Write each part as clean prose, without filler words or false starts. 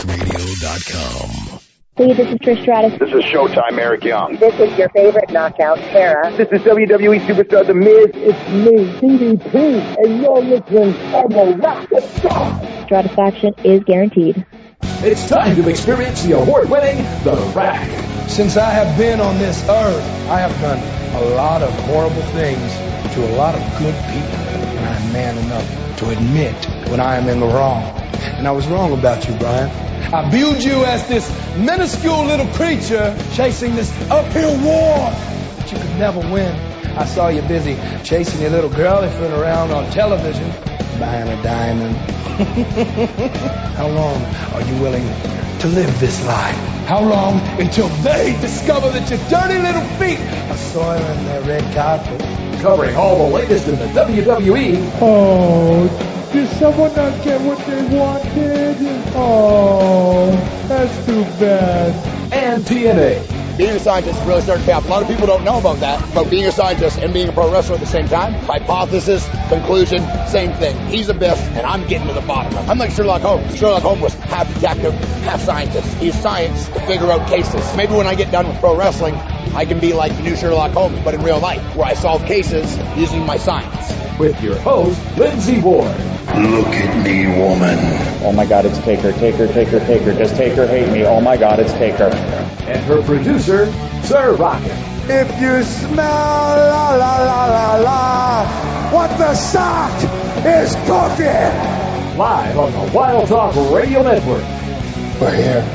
wildtalkradio.com. Hey, this is Trish Stratus. This is Showtime Eric Young. This is your favorite knockout, Tara. This is WWE Superstar The Miz. It's me, DDP, and you're listening to the Rock the Star. Stratisfaction is guaranteed. It's time to experience the award-winning The Rack. Since I have been on this earth, I have done a lot of horrible things to a lot of good people. And I'm man enough to admit when I am in the wrong. And I was wrong about you, Brian. I viewed you as this minuscule little creature chasing this uphill war that you could never win. I saw you busy chasing your little girlfriend around on television, buying a diamond. How long are you willing to live this life? How long until they discover that your dirty little feet are soiling their red carpet? Covering all the latest in the WWE. Oh, did someone not get what they wanted? Oh, that's too bad. And TNA. Being a scientist is really starting to pay off. A lot of people don't know about that, but being a scientist and being a pro wrestler at the same time, hypothesis, conclusion, same thing. He's the best, and I'm getting to the bottom of it. I'm like Sherlock Holmes. Sherlock Holmes was half detective, half scientist. He's science to figure out cases. Maybe when I get done with pro wrestling, I can be like the new Sherlock Holmes, but in real life, where I solve cases using my science. With your host, Lindsay Ward. Look at me, woman. Oh my God, it's Taker, Taker, Taker, Taker. Does Taker hate me? Oh my God, it's Taker. And her producer, Sir Rocket. If you smell la la la la la, what the sock is cooking. Live on the Wild Talk Radio Network. We're here.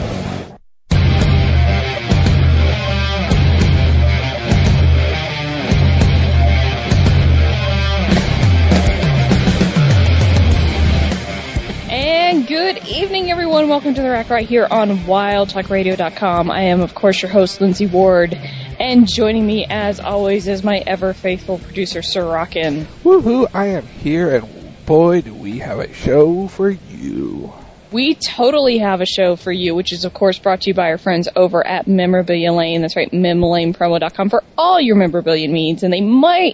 Good evening, everyone. Welcome to The Rack right here on wildtalkradio.com. I am, of course, your host, Lindsay Ward, and joining me, as always, is my ever-faithful producer, Sir Rockin'. Woohoo, I am here, and boy, do we have a show for you. We totally have a show for you, which is, of course, brought to you by our friends over at Memorabilia Lane. That's right, memlanepromo.com for all your memorabilia needs, and they might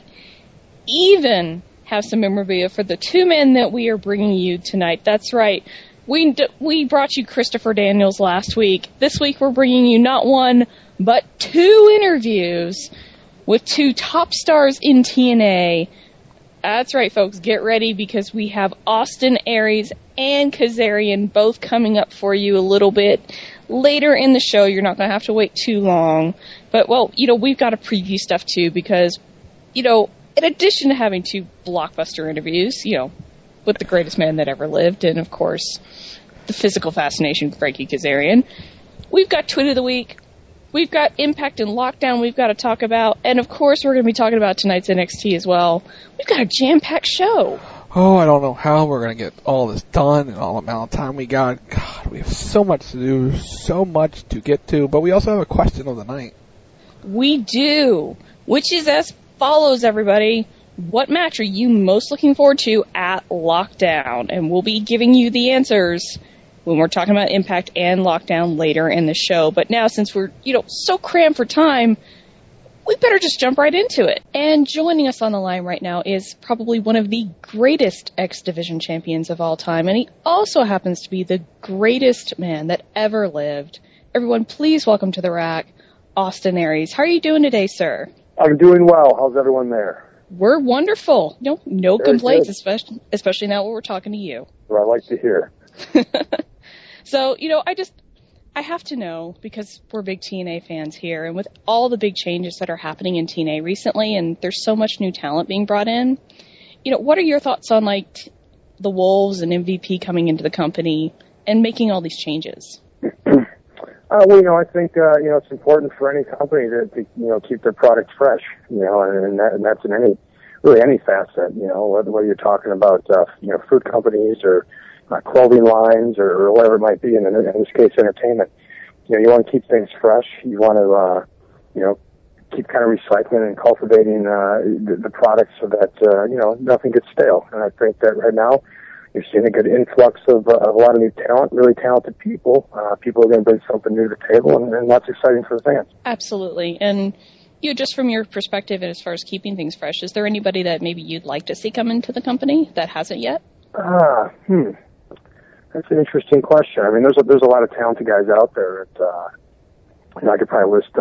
even have some memorabilia for the two men that we are bringing you tonight. That's right. We brought you Christopher Daniels last week. This week we're bringing you not one, but two interviews with two top stars in TNA. That's right, folks. Get ready because we have Austin Aries and Kazarian both coming up for you a little bit later in the show. You're not going to have to wait too long. But, well, we've got to preview stuff too because, in addition to having two blockbuster interviews, with the greatest man that ever lived, and of course, the physical fascination of Frankie Kazarian, we've got Tweet of the Week, we've got Impact and Lockdown we've got to talk about, and of course, we're going to be talking about tonight's NXT as well. We've got a jam-packed show. Oh, I don't know how we're going to get all this done in all the amount of time we got. God, we have so much to do, so much to get to, but we also have a question of the night. We do, which is as follows, everybody. What match are you most looking forward to at Lockdown? And we'll be giving you the answers when we're talking about Impact and Lockdown later in the show. But now, since we're, so crammed for time, we better just jump right into it. And joining us on the line right now is probably one of the greatest X Division champions of all time. And he also happens to be the greatest man that ever lived. Everyone, please welcome to the Rack, Austin Aries. How are you doing today, sir? I'm doing well. How's everyone there? We're wonderful. No complaints, especially now when we're talking to you. What I like to hear. So, I have to know, because we're big TNA fans here, and with all the big changes that are happening in TNA recently, and there's so much new talent being brought in, what are your thoughts on, the Wolves and MVP coming into the company and making all these changes? I think, it's important for any company to keep their product fresh, and that's in any facet, whether you're talking about, food companies or clothing lines or whatever it might be, and in this case, entertainment. You want to keep things fresh. You want to, keep kind of recycling and cultivating the products so that, nothing gets stale. And I think that right now, you're seeing a good influx of a lot of new talent, really talented people. People are going to bring something new to the table, and that's exciting for the fans. Absolutely. And just from your perspective, and as far as keeping things fresh, is there anybody that maybe you'd like to see come into the company that hasn't yet? That's an interesting question. I mean, there's a lot of talented guys out there that I could probably list.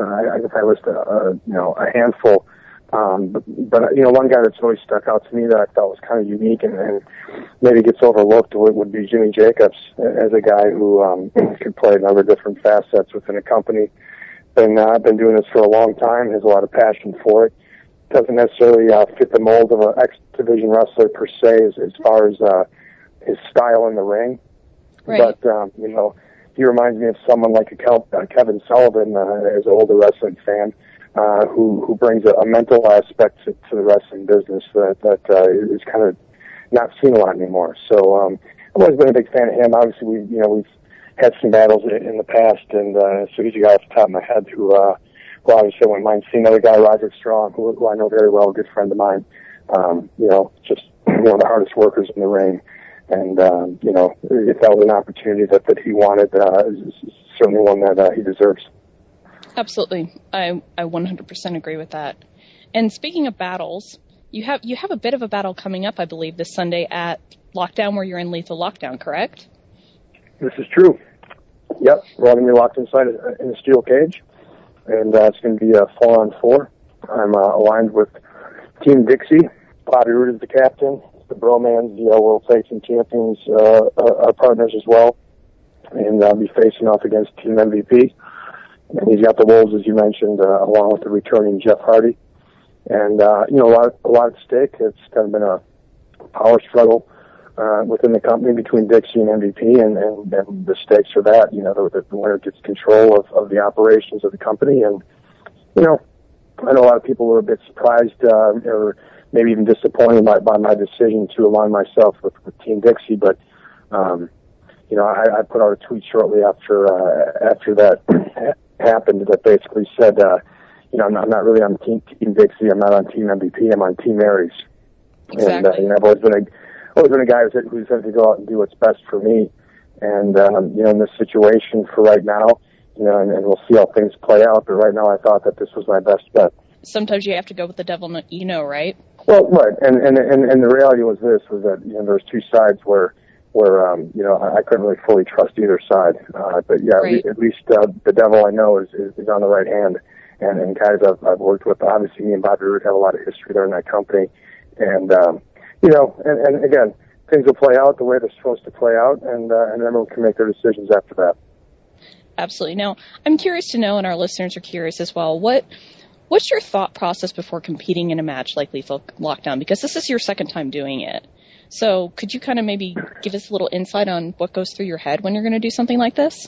A handful. But one guy that's really stuck out to me that I thought was kind of unique and maybe gets overlooked would be Jimmy Jacobs, as a guy who could play a number of different facets within a company. Been doing this for a long time. Has a lot of passion for it. Doesn't necessarily fit the mold of an X-Division wrestler per se, as far as his style in the ring. Right. But he reminds me of someone like a Kevin Sullivan, as an older wrestling fan. Who brings a mental aspect to the wrestling business that is kind of not seen a lot anymore. So I've always been a big fan of him. Obviously, we've had some battles in the past, and so he's a guy off the top of my head who obviously I wouldn't mind seeing. Another guy, Roderick Strong, who I know very well, a good friend of mine. Just one of the hardest workers in the ring. And if that was an opportunity that he wanted, is certainly one that he deserves. Absolutely. I 100% agree with that. And speaking of battles, you have a bit of a battle coming up, I believe, this Sunday at Lockdown, where you're in Lethal Lockdown, correct? This is true. Yep. We're all going to be locked inside in a steel cage, and it's going to be a 4-on-4. I'm aligned with Team Dixie. Bobby Roode is the captain. The Bromans, the World Tag Team Champions, are partners as well. And I'll be facing off against Team MVP. And he's got the Wolves, as you mentioned, along with the returning Jeff Hardy. And, a lot at stake. It's kind of been a power struggle within the company between Dixie and MVP, and the stakes are that, the winner gets control of the operations of the company. And, I know a lot of people were a bit surprised or maybe even disappointed by my decision to align myself with Team Dixie, but I put out a tweet shortly after that happened that basically said, I'm not really on Team Dixie, I'm not on Team MVP, I'm on Team Aries. Exactly. And I've always been a guy who's going to go out and do what's best for me. And in this situation for right now, and we'll see how things play out. But right now, I thought that this was my best bet. Sometimes you have to go with the devil, right? Well, right, and the reality was that there's two sides where I couldn't really fully trust either side. But yeah, right. At least the devil I know is on the right hand, and guys I've worked with. Obviously, me and Bobby Roode have a lot of history there in that company, and and again, things will play out the way they're supposed to play out, and everyone can make their decisions after that. Absolutely. Now, I'm curious to know, and our listeners are curious as well, what's your thought process before competing in a match like Lethal Lockdown? Because this is your second time doing it. So could you kind of maybe give us a little insight on what goes through your head when you're going to do something like this?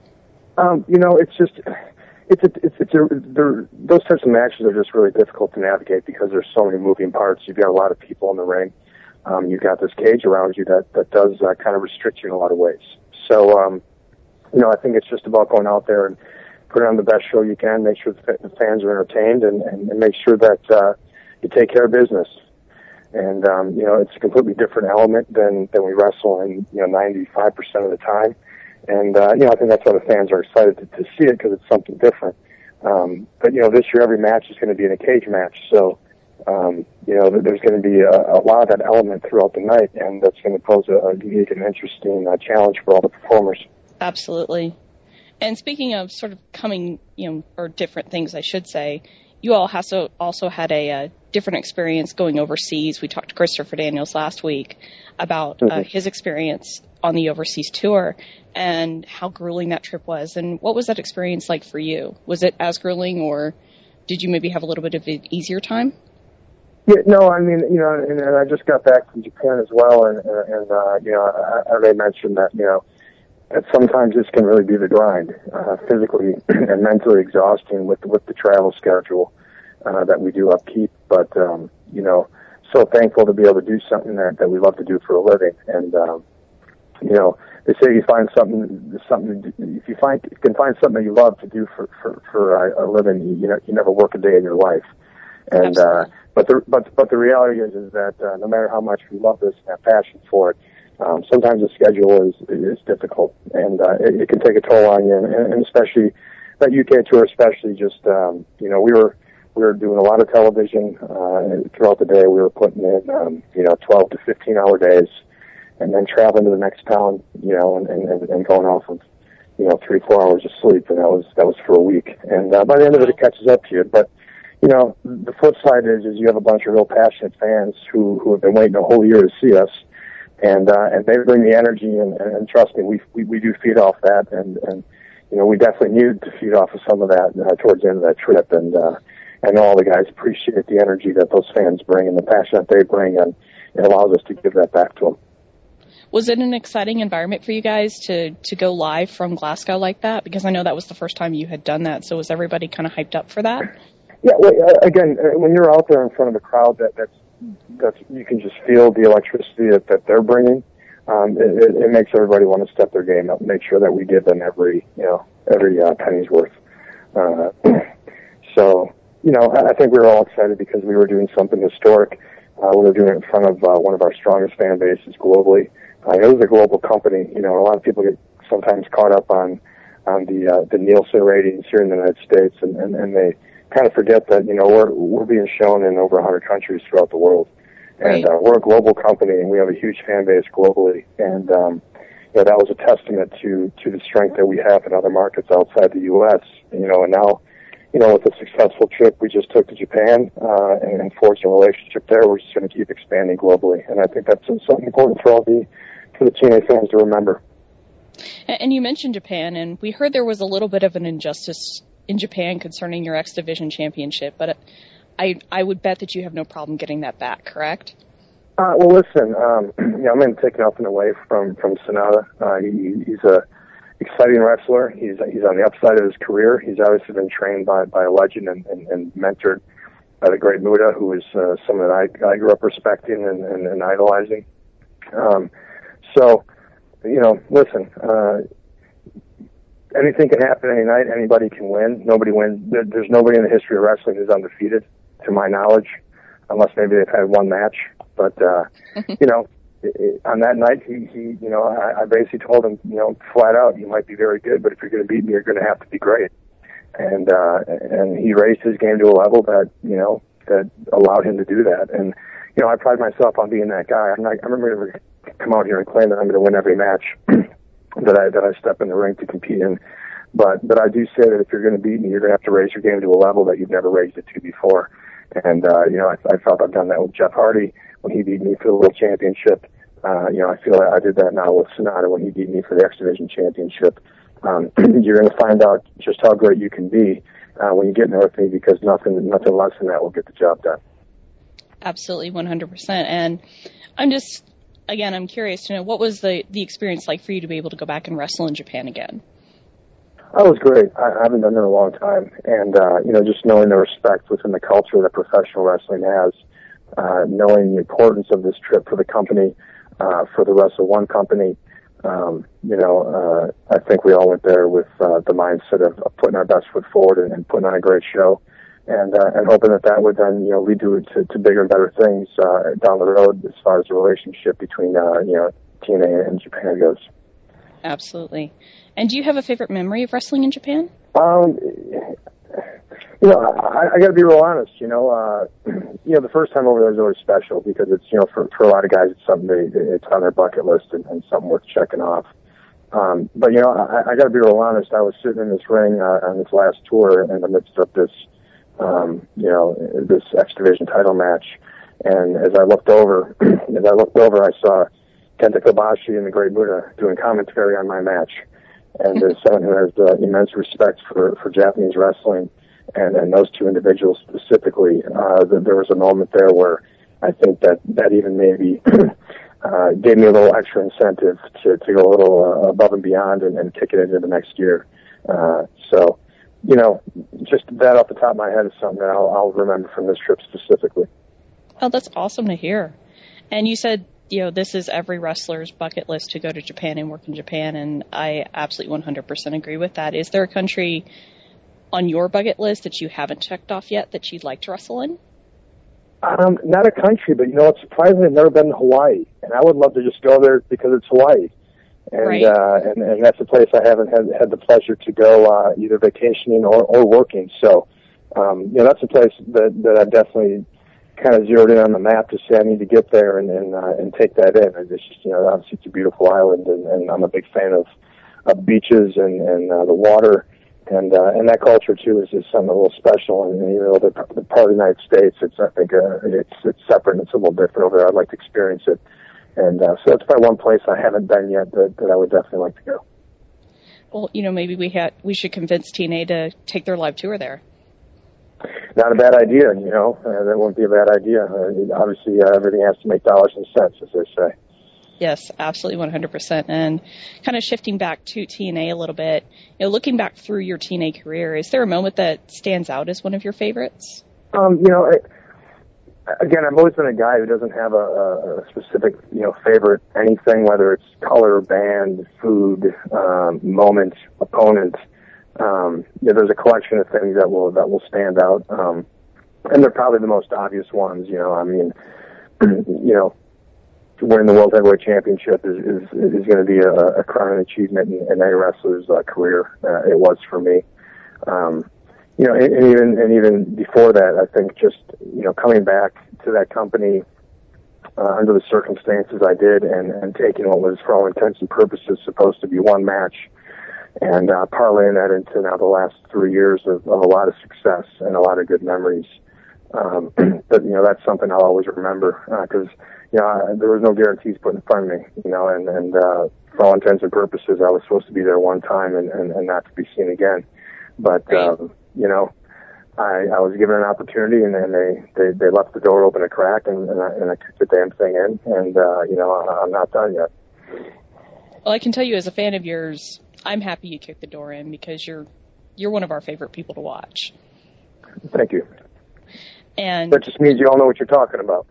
Those types of matches are just really difficult to navigate because there's so many moving parts. You've got a lot of people in the ring. You've got this cage around you that does kind of restrict you in a lot of ways. So, I think it's just about going out there and putting on the best show you can, make sure the fans are entertained, and make sure that you take care of business. And, it's a completely different element than we wrestle in, 95% of the time. And, I think that's why the fans are excited to see it because it's something different. But this year every match is going to be in a cage match. So, there's going to be a lot of that element throughout the night, and that's going to pose a unique and interesting challenge for all the performers. Absolutely. And speaking of sort of coming, or different things, I should say, you all also had a different experience going overseas. We talked to Christopher Daniels last week about his experience on the overseas tour and how grueling that trip was. And what was that experience like for you? Was it as grueling, or did you maybe have a little bit of an easier time? Yeah, no, I mean, and I just got back from Japan as well, and I already mentioned that, that sometimes this can really be the grind, physically and mentally exhausting with the travel schedule that we do upkeep. But so thankful to be able to do something that we love to do for a living. And they say you find something. If you can find something that you love to do for a living, you never work a day in your life. And but the reality is that no matter how much we love this and have passion for it, sometimes the schedule is difficult, and it can take a toll on you, and especially that UK tour, especially just we were doing a lot of television throughout the day. We were putting in 12 to 15 hour days, and then traveling to the next town, you know, and going off of, you know, 3-4 hours of sleep, and that was for a week. And by the end of it catches up to you. But you know, the flip side is you have a bunch of real passionate fans who have been waiting a whole year to see us, and they bring the energy, and trust me, we do feed off that, and you know, we definitely needed to feed off of some of that towards the end of that trip, and I know all the guys appreciate the energy that those fans bring and the passion that they bring, and it allows us to give that back to them. Was it an exciting environment for you guys to go live from Glasgow like that? Because I know that was the first time you had done that, so was everybody kind of hyped up for that? Yeah, well, again, when you're out there in front of a crowd that's you can just feel the electricity that they're bringing. It makes everybody want to step their game up and make sure that we give them every penny's worth. So, you know, I think we were all excited because we were doing something historic. We were doing it in front of one of our strongest fan bases globally. It was a global company. You know, a lot of people get sometimes caught up on the Nielsen ratings here in the United States, and they kind of forget that, you know, we're being shown in over 100 countries throughout the world. And we're a global company, and we have a huge fan base globally. And you know, that was a testament to the strength that we have in other markets outside the U.S. You know, and now, you know, with a successful trip we just took to Japan and forged a relationship there, we're just going to keep expanding globally. And I think that's something important for the TNA fans to remember. And you mentioned Japan, and we heard there was a little bit of an injustice in Japan concerning your X Division championship, but I would bet that you have no problem getting that back, correct? Well, listen, you know, I'm going to take nothing away from Sonata. He's a exciting wrestler. He's on the upside of his career. He's obviously been trained by a legend and mentored by the great Muda, who is someone that I grew up respecting and idolizing. So, you know, listen, anything can happen any night. Anybody can win. Nobody wins. There's nobody in the history of wrestling who's undefeated, to my knowledge, unless maybe they've had one match. But, you know, on that night, he you know, I basically told him, you know, flat out, you might be very good, but if you're going to beat me, you're going to have to be great. And he raised his game to a level that, you know, that allowed him to do that. And, you know, I pride myself on being that guy. I'm not going to come out here and claim that I'm going to win every match that I step in the ring to compete in. But I do say that if you're going to beat me, you're going to have to raise your game to a level that you've never raised it to before. And, you know, I felt I've done that with Jeff Hardy when he beat me for the World Championship. You know, I feel like I did that now with Sonata when he beat me for the X Division Championship. You're going to find out just how great you can be when you get in there with me, because nothing less than that will get the job done. Absolutely, 100%. And I'm curious to know, what was the experience like for you to be able to go back and wrestle in Japan again? That was great. I haven't done it in a long time. And, you know, just knowing the respect within the culture that professional wrestling has, knowing the importance of this trip for the company, for the Wrestle One company, you know, I think we all went there with the mindset of putting our best foot forward and putting on a great show, and hoping that would then, you know, lead to bigger and better things down the road as far as the relationship between, you know, TNA and Japan goes. Absolutely. And do you have a favorite memory of wrestling in Japan? You know, I got to be real honest. You know, the first time over there is always special because it's, you know, for a lot of guys, it's something it's on their bucket list and something worth checking off. But you know, I got to be real honest. I was sitting in this ring on this last tour in the midst of this, you know, this X Division title match, and as I looked over, I saw Kenta Kobashi and the Great Muda doing commentary on my match. And as someone who has immense respect for Japanese wrestling, and those two individuals specifically, there was a moment there where I think that even maybe gave me a little extra incentive to go a little above and beyond and kick it into the next year. So, you know, just that off the top of my head is something that I'll remember from this trip specifically. Oh, that's awesome to hear. And you said, you know, this is every wrestler's bucket list to go to Japan and work in Japan, and I absolutely 100% agree with that. Is there a country on your bucket list that you haven't checked off yet that you'd like to wrestle in? Not a country, but, you know, it's surprising I've never been to Hawaii, and I would love to just go there because it's Hawaii. And, right. And that's a place I haven't had the pleasure to go either vacationing or working. So, you know, that's a place that I definitely kind of zeroed in on the map to say I need to get there and take that in. And it's just, you know, obviously it's a beautiful island, and I'm a big fan of beaches and the water, and that culture too is something a little special. And even though the part of the United States, I think it's separate and it's a little different over there. I'd like to experience it, and so that's probably one place I haven't been yet that I would definitely like to go. Well, you know, maybe we should convince TNA to take their live tour there. Not a bad idea, you know. That wouldn't be a bad idea. Obviously, everything has to make dollars and cents, as they say. Yes, absolutely, 100%. And kind of shifting back to TNA a little bit, you know, looking back through your TNA career, is there a moment that stands out as one of your favorites? You know, again, I've always been a guy who doesn't have a specific, you know, favorite anything, whether it's color, band, food, moment, opponent. Yeah, there's a collection of things that will stand out, and they're probably the most obvious ones. You know, I mean, you know, winning the World Heavyweight Championship is going to be a crowning achievement in any wrestler's career. It was for me. You know, and even before that, I think just, you know, coming back to that company under the circumstances I did, and taking what was, for all intents and purposes, supposed to be one match, and parlaying that into now the last 3 years of a lot of success and a lot of good memories. But, you know, that's something I'll always remember, because, you know, there was no guarantees put in front of me, you know, and for all intents and purposes, I was supposed to be there one time and not to be seen again. But, you know, I was given an opportunity, and then they left the door open a crack, and I kicked the damn thing in, and, you know, I'm not done yet. Well, I can tell you, as a fan of yours, I'm happy you kicked the door in, because you're one of our favorite people to watch. Thank you. And that just means you all know what you're talking about.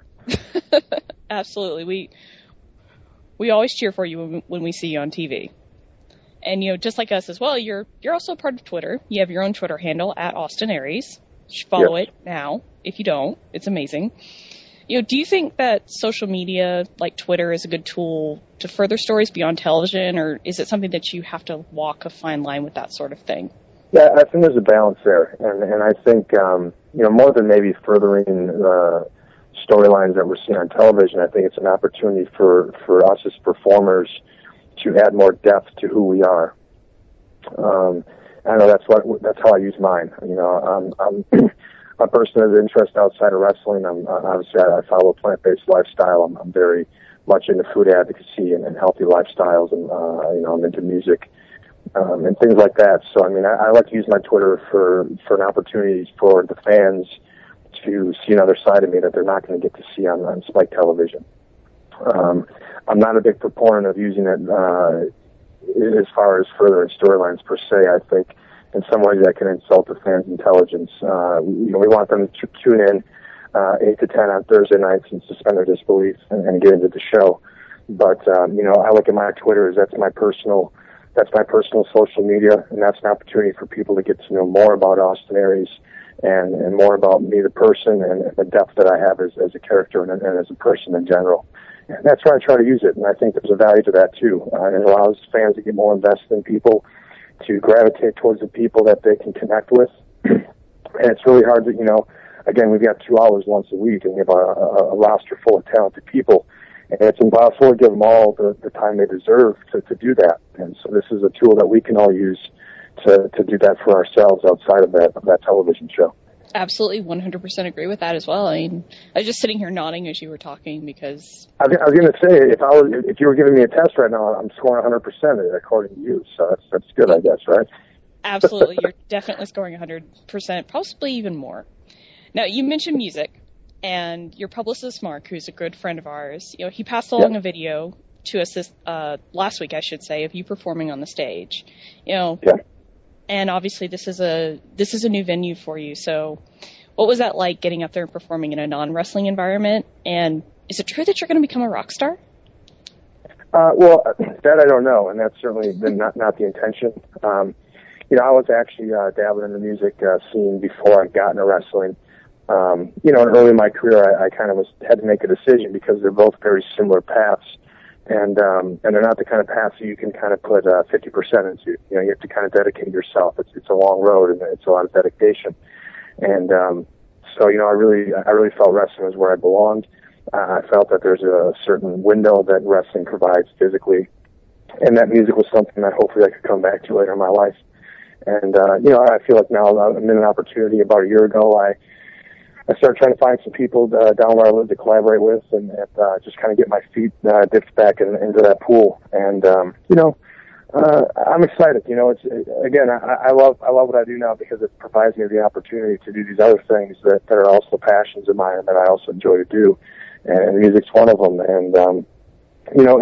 Absolutely. We always cheer for you when we see you on TV. And, you know, just like us as well, you're also part of Twitter. You have your own Twitter handle, @AustinAries. You should follow it now. If you don't, it's amazing. You know, do you think that social media, like Twitter, is a good tool to further stories beyond television, or is it something that you have to walk a fine line with that sort of thing? Yeah, I think there's a balance there, and I think, you know, more than maybe furthering storylines that we're seeing on television, I think it's an opportunity for us as performers to add more depth to who we are. I know that's how I use mine. You know, I'm a person of interest outside of wrestling. Obviously I follow a plant-based lifestyle. I'm very much into food advocacy and healthy lifestyles, and you know, I'm into music and things like that. So I mean, I like to use my Twitter for an opportunity for the fans to see another side of me that they're not going to get to see on Spike Television. I'm not a big proponent of using it as far as furthering storylines per se. I think in some ways that can insult the fans' intelligence. You know, we want them to tune in 8 to 10 on Thursday nights and suspend their disbelief and get into the show. But you know, I look at my Twitter as that's my personal social media, and that's an opportunity for people to get to know more about Austin Aries and more about me, the person, and the depth that I have as a character and as a person in general. And that's why I try to use it, and I think there's a value to that too. It allows fans to get more invested in people, to gravitate towards the people that they can connect with. And it's really hard to, you know, again, we've got 2 hours once a week, and we have a roster full of talented people, and it's impossible to give them all the time they deserve to do that. And so this is a tool that we can all use to do that for ourselves outside of that television show. Absolutely, 100% agree with that as well. I mean, I was just sitting here nodding as you were talking, because I was going to say, if you were giving me a test right now, I'm scoring 100% according to you. So that's good, I guess, right? Absolutely, you're definitely scoring 100%, possibly even more. Now, you mentioned music, and your publicist Mark, who's a good friend of ours, you know, he passed along a video to us this last week, I should say, of you performing on the stage. You know. Yeah. And obviously this is a new venue for you. So what was that like, getting up there and performing in a non-wrestling environment? And is it true that you're going to become a rock star? Well, that I don't know, and that's certainly been not the intention. You know, I was actually dabbling in the music scene before I got into wrestling. You know, early in my career, I kind of had to make a decision, because they're both very similar paths. And they're not the kind of paths that you can kind of put 50% into. You know, you have to kind of dedicate yourself. It's a long road, and it's a lot of dedication. And So, you know, I really felt wrestling was where I belonged. I felt that there's a certain window that wrestling provides physically, and that music was something that hopefully I could come back to later in my life. And, you know, I feel like now I'm in an opportunity. About a year ago, I started trying to find some people down where I live to collaborate with, and just kind of get my feet dipped back into that pool. And, you know, I'm excited. You know, again, I love what I do now because it provides me the opportunity to do these other things that are also passions of mine and that I also enjoy to do. And music's one of them. And, you know,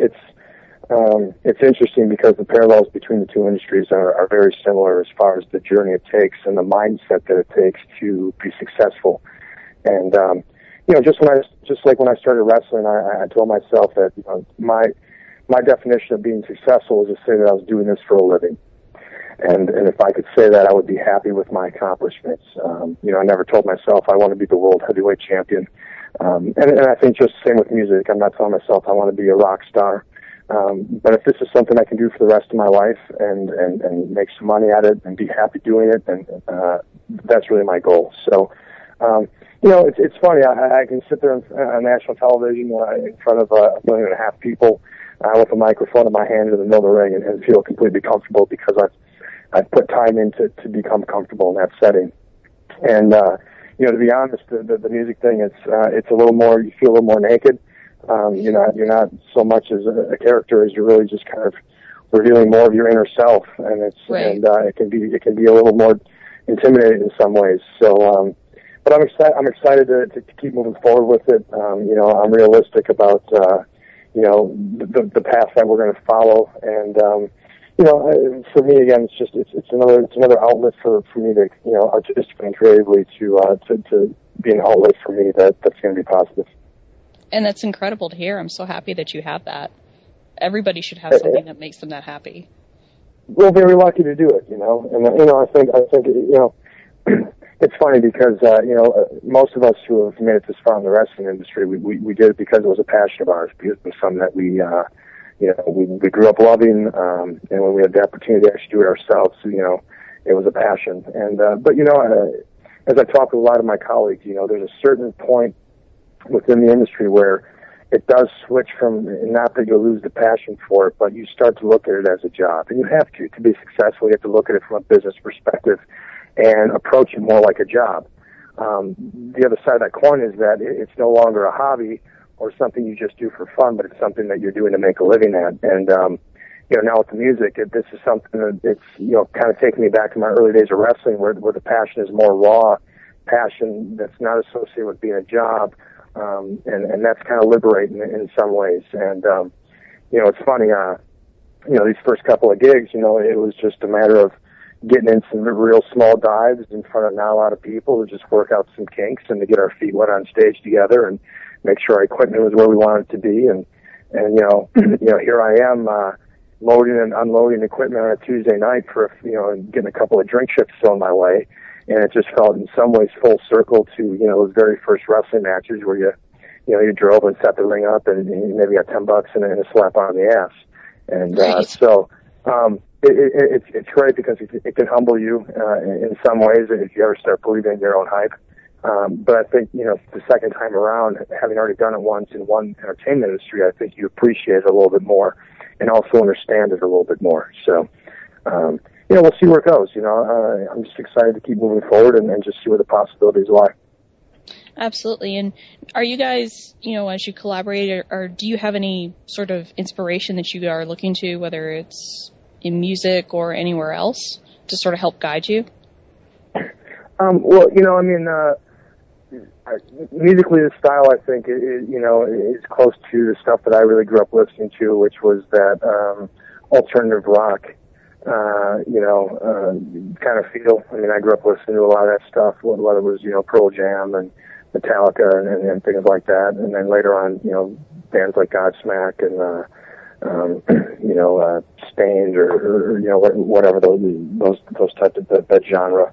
it's interesting because the parallels between the two industries are very similar as far as the journey it takes and the mindset that it takes to be successful. And, you know, just like when I started wrestling, I told myself that, you know, my definition of being successful is to say that I was doing this for a living. And if I could say that, I would be happy with my accomplishments. You know, I never told myself I want to be the world heavyweight champion. And I think just the same with music. I'm not telling myself I want to be a rock star. But if this is something I can do for the rest of my life and make some money at it and be happy doing it, then that's really my goal. So, you know, it's funny. I can sit there on national television in front of 1.5 million people with a microphone in my hand in the middle of the ring and feel completely comfortable because I've put time in to become comfortable in that setting. And, you know, to be honest, the music thing, it's a little more, you feel a little more naked. You're not so much as a character as you're really just kind of revealing more of your inner self, and it can be a little more intimidating in some ways. So, but I'm excited to keep moving forward with it. You know, I'm realistic about you know, the path that we're going to follow, and you know, for me again, it's another outlet for me to, you know, artistically and creatively to be an outlet for me that's going to be positive. And that's incredible to hear. I'm so happy that you have that. Everybody should have something that makes them that happy. We're very lucky to do it, you know. And you know, I think you know, it's funny because you know, most of us who have made it this far in the wrestling industry, we did it because it was a passion of ours, because it was something that we you know, we grew up loving, and when we had the opportunity to actually do it ourselves, you know, it was a passion. And but you know, as I talk with a lot of my colleagues, you know, there's a certain point within the industry where it does switch from, not that you'll lose the passion for it, but you start to look at it as a job. And you have to be successful, you have to look at it from a business perspective and approach it more like a job. The other side of that coin is that it's no longer a hobby or something you just do for fun, but it's something that you're doing to make a living at. And, you know, now with the music, this is something that it's, you know, kind of taking me back to my early days of wrestling where the passion is more raw passion that's not associated with being a job. And that's kind of liberating in some ways. And, you know, it's funny, you know, these first couple of gigs, you know, it was just a matter of getting in some real small dives in front of not a lot of people to just work out some kinks and to get our feet wet on stage together and make sure our equipment was where we wanted it to be. And you know, here I am, loading and unloading equipment on a Tuesday night for, you know, and getting a couple of drink ships thrown my way. And it just felt in some ways full circle to, you know, those very first wrestling matches where you drove and set the ring up and you maybe got $10 and a slap on the ass. And, so, it's great because it can humble you, in some ways if you ever start believing in your own hype. But I think, you know, the second time around, having already done it once in one entertainment industry, I think you appreciate it a little bit more and also understand it a little bit more. So, you know, we'll see where it goes. You know, I'm just excited to keep moving forward and just see where the possibilities lie. Absolutely. And are you guys, you know, as you collaborate, or do you have any sort of inspiration that you are looking to, whether it's in music or anywhere else, to sort of help guide you? Well, you know, I mean, musically, the style, I think, you know, is close to the stuff that I really grew up listening to, which was that alternative rock, you know, kind of feel. I mean, I grew up listening to a lot of that stuff, whether it was, you know, Pearl Jam and Metallica and things like that. And then later on, you know, bands like Godsmack and, you know, Stained or you know, whatever those types of that genre.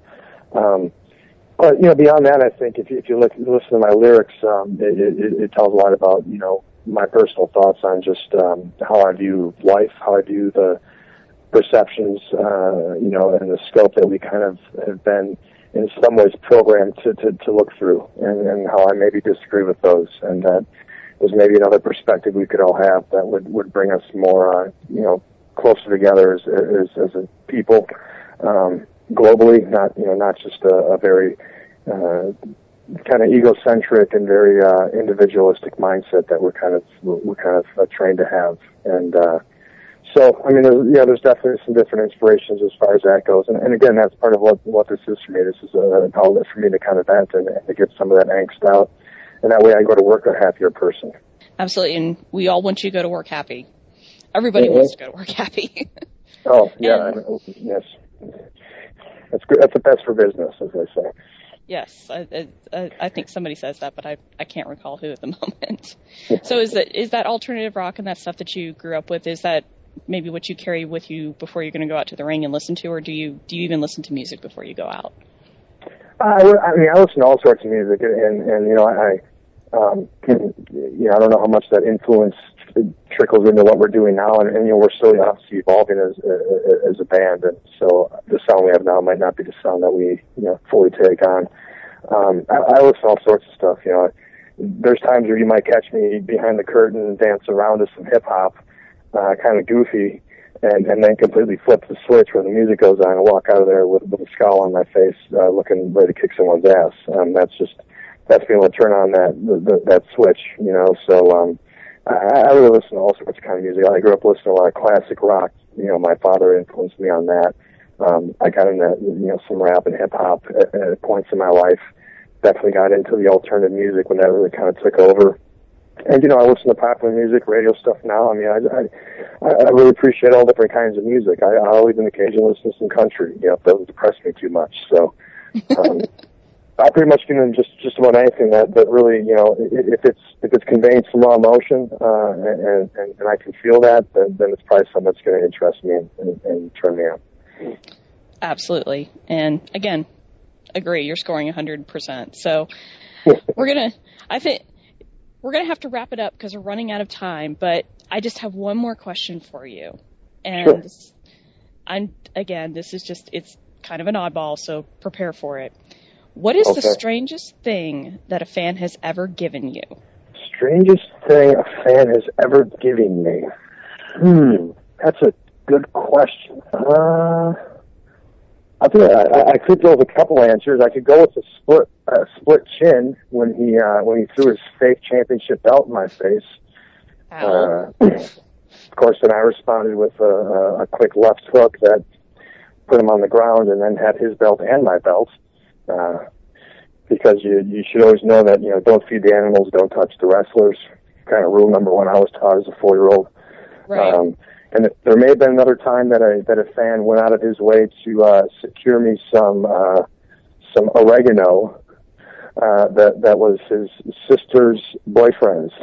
But, you know, beyond that, I think if you listen to my lyrics, it tells a lot about, you know, my personal thoughts on just how I view life, how I view the perceptions, you know, and the scope that we kind of have been in some ways programmed to look through, and how I maybe disagree with those, and that was maybe another perspective we could all have that would bring us more, closer together as a people, globally, not just a very kind of egocentric and very individualistic mindset that we're kind of trained to have. And so, I mean, there's definitely some different inspirations as far as that goes. And again, that's part of what this is for me. This is an outlet for me to kind of vent and to get some of that angst out. And that way I go to work a happier person. Absolutely, and we all want you to go to work happy. Everybody wants to go to work happy. Oh, yeah, yes. That's good. That's the best for business, as they say. Yes, I think somebody says that, but I can't recall who at the moment. So is that alternative rock and that stuff that you grew up with, is that maybe what you carry with you before you're going to go out to the ring and listen to, or do you even listen to music before you go out? I listen to all sorts of music, and I don't know how much that influence trickles into what we're doing now, and we're still obviously evolving as a band, and so the sound we have now might not be the sound that we fully take on. I listen to all sorts of stuff. There's times where you might catch me behind the curtain and dance around to some hip hop, kind of goofy, and then completely flip the switch when the music goes on and walk out of there with a scowl on my face, looking ready to kick someone's ass. That's being able to turn on that switch, so I really listen to all sorts of kind of music. I grew up listening to a lot of classic rock. My father influenced me on that. I got into some rap and hip hop at points in my life. Definitely got into the alternative music when that really kind of took over. And I listen to popular music, radio stuff now. I mean, I really appreciate all different kinds of music. I'll even occasionally listen to some country. It doesn't depress me too much. So I pretty much get into just about anything that really, if it's conveying some raw emotion and I can feel that, then it's probably something that's going to interest me and turn me on. Absolutely. And again, agree. You're scoring 100%. So I think we're going to have to wrap it up because we're running out of time, but I just have one more question for you. And this is it's kind of an oddball, so prepare for it. What is the strangest thing that a fan has ever given you? Strangest thing a fan has ever given me? That's a good question. I think I could go with a couple answers. I could go with a split chin when he threw his fake championship belt in my face. Of course, then I responded with a quick left hook that put him on the ground, and then had his belt and my belt. Because you should always know that don't feed the animals, don't touch the wrestlers. Kind of rule number one I was taught as a 4-year-old. Right. And there may have been another time that a fan went out of his way to secure me some oregano that was his sister's boyfriend's,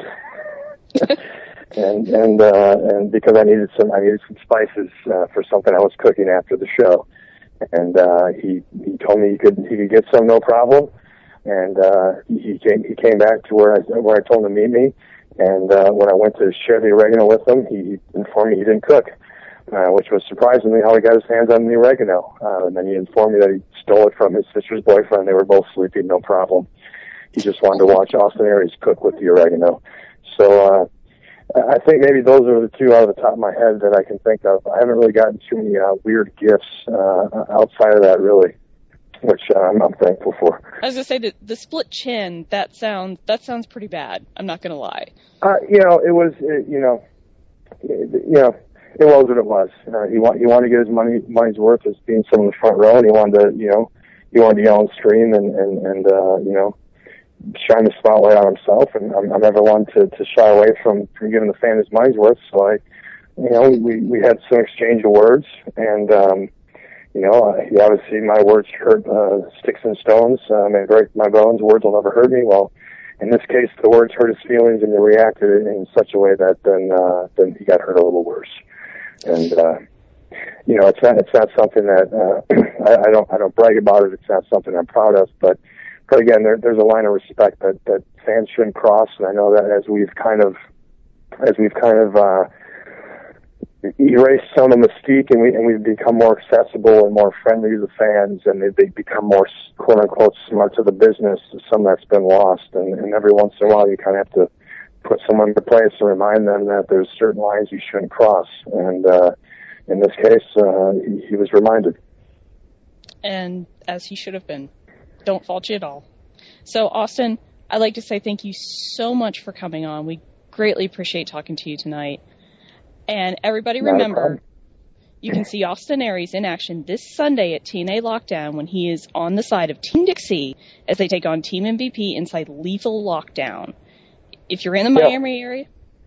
and because I needed some spices for something I was cooking after the show, and he told me he could get some, no problem, and he came back to where I told him to meet me. And when I went to share the oregano with him, he informed me he didn't cook, which was surprisingly how he got his hands on the oregano. And then he informed me that he stole it from his sister's boyfriend. They were both sleeping, no problem. He just wanted to watch Austin Aries cook with the oregano. So I think maybe those are the two out of the top of my head that I can think of. I haven't really gotten too many weird gifts outside of that, really, which I'm thankful for. I was going to say the split chin, that sounds pretty bad. I'm not going to lie. It was what it was. He wanted to get his money's worth as being someone in the front row, and he wanted to yell and scream and shine the spotlight on himself. And I'm never one to shy away from giving the fan his money's worth. So we had some exchange of words, and he obviously, my words hurt sticks and stones, may break my bones. Words will never hurt me. Well, in this case, the words hurt his feelings, and he reacted in such a way that then he got hurt a little worse. And it's not something that I don't brag about it. It's not something I'm proud of. But again, there's a line of respect that fans shouldn't cross, and I know that as we've kind of erased some of the mystique, and we've become more accessible and more friendly to the fans, and they become more quote unquote smart to the business. Some that's been lost, and every once in a while you kind of have to put someone in place to remind them that there's certain lines you shouldn't cross. And in this case, he was reminded. And as he should have been. Don't fault you at all. So, Austin, I'd like to say thank you so much for coming on. We greatly appreciate talking to you tonight. And everybody remember, you can see Austin Aries in action this Sunday at TNA Lockdown when he is on the side of Team Dixie as they take on Team MVP inside Lethal Lockdown. If you're in the Miami area,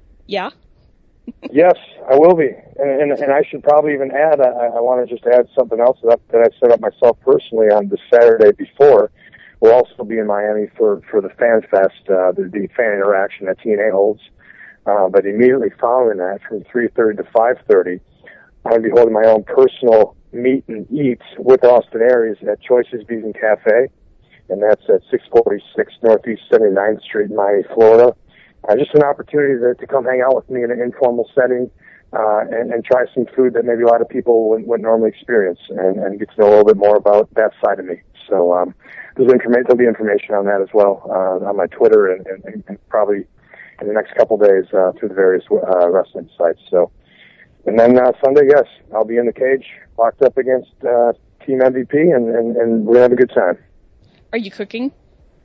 Yes, I will be. And I should probably even add, I want to just add something else that I set up myself personally on the Saturday before. We'll also be in Miami for the Fan Fest, the fan interaction that TNA holds. But immediately following that, from 3:30 to 5:30, I'm going to be holding my own personal meet and eat with Austin Aries at Choices Vegan Cafe. And that's at 646 Northeast 79th Street in Miami, Florida. Just an opportunity to come hang out with me in an informal setting and try some food that maybe a lot of people wouldn't normally experience and get to know a little bit more about that side of me. So there'll be information on that as well on my Twitter and probably in the next couple days through the various wrestling sites. So, and then Sunday, yes, I'll be in the cage locked up against Team MVP and we'll have a good time. Are you cooking?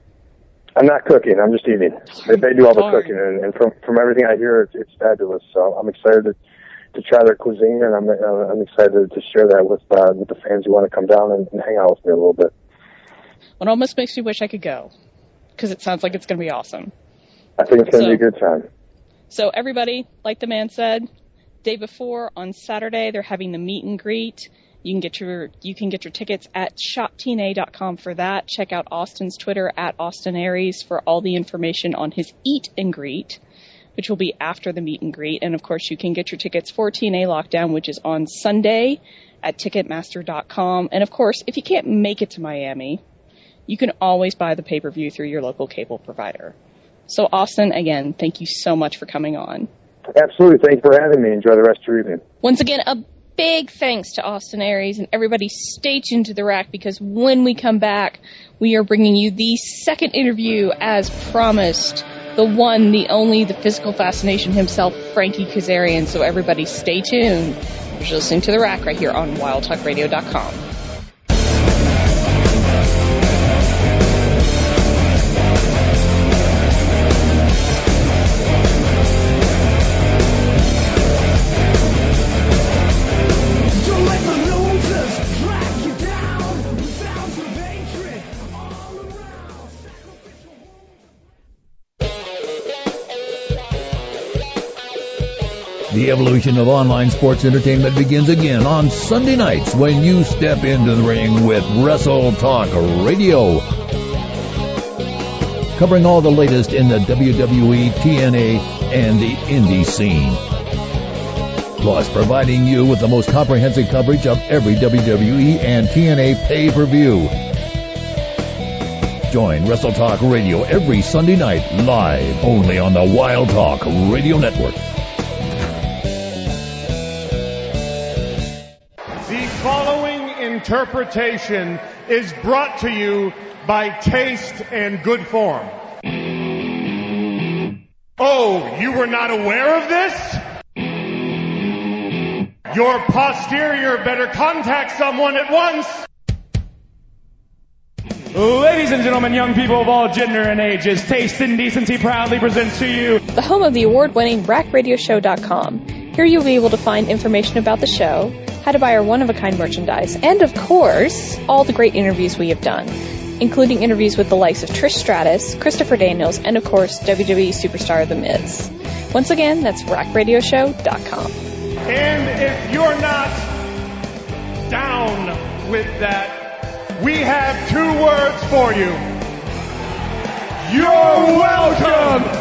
I'm not cooking. I'm just eating. They do all the cooking, and from everything I hear, it's fabulous. So I'm excited to try their cuisine, and I'm excited to share that with the fans who want to come down and hang out with me a little bit. It almost makes me wish I could go, because it sounds like it's going to be awesome. I think it's going to be a good time. So everybody, like the man said, day before on Saturday, they're having the meet and greet. You can get your tickets at shoptna.com for that. Check out Austin's Twitter at Austin Aries for all the information on his eat and greet, which will be after the meet and greet. And of course, you can get your tickets for TNA Lockdown, which is on Sunday at Ticketmaster.com. And of course, if you can't make it to Miami, you can always buy the pay-per-view through your local cable provider. So Austin, again, thank you so much for coming on. Absolutely. Thank you for having me. Enjoy the rest of your evening. Once again, a big thanks to Austin Aries, and everybody stay tuned to The Rack, because when we come back, we are bringing you the second interview as promised. The one, the only, the physical fascination himself, Frankie Kazarian. So everybody stay tuned. You're listening to The Rack right here on WildTalkRadio.com. The evolution of online sports entertainment begins again on Sunday nights when you step into the ring with Wrestle Talk Radio. Covering all the latest in the WWE, TNA, and the indie scene. Plus providing you with the most comprehensive coverage of every WWE and TNA pay-per-view. Join Wrestle Talk Radio every Sunday night live only on the Wild Talk Radio Network. Interpretation is brought to you by Taste and Good Form. Oh, you were not aware of this? Your posterior better contact someone at once. Ladies and gentlemen, young people of all gender and ages, Taste and Decency proudly presents to you the home of the award-winning RackRadioshow.com. Here you'll be able to find information about the show, how to buy our one-of-a-kind merchandise, and, of course, all the great interviews we have done, including interviews with the likes of Trish Stratus, Christopher Daniels, and, of course, WWE superstar The Miz. Once again, that's RackRadioshow.com. And if you're not down with that, we have two words for you. You're welcome!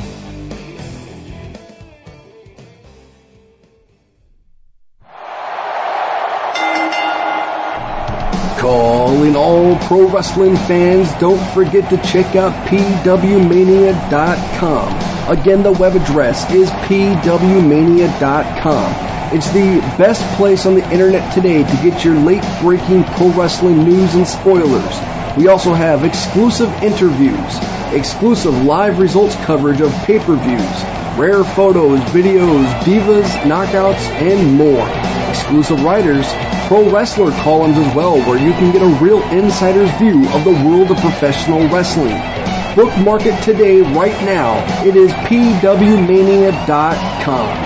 Calling all pro wrestling fans, don't forget to check out pwmania.com. Again, the web address is pwmania.com. It's the best place on the internet today to get your late-breaking pro wrestling news and spoilers. We also have exclusive interviews, exclusive live results coverage of pay-per-views, rare photos, videos, divas, knockouts, and more. Exclusive writers, pro wrestler columns as well, where you can get a real insider's view of the world of professional wrestling. Bookmark it today, right now. It is pwmania.com.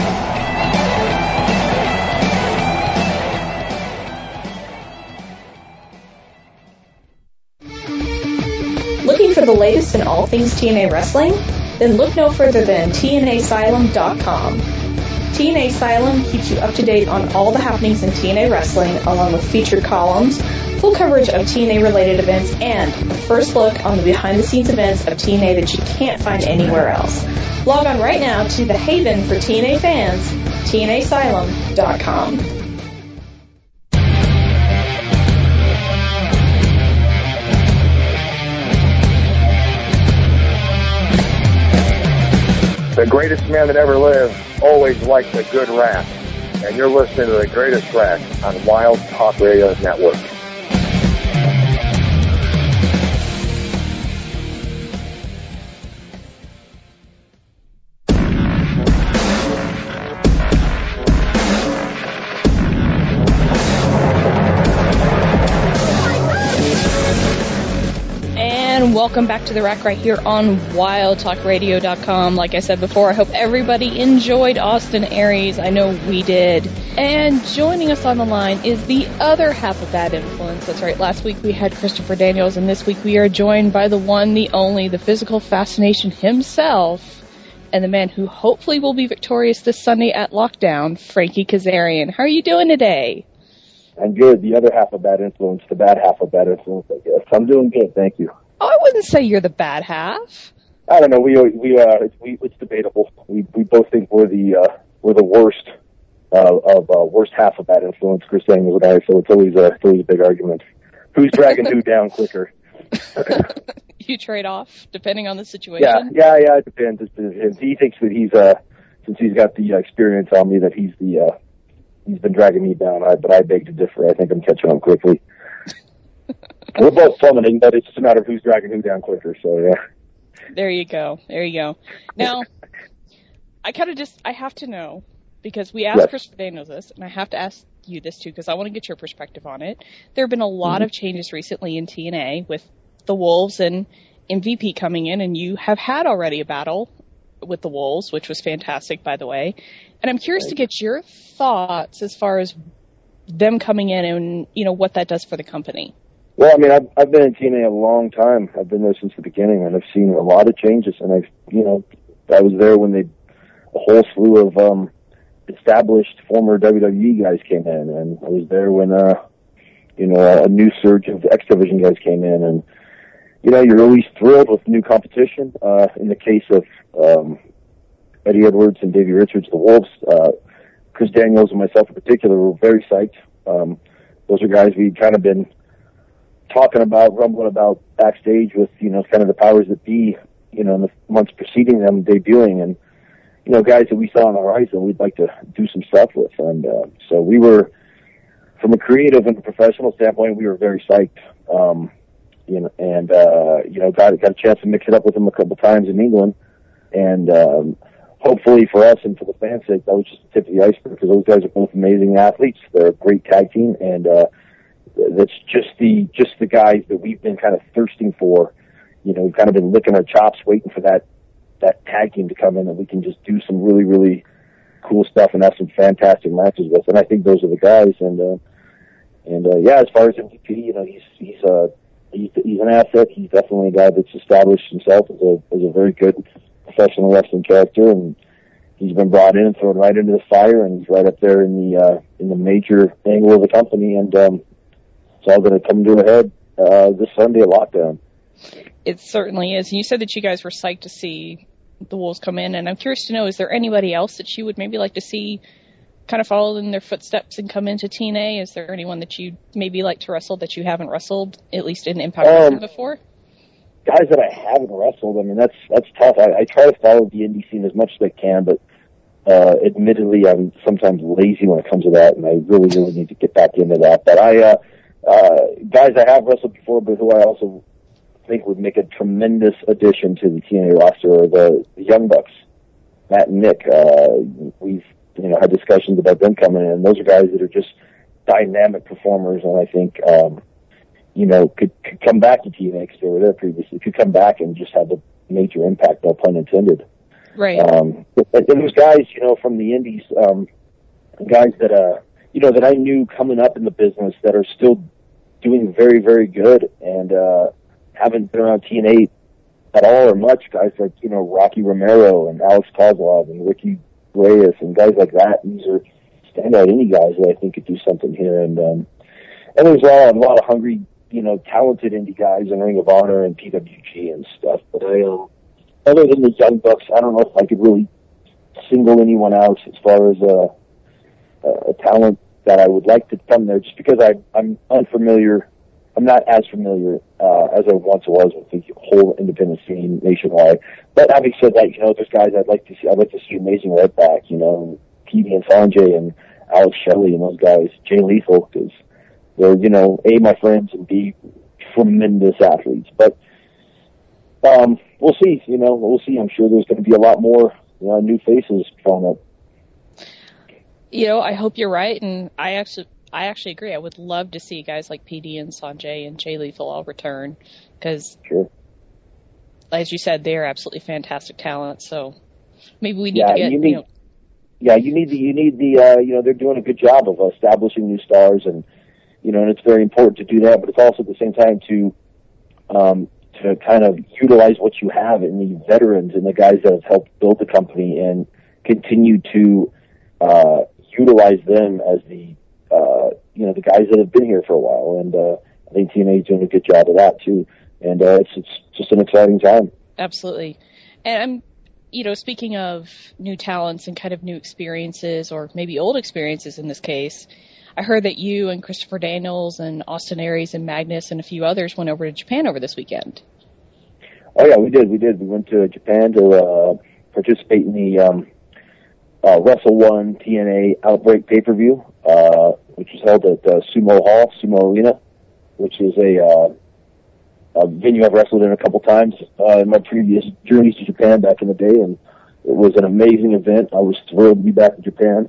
Looking for the latest in all things TNA wrestling? Then look no further than TNAsylum.com. TNA Asylum keeps you up to date on all the happenings in TNA wrestling, along with featured columns, full coverage of TNA-related events, and a first look on the behind-the-scenes events of TNA that you can't find anywhere else. Log on right now to the haven for TNA fans, TNAsylum.com. The greatest man that ever lived always liked a good rap. And you're listening to The Greatest Rap on Wild Talk Radio Network. Welcome back to The Rack right here on WildTalkRadio.com. Like I said before, I hope everybody enjoyed Austin Aries. I know we did. And joining us on the line is the other half of Bad Influence. That's right, last week we had Christopher Daniels, and this week we are joined by the one, the only, the physical fascination himself, and the man who hopefully will be victorious this Sunday at Lockdown, Frankie Kazarian. How are you doing today? I'm good. The other half of Bad Influence, the bad half of Bad Influence, I guess. I'm doing good, thank you. Oh, I wouldn't say you're the bad half. I don't know. It's debatable. We both think we're the worst worst half of Bad Influence, Chris Daniels and I. So it's always a big argument. Who's dragging who down quicker? You trade off depending on the situation. Yeah. It depends. He thinks that since he's got the experience on me, that he's been dragging me down. But I beg to differ. I think I'm catching on quickly. We're both plummeting, but it's just a matter of who's dragging who down quicker, so yeah. There you go. Now, I have to know, because we asked Christopher Daniels this, and I have to ask you this too, because I want to get your perspective on it. There have been a lot of changes recently in TNA with the Wolves and MVP coming in, and you have had already a battle with the Wolves, which was fantastic, by the way. And I'm curious to get your thoughts as far as them coming in and, what that does for the company. Well, I mean, I've been in TNA a long time. I've been there since the beginning, and I've seen a lot of changes. And I was there when a whole slew of established former WWE guys came in, and I was there when a new surge of X Division guys came in, and you're always thrilled with new competition. In the case of Eddie Edwards and Davey Richards, the Wolves, Chris Daniels and myself in particular were very psyched. Those are guys we'd kind of been rumbling about backstage with, kind of the powers that be, in the months preceding them debuting, and, guys that we saw on the horizon we'd like to do some stuff with. And so we were, from a creative and a professional standpoint, we were very psyched. Got a chance to mix it up with them a couple times in England. And hopefully for us and for the fans' sake, that was just the tip of the iceberg, because those guys are both amazing athletes. They're a great tag team, and that's just the guys that we've been kind of thirsting for. We've kind of been licking our chops, waiting for that tag team to come in, and we can just do some really, really cool stuff and have some fantastic matches with. And I think those are the guys. And as far as MVP, he's an asset. He's definitely a guy that's established himself as a very good professional wrestling character, and he's been brought in and thrown right into the fire, and he's right up there in the major angle of the company, and it's all going to come to a head this Sunday at Lockdown. It certainly is. And you said that you guys were psyched to see the Wolves come in, and I'm curious to know, is there anybody else that you would maybe like to see kind of follow in their footsteps and come into TNA? Is there anyone that you'd maybe like to wrestle that you haven't wrestled, at least in Impact Wrestling before? Guys that I haven't wrestled, I mean, that's tough. I try to follow the indie scene as much as I can, but Admittedly, I'm sometimes lazy when it comes to that, and I really, really need to get back into that. But guys I have wrestled before, but who I also think would make a tremendous addition to the TNA roster are the Young Bucks, Matt and Nick. We've had discussions about them coming in, and those are guys that are just dynamic performers, and I think could come back to TNA because they were there previously. Could come back and just have a major impact, no pun intended. Right. And there's guys, from the indies, guys that that I knew coming up in the business that are still doing very, very good and haven't been around TNA at all or much. Guys like Rocky Romero and Alex Kozlov and Ricky Reyes and guys like that. These are standout indie guys that I think could do something here. And there's a lot of hungry, talented indie guys in Ring of Honor and PWG and stuff. But other than the Young Bucks, I don't know if I could really single anyone out as far as a talent that I would like to come there, just because I'm unfamiliar. I'm not as familiar as I once was with the whole independent scene nationwide. But having said that, there's guys I'd like to see. I'd like to see Amazing Redback, Petey and Sanjay and Alex Shelley and those guys, Jay Lethal, because they're A, my friends, and B, tremendous athletes. But we'll see. We'll see. I'm sure there's going to be a lot more new faces from it. I hope you're right, and I actually agree. I would love to see guys like PD and Sanjay and Jay Lethal all return, because, as you said, they're absolutely fantastic talent. So maybe we need to get you need the they're doing a good job of establishing new stars, and and it's very important to do that. But it's also at the same time to kind of utilize what you have in the veterans and the guys that have helped build the company, and continue to utilize them as the guys that have been here for a while. And I think TNA is doing a good job of that too. And it's just an exciting time. Absolutely. And I'm, speaking of new talents and kind of new experiences, or maybe old experiences in this case, I heard that you and Christopher Daniels and Austin Aries and Magnus and a few others went over to Japan over this weekend. Oh yeah, we did. We went to Japan to participate in the Wrestle One TNA Outbreak pay-per-view, which is held at Sumo Arena, which is a venue I've wrestled in a couple times in my previous journeys to Japan back in the day, and it was an amazing event. I was thrilled to be back in Japan.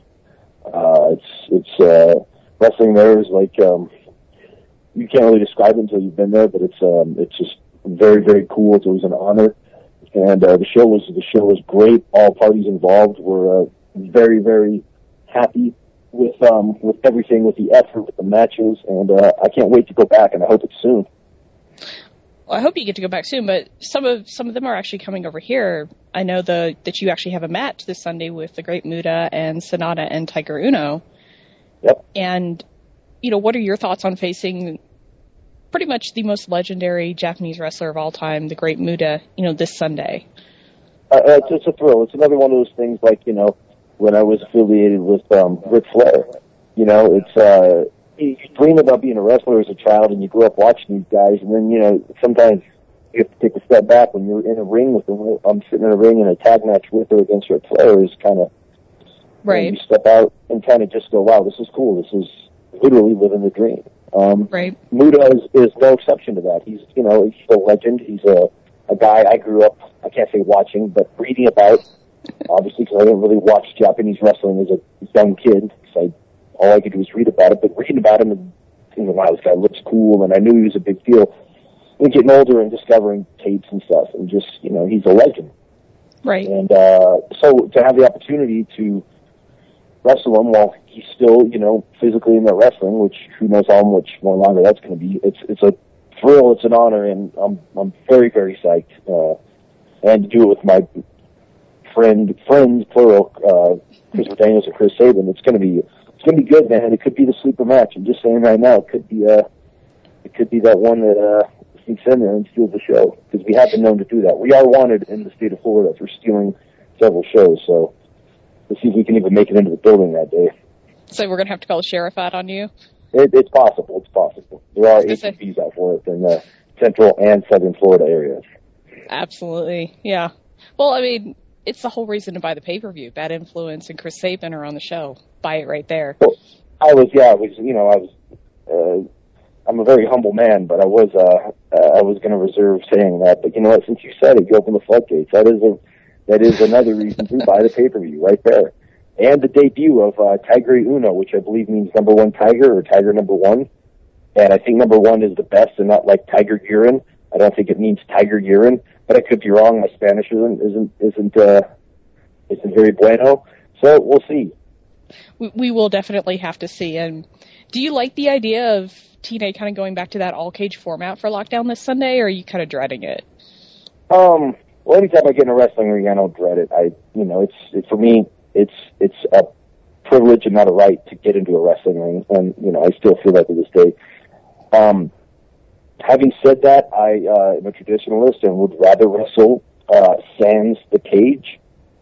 It's wrestling there is like you can't really describe it until you've been there, but it's just very, very cool. It's always an honor, and the show was great. All parties involved were very, very happy with everything, with the effort, with the matches, and I can't wait to go back, and I hope it's soon. Well, I hope you get to go back soon, but some of them are actually coming over here. I know that you actually have a match this Sunday with the Great Muta and Sonata and Tiger Uno. Yep. And, what are your thoughts on facing pretty much the most legendary Japanese wrestler of all time, the Great Muta, this Sunday? It's a thrill. It's another one of those things like, when I was affiliated with Ric Flair. It's you dream about being a wrestler as a child, and you grow up watching these guys, and then, sometimes you have to take a step back when you're in a ring with them. I'm sitting in a ring in a tag match with or against Ric Flair is kind of, right. You step out and kind of just go, wow, this is cool. This is literally living the dream. Right. Muta is no exception to that. He's, he's a legend. He's a guy I grew up, I can't say watching, but reading about, obviously, because I didn't really watch Japanese wrestling as a young kid, because all I could do was read about it, but reading about him and thinking, wow, this guy looks cool, and I knew he was a big deal. And getting older and discovering tapes and stuff, and just, he's a legend. Right. And so to have the opportunity to wrestle him while he's still, physically in the wrestling, which who knows how much more longer that's going to be, it's a thrill, it's an honor, and I'm very, very psyched. And to do it with my friends, plural, Christopher Daniels and Chris Sabin, it's going to be good, man. It could be the sleeper match. I'm just saying right now, it could be that one that sneaks in there and steals the show, because we have been known to do that. We are wanted in the state of Florida for stealing several shows, so let's see if we can even make it into the building that day. So we're going to have to call the sheriff out on you? It's possible. It's possible. There are ATVs out for it in the central and southern Florida areas. Absolutely, yeah. Well, I mean, it's the whole reason to buy the pay-per-view. Bad Influence and Chris Sabin are on the show. Buy it right there. Well, I'm a very humble man, but I was going to reserve saying that. But you know what? Since you said it, you opened the floodgates. That is another reason to buy the pay-per-view right there. And the debut of Tigre Uno, which I believe means number one tiger or tiger number one. And I think number one is the best and not like tiger urine. I don't think it means tiger urine, but I could be wrong. My Spanish isn't very bueno. So we'll see. We will definitely have to see. And do you like the idea of TNA kind of going back to that all-cage format for Lockdown this Sunday, or are you kind of dreading it? Well, anytime I get in a wrestling ring, I don't dread it. For me, it's a privilege and not a right to get into a wrestling ring, and I still feel that to this day. Having said that, I am a traditionalist and would rather wrestle sans the cage.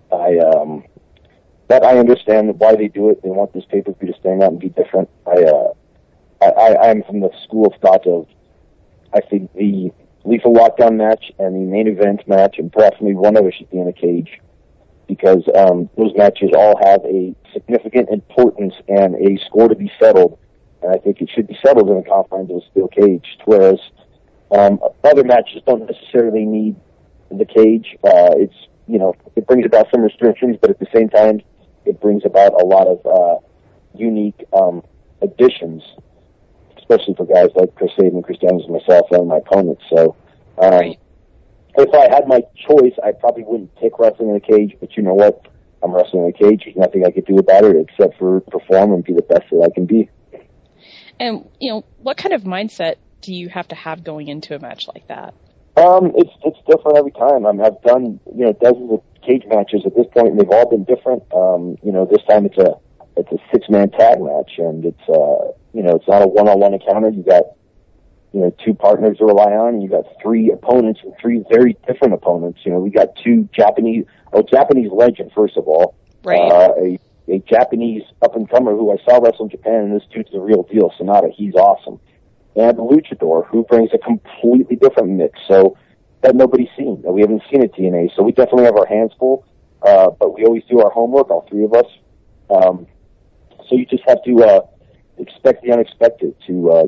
But I understand why they do it. They want this pay-per-view to stand out and be different. I'm from the school of thought of, I think the Lethal Lockdown match and the main event match, and perhaps maybe one other, should be in a cage, because those matches all have a significant importance and a score to be settled. And I think it should be settled in the confines of a steel cage, whereas other matches don't necessarily need the cage. It brings about some restrictions, but at the same time, it brings about a lot of unique additions, especially for guys like Chris Sabin, Chris Daniels, and myself, and my opponents. So, if I had my choice, I probably wouldn't pick wrestling in a cage, but you know what? I'm wrestling in a cage. There's nothing I could do about it except for perform and be the best that I can be. And, what kind of mindset do you have to have going into a match like that? It's different every time. I've done, dozens of cage matches at this point, and they've all been different. This time it's a 6-man tag match, and it's not a one-on-one encounter. You got, two partners to rely on, and you got 3 opponents and 3 very different opponents. We got 2 Japanese legend, first of all. Right. A Japanese up-and-comer who I saw wrestle in Japan, and this dude's the real deal. Sonata, he's awesome. And Luchador, who brings a completely different mix, so that nobody's seen, that we haven't seen at TNA. So we definitely have our hands full, but we always do our homework, all 3 of us. So you just have to expect the unexpected, to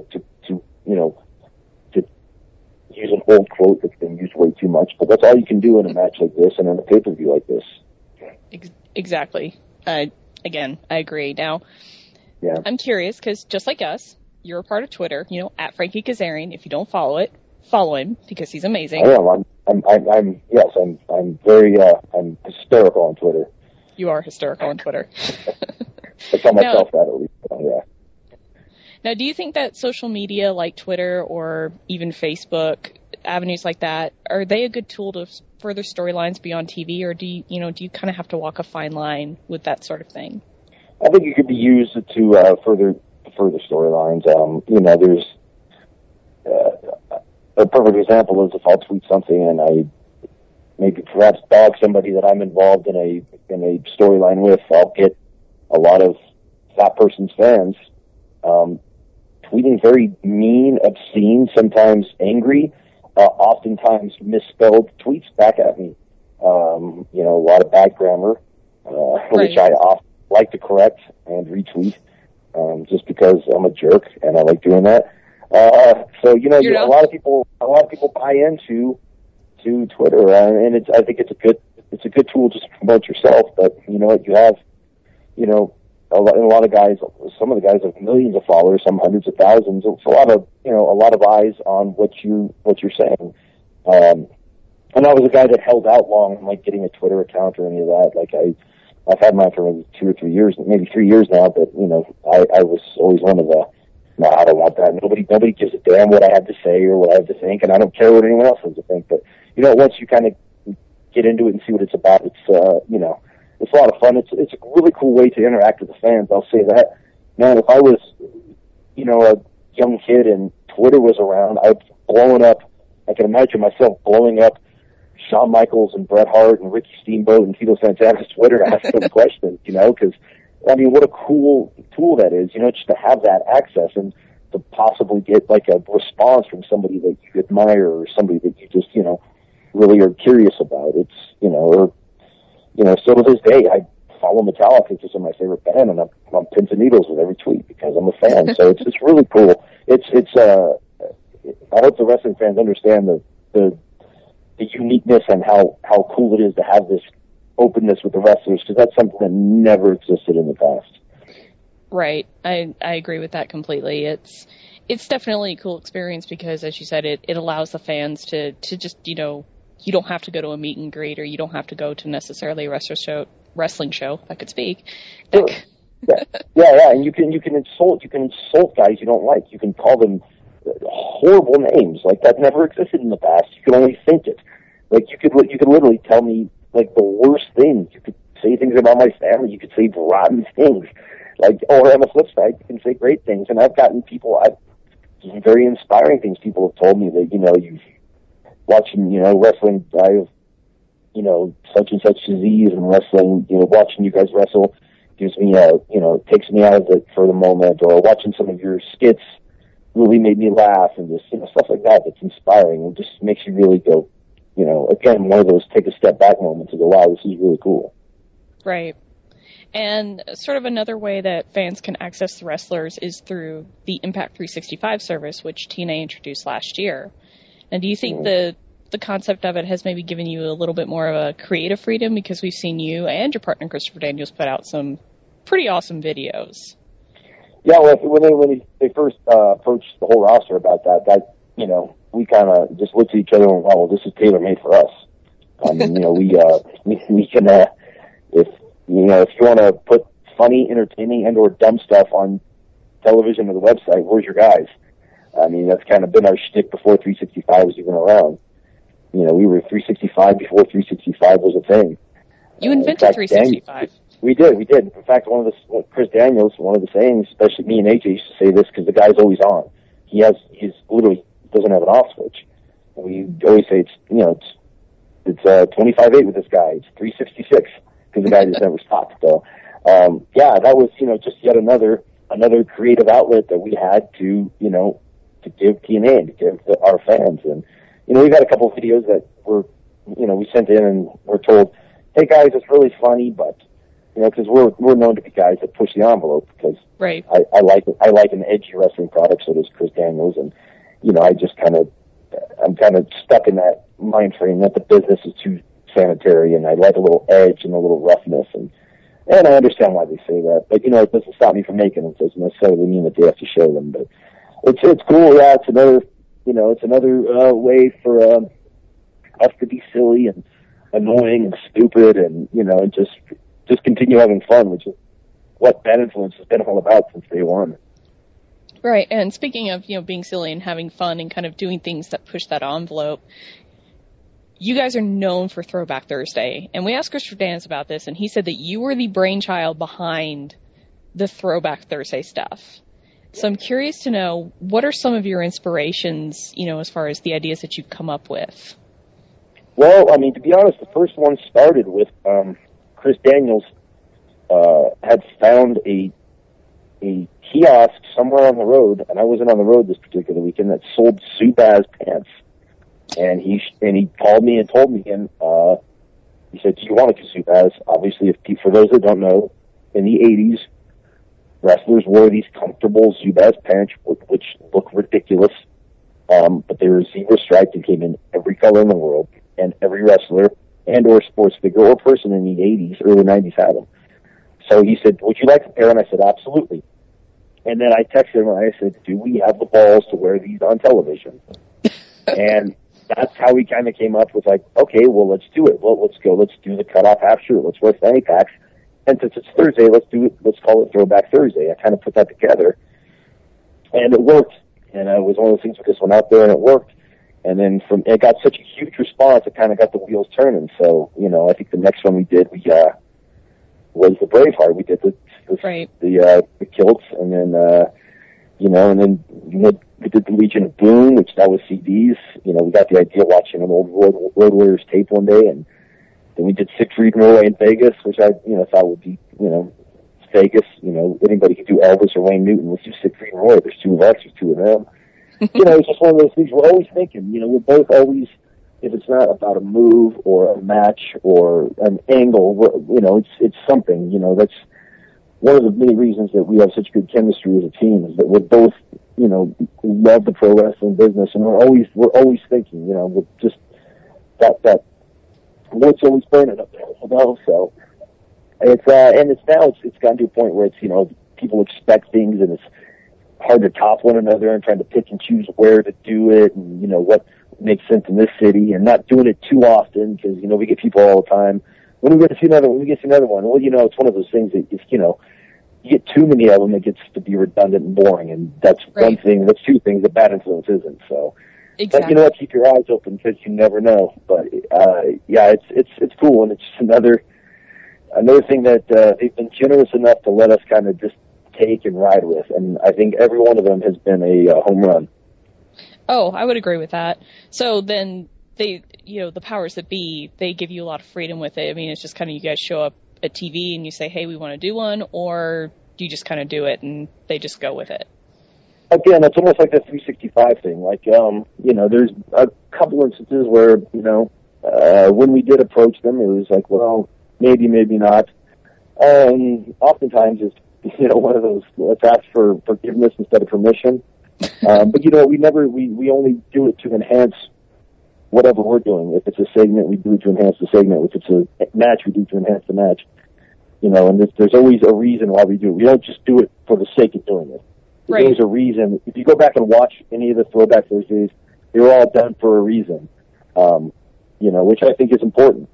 use an old quote that's been used way too much, but that's all you can do in a match like this and in a pay-per-view like this. Exactly. Again, I agree. Now, I'm curious, because just like us, you're a part of Twitter, at Frankie Kazarian. If you don't follow it, follow him, because he's amazing. I am. I'm very, I'm hysterical on Twitter. You are hysterical on Twitter. I tell myself that at least. Yeah. Now, do you think that social media like Twitter or even Facebook, avenues like that, are they a good tool to further storylines beyond TV, or do you kind of have to walk a fine line with that sort of thing? I think it could be used to further storylines. There's a perfect example is if I'll tweet something and I maybe perhaps dog somebody that I'm involved in a storyline with, I'll get a lot of that person's fans tweeting very mean, obscene, sometimes angry, oftentimes misspelled tweets back at me. A lot of bad grammar, which I often like to correct and retweet, just because I'm a jerk and I like doing that. So a lot of people buy into Twitter, and I think it's a good tool just to promote yourself. But you have, a lot of guys. Some of the guys have millions of followers, some hundreds of thousands. It's a lot of eyes on what you're saying. And I was a guy that held out long, like getting a Twitter account or any of that. Like I've had mine for maybe 2 or 3 years, maybe 3 years now. But I was always one of the, no, I don't want that. Nobody gives a damn what I have to say or what I have to think, and I don't care what anyone else has to think. But once you kind of get into it and see what it's about, it's it's a lot of fun. It's a really cool way to interact with the fans. I'll say that. Man, if I was a young kid and Twitter was around, I'd blowing up. I can imagine myself blowing up Shawn Michaels and Bret Hart and Ricky Steamboat and Tito Santana's Twitter asking them questions, because, what a cool tool that is, just to have that access and to possibly get like a response from somebody that you admire or somebody that you just, really are curious about. It's, or, still to this day, I follow Metallica because they're my favorite band, and I'm on pins and needles with every tweet because I'm a fan. So it's really cool. I hope the wrestling fans understand the uniqueness and how cool it is to have this openness with the wrestlers, because that's something that never existed in the past. Right. I agree with that completely. It's definitely a cool experience because, as you said, it allows the fans to just, you don't have to go to a meet and greet, or you don't have to go to necessarily a wrestling show, if I could speak. Sure. Yeah, and you can insult guys you don't like. You can call them horrible names. Like, that never existed in the past. You could only think it. Like, you could literally tell me, like, the worst things. You could say things about my family. You could say rotten things. Like, or on the flip side, you can say great things. And I've gotten very inspiring things people have told me that, you've watching, wrestling, I have, such and such disease, and wrestling, watching you guys wrestle gives me takes me out of it for the moment, or watching some of your skits really made me laugh, and just, stuff like that that's inspiring and just makes you really go, again, one of those take a step back moments and go, wow, this is really cool. Right. And sort of another way that fans can access the wrestlers is through the Impact 365 service, which TNA introduced last year. And do you think the concept of it has maybe given you a little bit more of a creative freedom, because we've seen you and your partner Christopher Daniels put out some pretty awesome videos? Yeah, well, when they first approached the whole roster about that, we kind of just looked at each other and went, well, this is tailor-made for us. I mean, we can, if you want to put funny, entertaining, and or dumb stuff on television or the website, where's your guys? I mean, that's kind of been our shtick before 365 was even around. We were 365 before 365 was a thing. You invented 365. We did. In fact, Chris Daniels, one of the sayings, especially me and AJ used to say this because the guy's always on. He's literally doesn't have an off switch. And we always say it's 25/8 with this guy. It's 366 because the guy just never stopped. So, that was just yet another creative outlet that we had to give TNA and to give our fans. And we've had a couple of videos that we sent in and we're told, hey guys, it's really funny, but because we're known to be guys that push the envelope, because right. I like an edgy wrestling product, so does Chris Daniels, and I'm kind of stuck in that mind frame that the business is too sanitary, and I like a little edge and a little roughness, and I understand why they say that, but it doesn't stop me from making them. It doesn't necessarily mean that they have to show them, but it's cool. Yeah, it's another way for us to be silly and annoying and stupid, and and just continue having fun, which is what Bad Influence has been all about since day one. Right, and speaking of, being silly and having fun and kind of doing things that push that envelope, you guys are known for Throwback Thursday, and we asked Christopher Daniels about this, and he said that you were the brainchild behind the Throwback Thursday stuff. So I'm curious to know, what are some of your inspirations, as far as the ideas that you've come up with? Well, I mean, to be honest, the first one started with Chris Daniels had found a kiosk somewhere on the road, and I wasn't on the road this particular weekend, that sold Zubaz pants. And he called me and told me, and he said, do you want a Zubaz? Obviously, for those that don't know, in the 80s, wrestlers wore these comfortable Zubaz pants, which look ridiculous, but they were zebra striped and came in every color in the world, and every wrestler and or sports figure or person in the 80s, early 90s had them. So he said, would you like a pair? And I said, absolutely. And then I texted him and I said, do we have the balls to wear these on television? And that's how we kind of came up with, like, okay, well, let's do it. Well, let's go. Let's do the cutoff half shirt. Let's wear fanny packs. And since it's Thursday, let's call it Throwback Thursday. I kind of put that together. And it worked. And it was one of those things with this one out there, and it worked. And then it got such a huge response, it kind of got the wheels turning. So, I think the next one we did, was the Braveheart. We did the kilts, and then, and then we did the Legion of Boom, which that was CDs. We got the idea watching an old Road Warriors tape one day, and then we did Siegfried and Roy in Vegas, which I, thought would be, Vegas. Anybody could do Elvis or Wayne Newton. Let's do Siegfried and Roy. There's two of us, there's two of them. It's just one of those things we're always thinking. We're both always if it's not about a move or a match or an angle, you know, it's something. You know, that's one of the many reasons that we have such good chemistry as a team, is that we're both, you know, love the pro wrestling business, and we're always thinking, you know, we're just that what's always burning up there, you know. So it's it's gotten to a point where it's, you know, people expect things, and it's hard to top one another and trying to pick and choose where to do it, and, you know, what makes sense in this city, and not doing it too often, because, you know, we get people all the time, when we get to see another one. Well, you know, it's one of those things that, if, you know, you get too many of them, it gets to be redundant and boring, and that's one thing, that's two things that Bad Influence isn't. So, exactly. But, you know what, keep your eyes open, because you never know. But yeah, it's cool, and it's just another thing that they've been generous enough to let us kind of just take and ride with, and I think every one of them has been a home run. Oh, I would agree with that. So then they, you know, the powers that be, they give you a lot of freedom with it. I mean, it's just kind of, you guys show up at TV and you say, hey, we want to do one, or do you just kind of do it and they just go with it? Again, it's almost like the 365 thing. Like, you know, there's a couple instances where, you know, when we did approach them, it was like, well, maybe not. Oftentimes it's, you know, one of those, let's ask for forgiveness instead of permission. But, you know, we only do it to enhance whatever we're doing. If it's a segment, we do it to enhance the segment. If it's a match, we do it to enhance the match. You know, and there's always a reason why we do it. We don't just do it for the sake of doing it. There's always a reason. If you go back and watch any of the Throwback Thursdays, they were all done for a reason, you know, which I think is important.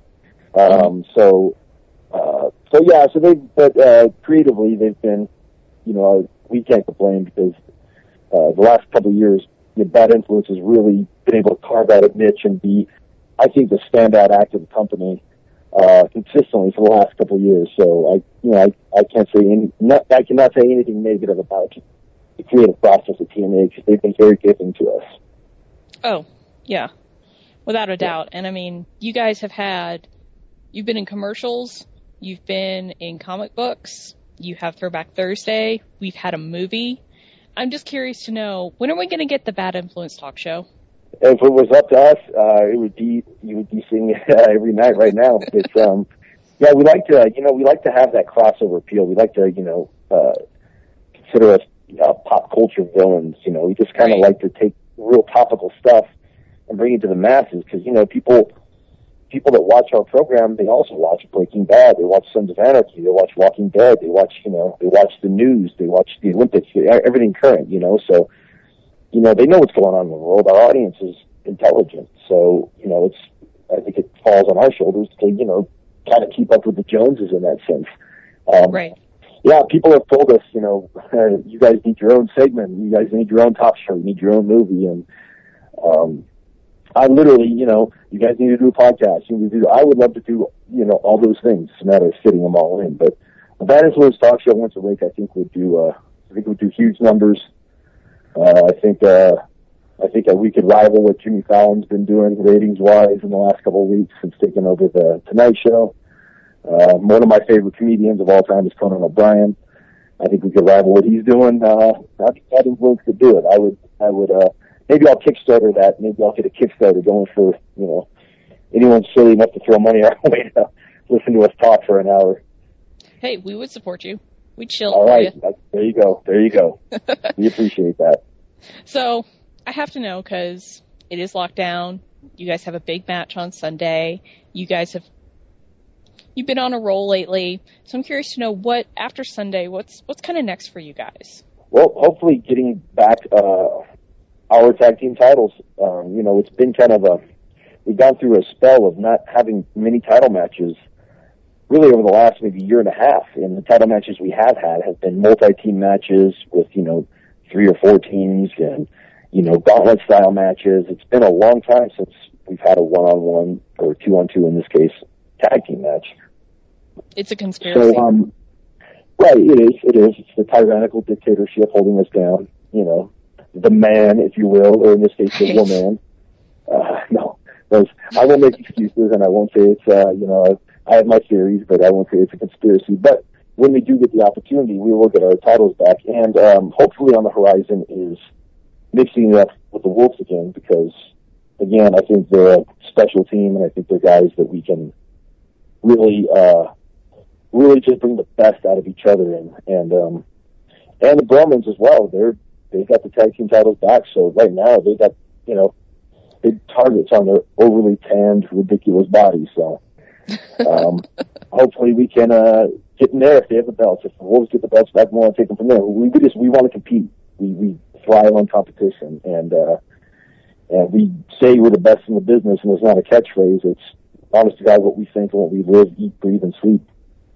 Creatively, they've been, you know, we can't complain, because the last couple of years, Bad Influence has really been able to carve out a niche and be, I think, the standout act of the company consistently for the last couple of years. So I cannot say anything negative about the creative process at TNA, because they've been very giving to us. Oh, yeah, without a doubt. And I mean, you guys you've been in commercials, you've been in comic books, you have Throwback Thursday, we've had a movie. I'm just curious to know, when are we going to get the Bad Influence talk show? If it was up to us, you would be seeing it every night right now. It's yeah, we like to have that crossover appeal. We like to, you know, consider us pop culture villains. You know, we just kind of like to take real topical stuff and bring it to the masses, because, you know, people that watch our program, they also watch Breaking Bad, they watch Sons of Anarchy, they watch Walking Dead, they watch the news, they watch the Olympics, everything current, you know. So, you know, they know what's going on in the world. Our audience is intelligent, so, you know, I think it falls on our shoulders to, you know, kind of keep up with the Joneses in that sense. Right. Yeah, people have told us, you know, you guys need your own segment, you guys need your own talk show, you need your own movie, and I literally, you know, you guys need to do a podcast. I would love to do, you know, all those things. It's a matter of fitting them all in. But a Bad Influence talk show once a week, I think would do huge numbers. I think we could rival what Jimmy Fallon's been doing ratings wise in the last couple of weeks since taking over the Tonight Show. One of my favorite comedians of all time is Conan O'Brien. I think we could rival what he's doing. I think Bad Influence could do it. I would. Maybe I'll Kickstarter that. Maybe I'll get a Kickstarter going for, you know, anyone silly enough to throw money our way to listen to us talk for an hour. Hey, we would support you. We'd chill. All right. There you go. We appreciate that. So, I have to know, because it is lockdown. You guys have a big match on Sunday. You've been on a roll lately. So I'm curious to know, what, after Sunday, what's kind of next for you guys? Well, hopefully getting back our tag team titles. You know, it's been kind of we've gone through a spell of not having many title matches really over the last maybe year and a half. And the title matches we have had have been multi-team matches with, you know, 3 or 4 teams, and, you know, gauntlet style matches. It's been a long time since we've had a 1-on-1 or 2-on-2 in this case tag team match. It's a conspiracy. So, right, it is. It's the tyrannical dictatorship holding us down, you know. The man, if you will, or in this case, the woman. No, I won't make excuses, and I won't say it's, you know, I have my theories, but I won't say it's a conspiracy. But when we do get the opportunity, we will get our titles back, and hopefully on the horizon is mixing it up with the Wolves again, because again, I think they're a special team, and I think they're guys that we can really just bring the best out of each other, and the Bromans as well. They've got the tag team titles back, so right now they got big targets on their overly tanned, ridiculous bodies. So hopefully we can get in there if they have the belts. If the Wolves get the belts back, we want to take them from there. We want to compete. We thrive on competition, and we say we're the best in the business, and it's not a catchphrase. It's honest to God what we think and what we live, eat, breathe, and sleep.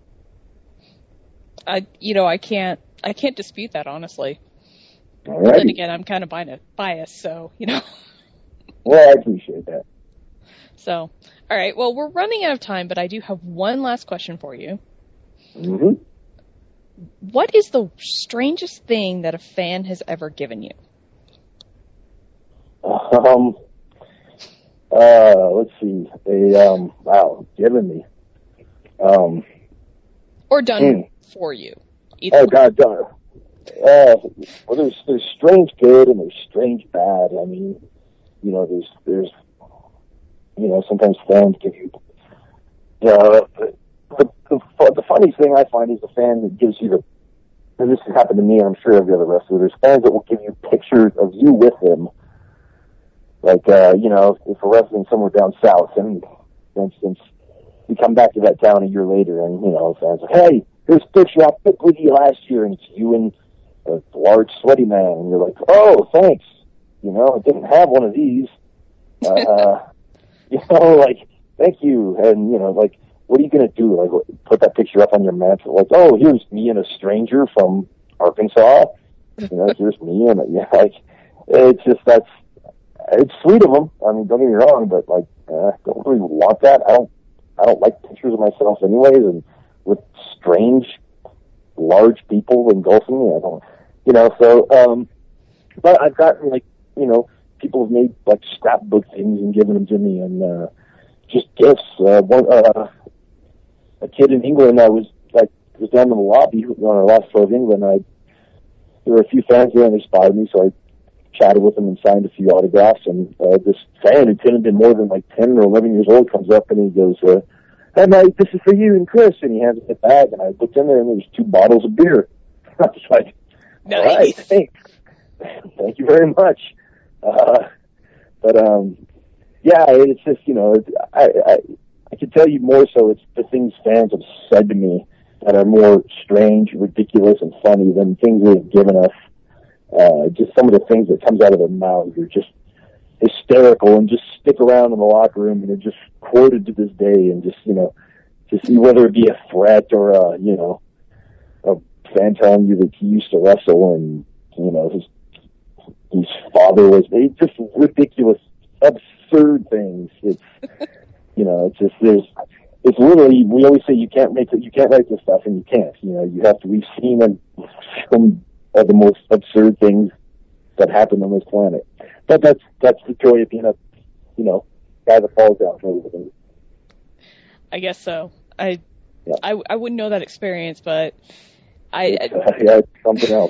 I can't dispute that, honestly. Alrighty. But then again, I'm kind of biased, so, Well, I appreciate that. So, all right. Well, we're running out of time, but I do have one last question for you. Mm-hmm. What is the strangest thing that a fan has ever given you? Let's see. Given me. Or done for you. Oh, God, done. Well, there's strange good and there's strange bad. I mean, there's sometimes fans give you, the funniest thing I find is the fan that gives you and this has happened to me, and I'm sure every other wrestler, there's fans that will give you pictures of you with him. Like, if we're wrestling somewhere down south, and for instance, we come back to that town a year later, and, fans are, hey, here's a picture I took with you last year, and it's you and a large sweaty man, and you're like, oh, thanks. I didn't have one of these. Thank you. And, what are you going to do? Like, put that picture up on your mantle? Like, oh, here's me and a stranger from Arkansas. Here's me. And, it's just, it's sweet of them. I mean, don't get me wrong, but, don't really want that. I don't like pictures of myself anyways, and with strange, large people engulfing me, I don't, but I've gotten, people have made, scrapbook things and given them to me, and, just gifts. A kid in England, I was down in the lobby on our last tour of England. There were a few fans there, and they spotted me, so I chatted with them and signed a few autographs. And this fan who couldn't have been more than 10 or 11 years old comes up and he goes, "Hey, Mike, this is for you and Chris." And he hands me a bag, and I looked in there, and there was 2 bottles of beer. I was like, nice. All right, thanks. Thank you very much. Yeah, it's just, I can tell you more so it's the things fans have said to me that are more strange, ridiculous, and funny than things they've given us. Just some of the things that comes out of their mouths are just hysterical and just stick around in the locker room and are just quoted to this day, and just, to see whether it be a threat or a fan telling you that he used to wrestle and, his father was, just ridiculous, absurd things. It's, it's just, it's literally, we always say you can't write this stuff, and you can't, we've seen some of the most absurd things that happen on this planet. But that's the joy of being a, guy that falls down for everything. I guess so. I wouldn't know that experience, but it's something else.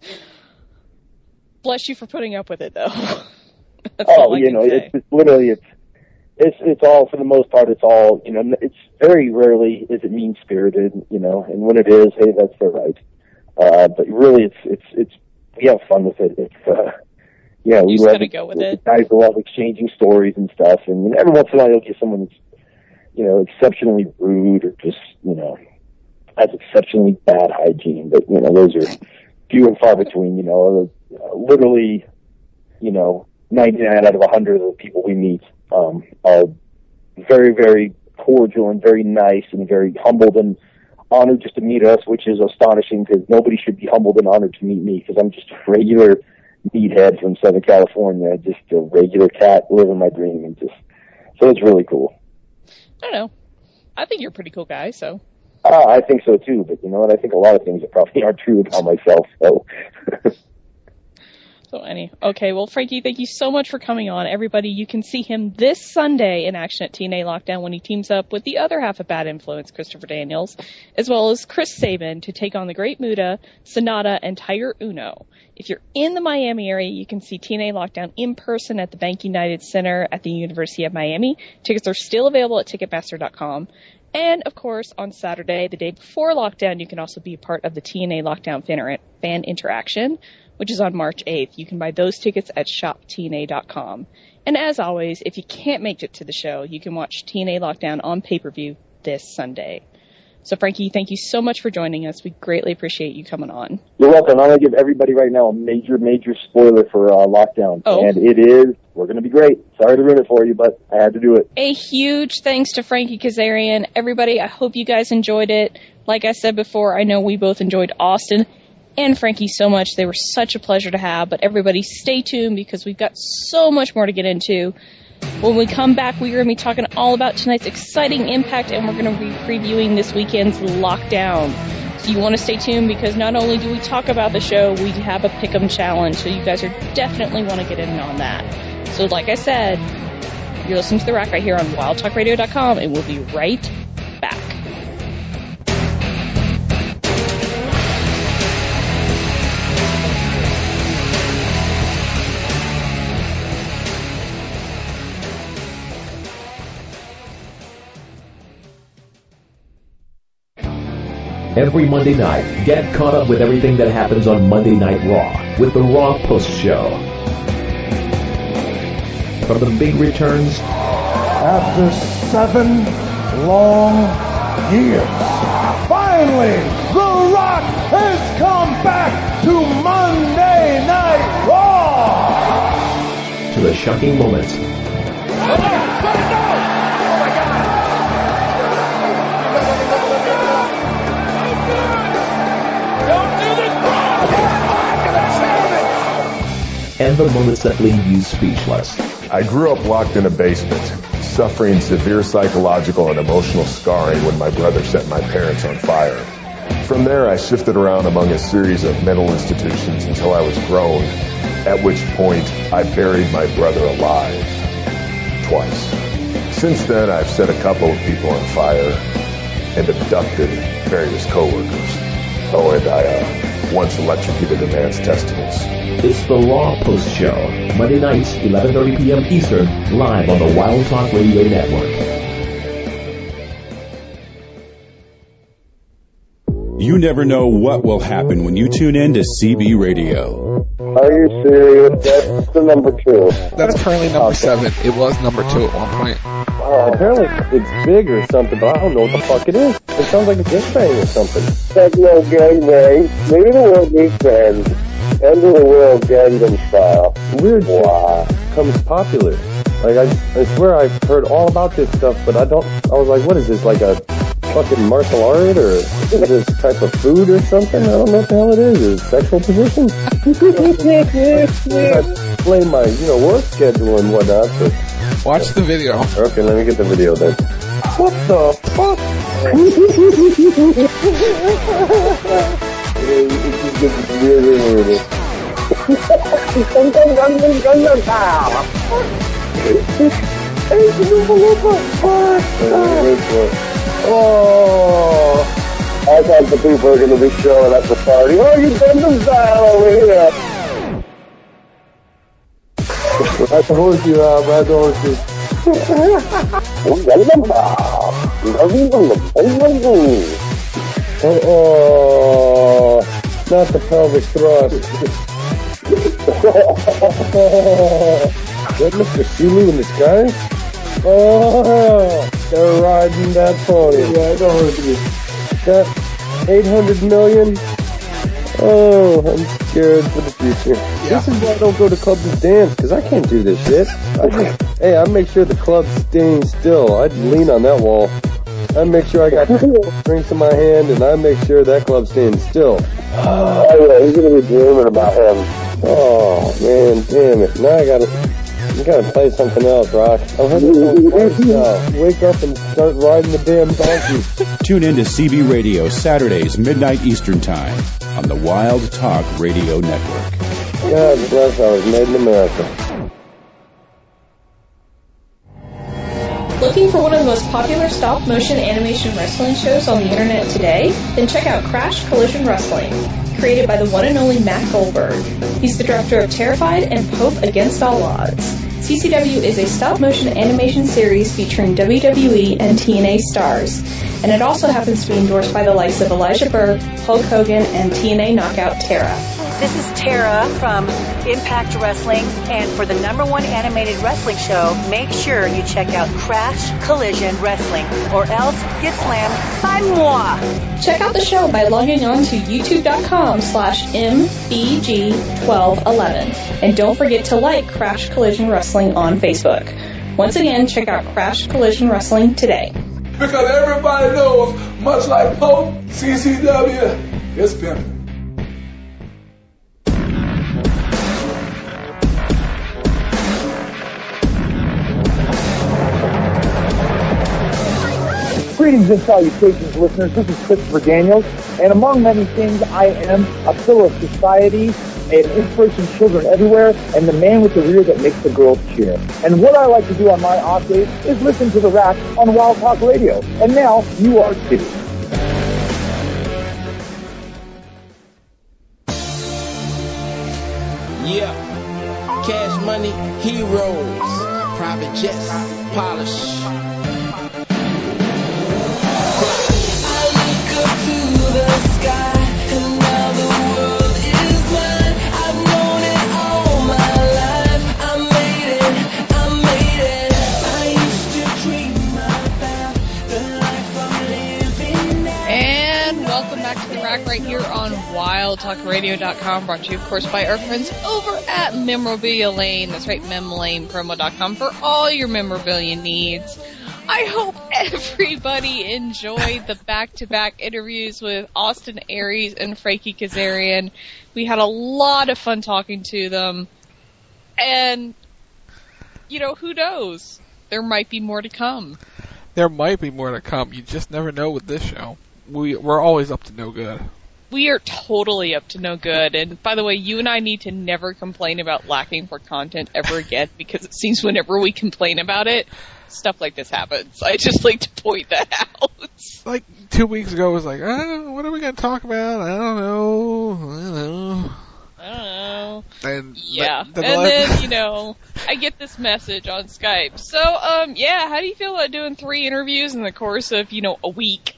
Bless you for putting up with it, though. It's just literally, it's all, for the most part, it's all, it's very rarely is it mean-spirited, and when it is, hey, that's their right. But really, it's we have fun with it. It's, we love to go with it. Guys love exchanging stories and stuff, and every once in a while you'll get someone that's, exceptionally rude or just, has exceptionally bad hygiene, but, those are few and far between, literally, 99 out of 100 of the people we meet, are very, very cordial and very nice and very humbled and honored just to meet us, which is astonishing because nobody should be humbled and honored to meet me because I'm just a regular meathead from Southern California, just a regular cat living my dream, and so it's really cool. I don't know. I think you're a pretty cool guy, so. I think so too, but you know what? I think a lot of things that probably aren't true about myself, so. Okay, well, Frankie, thank you so much for coming on. Everybody, you can see him this Sunday in action at TNA Lockdown when he teams up with the other half of Bad Influence, Christopher Daniels, as well as Chris Sabin to take on the Great Muta, Sonata, and Tiger Uno. If you're in the Miami area, you can see TNA Lockdown in person at the Bank United Center at the University of Miami. Tickets are still available at Ticketmaster.com. And, of course, on Saturday, the day before lockdown, you can also be a part of the TNA Lockdown fan interaction, which is on March 8th. You can buy those tickets at shoptna.com. And as always, if you can't make it to the show, you can watch TNA Lockdown on pay-per-view this Sunday. So, Frankie, thank you so much for joining us. We greatly appreciate you coming on. You're welcome. I'm going to give everybody right now a major, major spoiler for Lockdown. Oh. And it is, we're going to be great. Sorry to ruin it for you, but I had to do it. A huge thanks to Frankie Kazarian. Everybody, I hope you guys enjoyed it. Like I said before, I know we both enjoyed Austin and Frankie so much. They were such a pleasure to have. But everybody, stay tuned because we've got so much more to get into. When we come back, we're going to be talking all about tonight's exciting Impact, and we're going to be previewing this weekend's Lockdown. So you want to stay tuned because not only do we talk about the show, we have a Pick'em challenge, so you guys are definitely want to get in on that. So like I said, you're listening to The Rack right here on WildTalkRadio.com, and we'll be right back. Every Monday night, get caught up with everything that happens on Monday Night Raw with the Raw Post Show. From the big returns, after 7 long years, finally, The Rock has come back to Monday Night Raw! To the shocking moments. And the moments that leave you speechless. I grew up locked in a basement, suffering severe psychological and emotional scarring when my brother set my parents on fire. From there, I shifted around among a series of mental institutions until I was grown, at which point I buried my brother alive. Twice. Since then, I've set a couple of people on fire and abducted various coworkers. Oh, and I once electrocuted a man's testicles. It's the Raw Post Show, Monday nights, 11:30 p.m. Eastern, live on the Wild Talk Radio Network. You never know what will happen when you tune in to CB Radio. Are you serious? That's the number 2. That's currently number 7. It was number 2 at one point. Apparently it's big or something, but I don't know what the fuck it is. It sounds like a gangbang or something. Techno gangbang. Maybe the world needs friends. End of the world Gangnam Style. Weird shit becomes popular. Like I swear I've heard all about this stuff, but I was like, what is this, like a fucking martial art, or is this type of food or something? I don't know what the hell it is. Is it sexual position? I explain my, work schedule and whatnot, but... Watch the video. Okay, let me get the video then. What the fuck? Oh, I thought the people are going to be showing at the party. Oh, you Gangnam Style over here. I told you, I told you. Oh, not the pelvic thrust. That Mr. Sulu in the sky? Oh, they're riding that pony. Yeah, I know it. That 800 million. Oh, I'm scared for the future. Yeah. This is why I don't go to clubs and dance, because I can't do this shit. I make sure the club's staying still. I'd lean on that wall. I make sure I got drinks in my hand, and I make sure that club's staying still. Oh, yeah, he's going to be dreaming about him. Oh, man, damn it. Now you gotta play something else, Rock. Wake up and start riding the damn donkey. Tune in to CB Radio Saturdays, midnight Eastern Time on the Wild Talk Radio Network. God bless, I was made in America. Looking for one of the most popular stop-motion animation wrestling shows on the internet today? Then check out Crash Collision Wrestling, created by the one and only Matt Goldberg. He's the director of Terrified and Pope Against All Odds. CCW is a stop-motion animation series featuring WWE and TNA stars, and it also happens to be endorsed by the likes of Elijah Burke, Hulk Hogan, and TNA knockout Tara. This is Tara from Impact Wrestling, and for the #1 animated wrestling show, make sure you check out Crash Collision Wrestling, or else get slammed by moi. Check out the show by logging on to youtube.com/mbg1211, and don't forget to like Crash Collision Wrestling on Facebook. Once again, check out Crash Collision Wrestling today. Because everybody knows, much like Pope, CCW is pimping. Greetings and salutations, listeners. This is Christopher Daniels, and among many things, I am a pillar of society, an inspiration to children everywhere, and the man with the rear that makes the girls cheer. And what I like to do on my off days is listen to the Rack on Wild Talk Radio. And now, you are too. Yeah. Cash Money Heroes. Private jets. Polish. Right here on WildTalkRadio.com, brought to you, of course, by our friends over at Memorabilia Lane. That's right, memlanepromo.com for all your memorabilia needs. I hope everybody enjoyed the back-to-back interviews with Austin Aries and Frankie Kazarian. We had a lot of fun talking to them. And, you know, who knows? There might be more to come. There might be more to come. You just never know with this show. We're always up to no good. We are totally up to no good. And by the way, you and I need to never complain about lacking for content ever again, because it seems whenever we complain about it, stuff like this happens. I just like to point that out. Like 2 weeks ago, it was like, what are we going to talk about? I don't know. And yeah. Then, you know, I get this message on Skype. So, yeah, how do you feel about doing 3 interviews in the course of, you know, a week?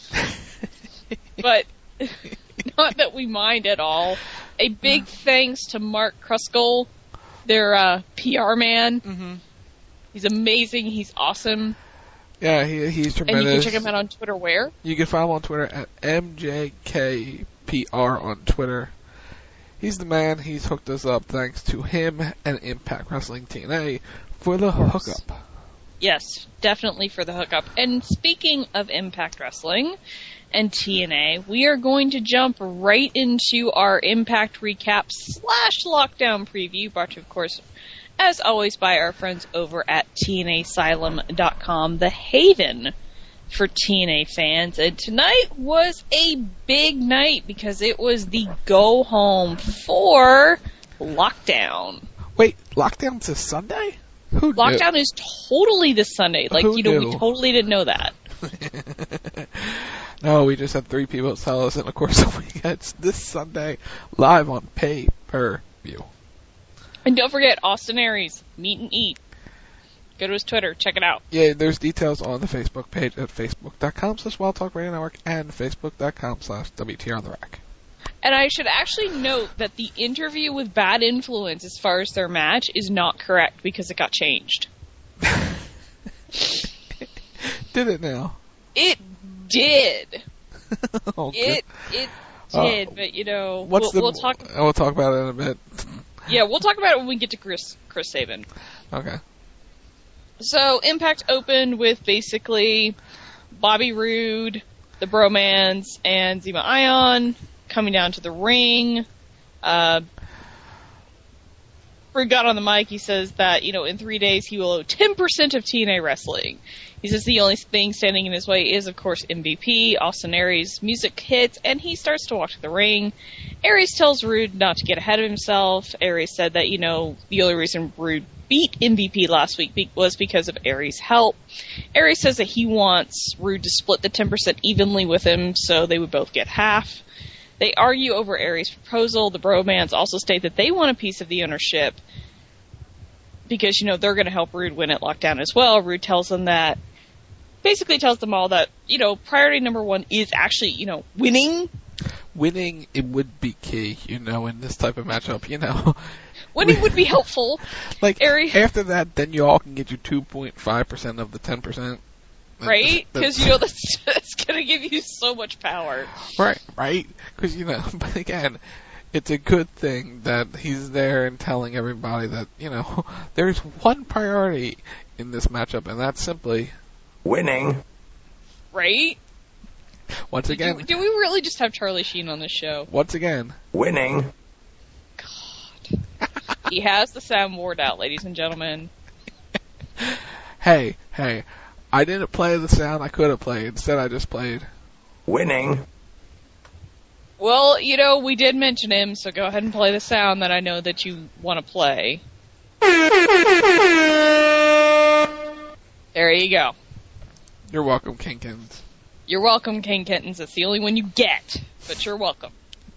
But not that we mind at all. A big thanks to Mark Kruskal, their PR man. Mm-hmm. He's amazing. He's awesome. Yeah, he's tremendous. And you can check him out on Twitter where? You can follow him on Twitter at MJKPR on Twitter. He's the man. He's hooked us up thanks to him and Impact Wrestling TNA for the hookup. Yes, definitely for the hookup. And speaking of Impact Wrestling and TNA, we are going to jump right into our Impact recap / lockdown preview, brought to you, of course, as always, by our friends over at TNAsylum.com, the haven for TNA fans. And tonight was a big night because it was the go home for Lockdown. Wait, Lockdown's a Sunday? Who Lockdown knew? is totally the Sunday. Like, Who you know, knew? we totally didn't know that. No, we just had 3 people tell us, and of course it's this Sunday live on pay-per-view. And don't forget, Austin Aries, Meet and Eat. Go to his Twitter, check it out. Yeah, there's details on the Facebook page at facebook.com/WildTalkRadio Network and facebook.com/WTROnTheRack. And I should actually note that the interview with Bad Influence, as far as their match, is not correct because it got changed. Did it now? It did. Oh, it did, but you know, we'll talk. We'll talk about it in a bit. Yeah, we'll talk about it when we get to Chris Sabin. Okay. So Impact opened with basically Bobby Roode, the Bromans, and Zema Ion coming down to the ring. Rude got on the mic. He says that, in 3 days he will owe 10% of TNA Wrestling. He says the only thing standing in his way is, of course, MVP, Austin Aries' music hits, and he starts to walk to the ring. Aries tells Rude not to get ahead of himself. Aries said that, the only reason Rude beat MVP last week was because of Aries' help. Aries says that he wants Rude to split the 10% evenly with him so they would both get half. They argue over Aries' proposal. The Bromans also state that they want a piece of the ownership because, they're going to help Rude win at Lockdown as well. Rude tells them that, basically tells them all that, priority number one is actually, winning. Winning, it would be key, in this type of matchup, Winning would be helpful. After that, then you all can get your 2.5% of the 10%. Right? Because, that's going to give you so much power. Right. Because, but again, it's a good thing that he's there and telling everybody that, there's one priority in this matchup, and that's simply winning. Right? Once again. Do we really just have Charlie Sheen on this show? Once again. Winning. God. He has the soundboard out, ladies and gentlemen. Hey. I didn't play the sound I could have played. Instead, I just played winning. Well, we did mention him, so go ahead and play the sound that I know that you want to play. There you go. You're welcome, King Kittens. You're welcome, King Kittens. It's the only one you get, but you're welcome.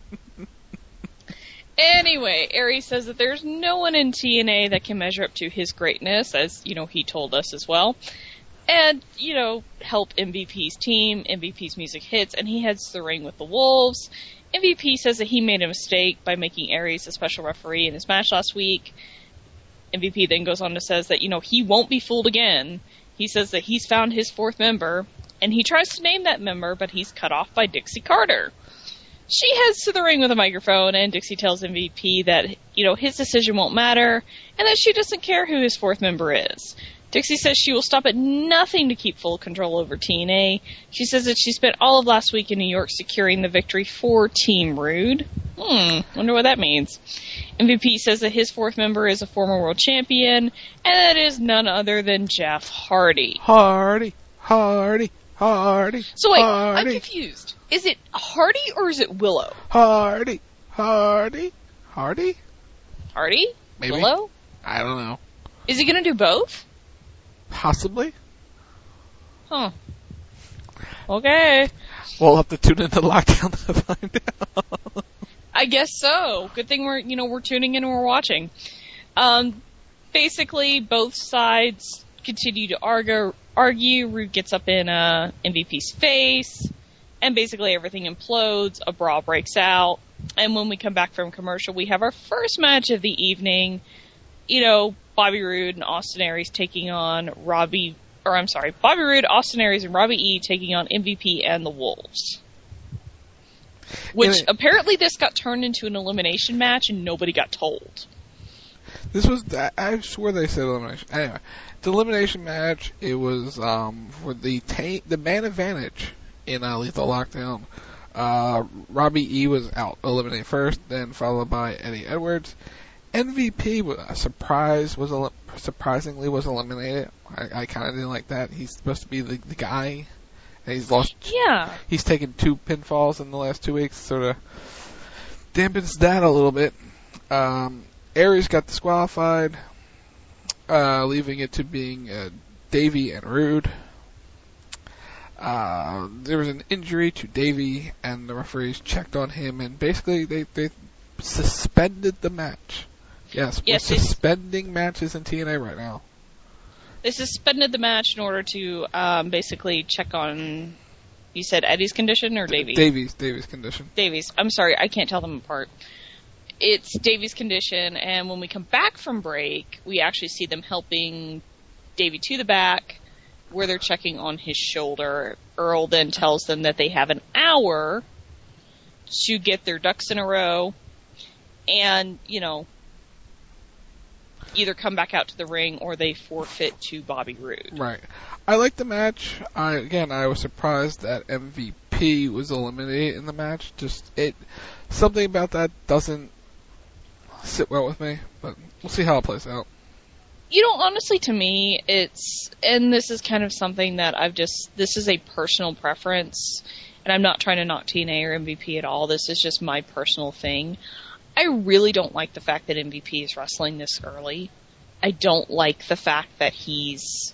Anyway, Aries says that there's no one in TNA that can measure up to his greatness, as, he told us as well. And, help MVP's team. MVP's music hits, and he heads to the ring with the Wolves. MVP says that he made a mistake by making Aries a special referee in his match last week. MVP then goes on to says that, he won't be fooled again. He says that he's found his fourth member, and he tries to name that member, but he's cut off by Dixie Carter. She heads to the ring with a microphone, and Dixie tells MVP that, his decision won't matter, and that she doesn't care who his fourth member is. Dixie says she will stop at nothing to keep full control over TNA. She says that she spent all of last week in New York securing the victory for Team Rude. Wonder what that means. MVP says that his fourth member is a former world champion, and that is none other than Jeff Hardy. Hardy. So wait, I'm confused. Is it Hardy or is it Willow? Hardy? Maybe. Willow? I don't know. Is he going to do both? Possibly. Huh. Okay. We'll have to tune into Lockdown to find out. I guess so. Good thing we're tuning in and we're watching. Basically, both sides continue to argue. Rude gets up in MVP's face, and basically everything implodes. A brawl breaks out, and when we come back from commercial, we have our first match of the evening. Bobby Roode and Austin Aries taking on Bobby Roode, Austin Aries, and Robbie E taking on MVP and the Wolves. Which, apparently this got turned into an elimination match and nobody got told. This was, I swear they said elimination. Anyway, the elimination match, it was for the man advantage in Lethal Lockdown. Robbie E was out, eliminated first, then followed by Eddie Edwards. MVP surprisingly was eliminated. I kind of didn't like that. He's supposed to be the guy, and he's lost. Yeah. He's taken 2 pinfalls in the last 2 weeks, sort of dampens that a little bit. Aries got disqualified, leaving it to being Davey and Rude. There was an injury to Davey, and the referees checked on him, and basically they suspended the match. Yes, we're suspending matches in TNA right now. They suspended the match in order to basically check on, you said Eddie's condition or Davey's? Davey's condition. Davey's. I'm sorry, I can't tell them apart. It's Davey's condition, and when we come back from break, we actually see them helping Davey to the back, where they're checking on his shoulder. Earl then tells them that they have an hour to get their ducks in a row, and, either come back out to the ring or they forfeit to Bobby Roode. Right. I like the match. I was surprised that MVP was eliminated in the match. Something about that doesn't sit well with me, but we'll see how it plays out. You know, honestly, to me, and this is kind of something that this is a personal preference, and I'm not trying to knock TNA or MVP at all. This is just my personal thing. I really don't like the fact that MVP is wrestling this early. I don't like the fact that he's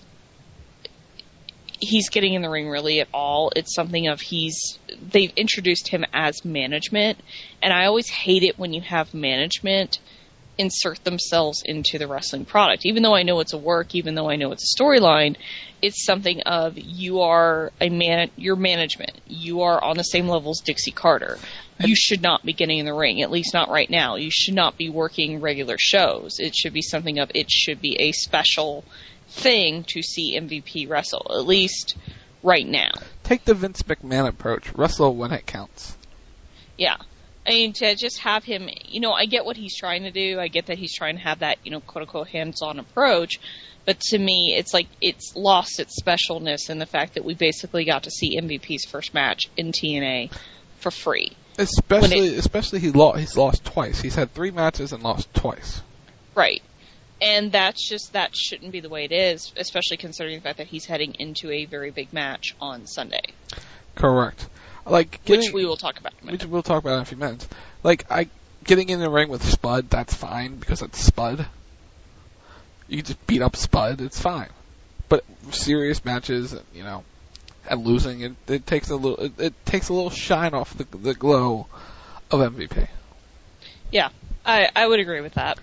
getting in the ring really at all. It's something of they've introduced him as management, and I always hate it when you have management insert themselves into the wrestling product. Even though I know it's a work, even though I know it's a storyline, it's something of you're management. You are on the same level as Dixie Carter. You should not be getting in the ring, at least not right now. You should not be working regular shows. It should be something of, it should be a special thing to see MVP wrestle, at least right now. Take the Vince McMahon approach. Wrestle when it counts. Yeah. I mean, to just have him, I get what he's trying to do. I get that he's trying to have that, quote-unquote hands-on approach. But to me, it's like it's lost its specialness in the fact that we basically got to see MVP's first match in TNA for free. Especially he's lost twice. He's had 3 matches and lost twice. Right. And that shouldn't be the way it is, especially considering the fact that he's heading into a very big match on Sunday. Correct. Which we will talk about in a minute. Which we'll talk about in a few minutes. Getting in the ring with Spud, that's fine, because it's Spud. You can just beat up Spud, it's fine. But serious matches, and losing, it takes a little shine off the glow of MVP. Yeah, I would agree with that.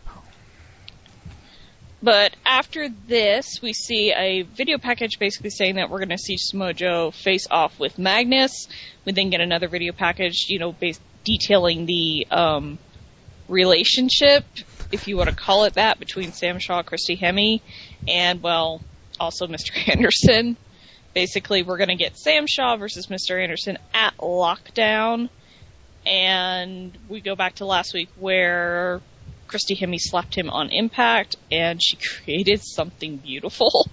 But after this, we see a video package basically saying that we're going to see Samoa Joe face off with Magnus. We then get another video package, detailing the relationship, if you want to call it that, between Sam Shaw, Christy Hemme, and, also Mr. Anderson. Basically, we're going to get Sam Shaw versus Mr. Anderson at Lockdown. And we go back to last week where Christy Hemme slapped him on Impact, and she created something beautiful.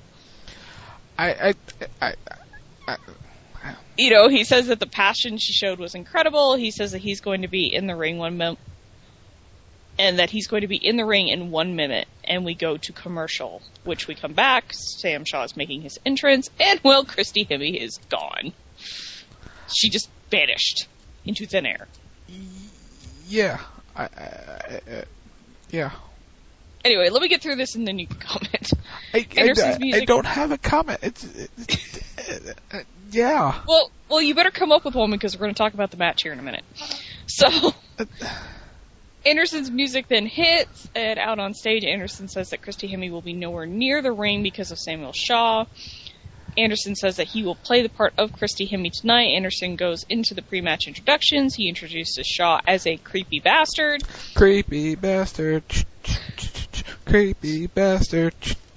He says that the passion she showed was incredible. He says that he's going to be in the ring and that he's going to be in the ring in 1 minute. And we go to commercial, which we come back. Sam Shaw is making his entrance, and Christy Hemme is gone. She just vanished into thin air. Yeah. Yeah. Anyway, let me get through this and then you can comment. I don't have a comment. Yeah. Well, you better come up with one because we're going to talk about the match here in a minute. So, Anderson's music then hits, and out on stage, Anderson says that Christy Hemme will be nowhere near the ring because of Samuel Shaw. Anderson says that he will play the part of Christy Hemme tonight. Anderson goes into the pre-match introductions. He introduces Shaw as a creepy bastard. Creepy bastard. Creepy bastard.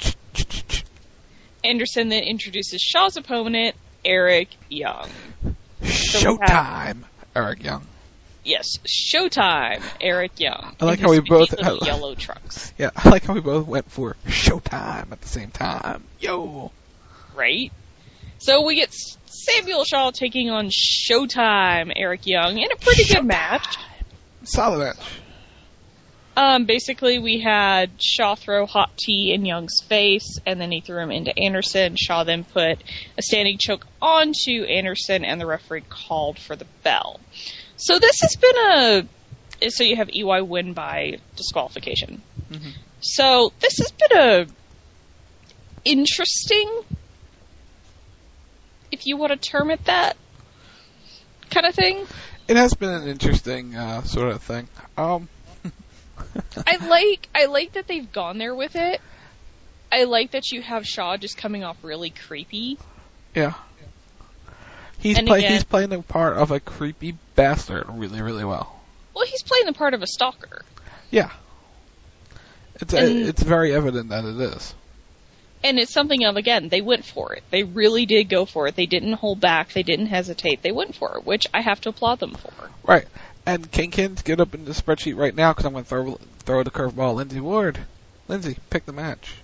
Anderson then introduces Shaw's opponent, Eric Young. Showtime, Eric Young. Yes, Showtime, Eric Young. I like how we both yellow trucks. Yeah, I like how we both went for Showtime at the same time. Yo. Right? So we get Samuel Shaw taking on Showtime Eric Young in a pretty good match. Solid match. Basically, we had Shaw throw hot tea in Young's face, and then he threw him into Anderson. Shaw then put a standing choke onto Anderson, and the referee called for the bell. So this has been so you have EY win by disqualification. Mm-hmm. So this has been a interesting, if you want to term it that, kind of thing. It has been an interesting sort of thing. I like that they've gone there with it. I like that you have Shaw just coming off really creepy. Yeah. He's playing the part of a creepy bastard really, really well. Well, he's playing the part of a stalker. Yeah. It's very evident that it is. And it's something of, again, they went for it. They really did go for it. They didn't hold back. They didn't hesitate. They went for it, which I have to applaud them for. Right. And Kinkin's get up in the spreadsheet right now because I'm going to throw the curveball. Lindsay Ward. Lindsay, pick the match.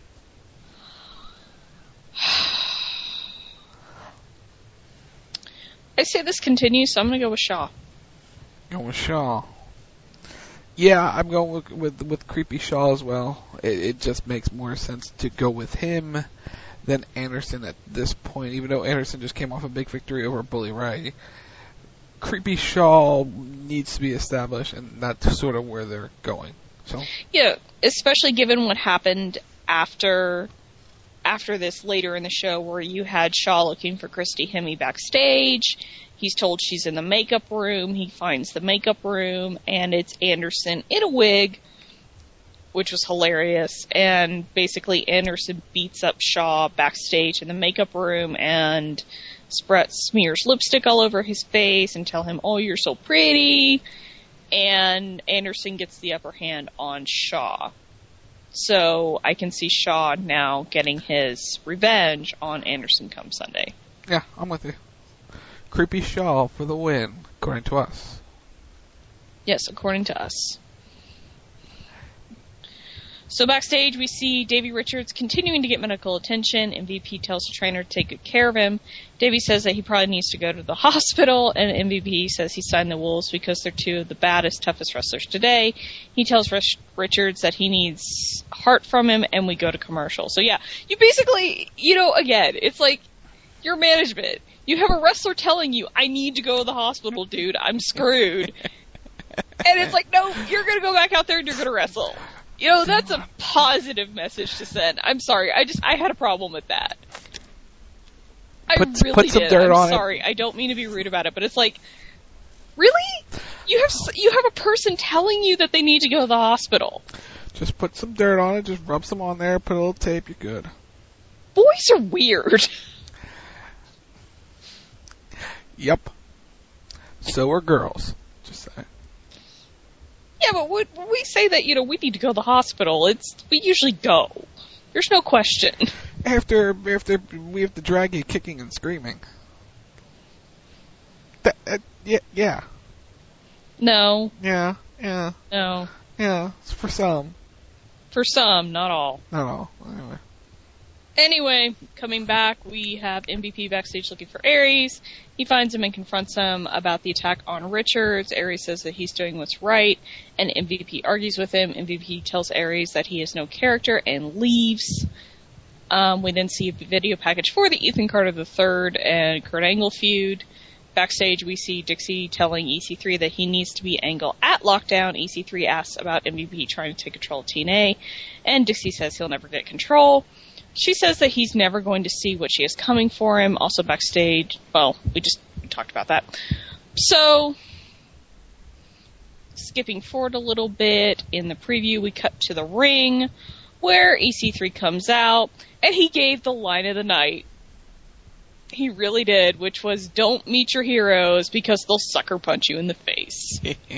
I say this continues, so I'm going to go with Shaw. Go with Shaw. Yeah, I'm going with Creepy Shaw as well. It just makes more sense to go with him than Anderson at this point, even though Anderson just came off a big victory over Bully Ray. Creepy Shaw needs to be established, and that's sort of where they're going. So yeah, especially given what happened after this later in the show, where you had Shaw looking for Christy Hemme backstage. He's told she's in the makeup room. He finds the makeup room, and it's Anderson in a wig, which was hilarious. And basically, Anderson beats up Shaw backstage in the makeup room, and smears lipstick all over his face and tell him, "Oh, you're so pretty." And Anderson gets the upper hand on Shaw. So I can see Shaw now getting his revenge on Anderson come Sunday. Yeah, I'm with you. Creepy Shaw for the win, according to us. Yes, according to us. So backstage, we see Davey Richards continuing to get medical attention. MVP tells the trainer to take good care of him. Davey says that he probably needs to go to the hospital, and MVP says he signed the Wolves because they're two of the baddest, toughest wrestlers today. He tells Richards that he needs heart from him, and we go to commercial. So yeah, you basically, again, it's like your management. You have a wrestler telling you, "I need to go to the hospital, dude. I'm screwed." And it's like, no, you're going to go back out there and you're going to wrestle. That's a positive message to send. I'm sorry. I had a problem with that. Put some dirt on it. I'm sorry. I don't mean to be rude about it, but it's like, really? You have a person telling you that they need to go to the hospital. Just put some dirt on it. Just rub some on there. Put a little tape. You're good. Boys are weird. Yep. So are girls. Just saying. Yeah, but when we say that, we need to go to the hospital, we usually go. There's no question. After we have to drag you kicking and screaming. Yeah. No. Yeah. No. Yeah, it's for some. For some, not all. Not all. Anyway, coming back, we have MVP backstage looking for Aries. He finds him and confronts him about the attack on Richards. Aries says that he's doing what's right, and MVP argues with him. MVP tells Aries that he has no character and leaves. We then see a video package for the Ethan Carter III and Kurt Angle feud. Backstage, we see Dixie telling EC3 that he needs to be Angle at Lockdown. EC3 asks about MVP trying to take control of TNA, and Dixie says he'll never get control. She says that he's never going to see what she has coming for him. Also backstage, well, we talked about that. So, skipping forward a little bit, in the preview we cut to the ring, where EC3 comes out, and he gave the line of the night. He really did, which was, "Don't meet your heroes because they'll sucker punch you in the face."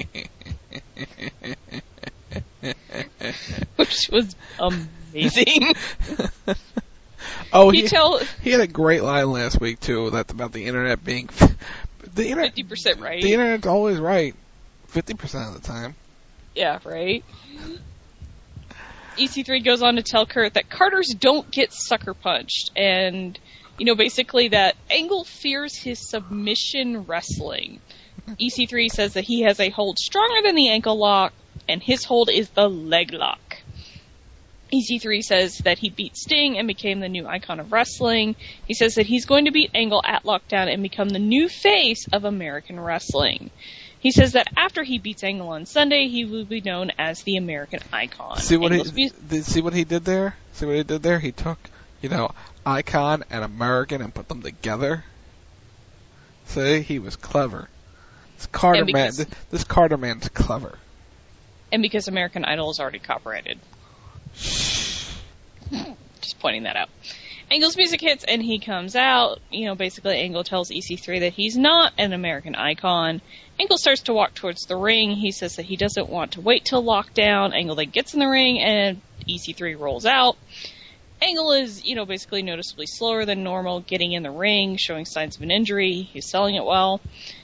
Which was amazing. Oh, he had a great line last week too. That's about the internet being 50% right. The internet's always right, 50% of the time. Yeah, right. EC3 goes on to tell Kurt that Carters don't get sucker punched, and basically that Angle fears his submission wrestling. EC3 says that he has a hold stronger than the ankle lock, and his hold is the leg lock. EC3 says that he beat Sting and became the new icon of wrestling. He says that he's going to beat Angle at Lockdown and become the new face of American wrestling. He says that after he beats Angle on Sunday, he will be known as the American icon. See what he did there? See what he did there? He took, icon and American and put them together. See, he was clever. This Carter man's clever. And because American Idol is already copyrighted. Just pointing that out. Angle's music hits and he comes out. Basically Angle tells EC3 that he's not an American icon. Angle starts to walk towards the ring. He says that he doesn't want to wait till Lockdown. Angle then gets in the ring and EC3 rolls out. Angle is, basically noticeably slower than normal, getting in the ring, showing signs of an injury. He's selling it well.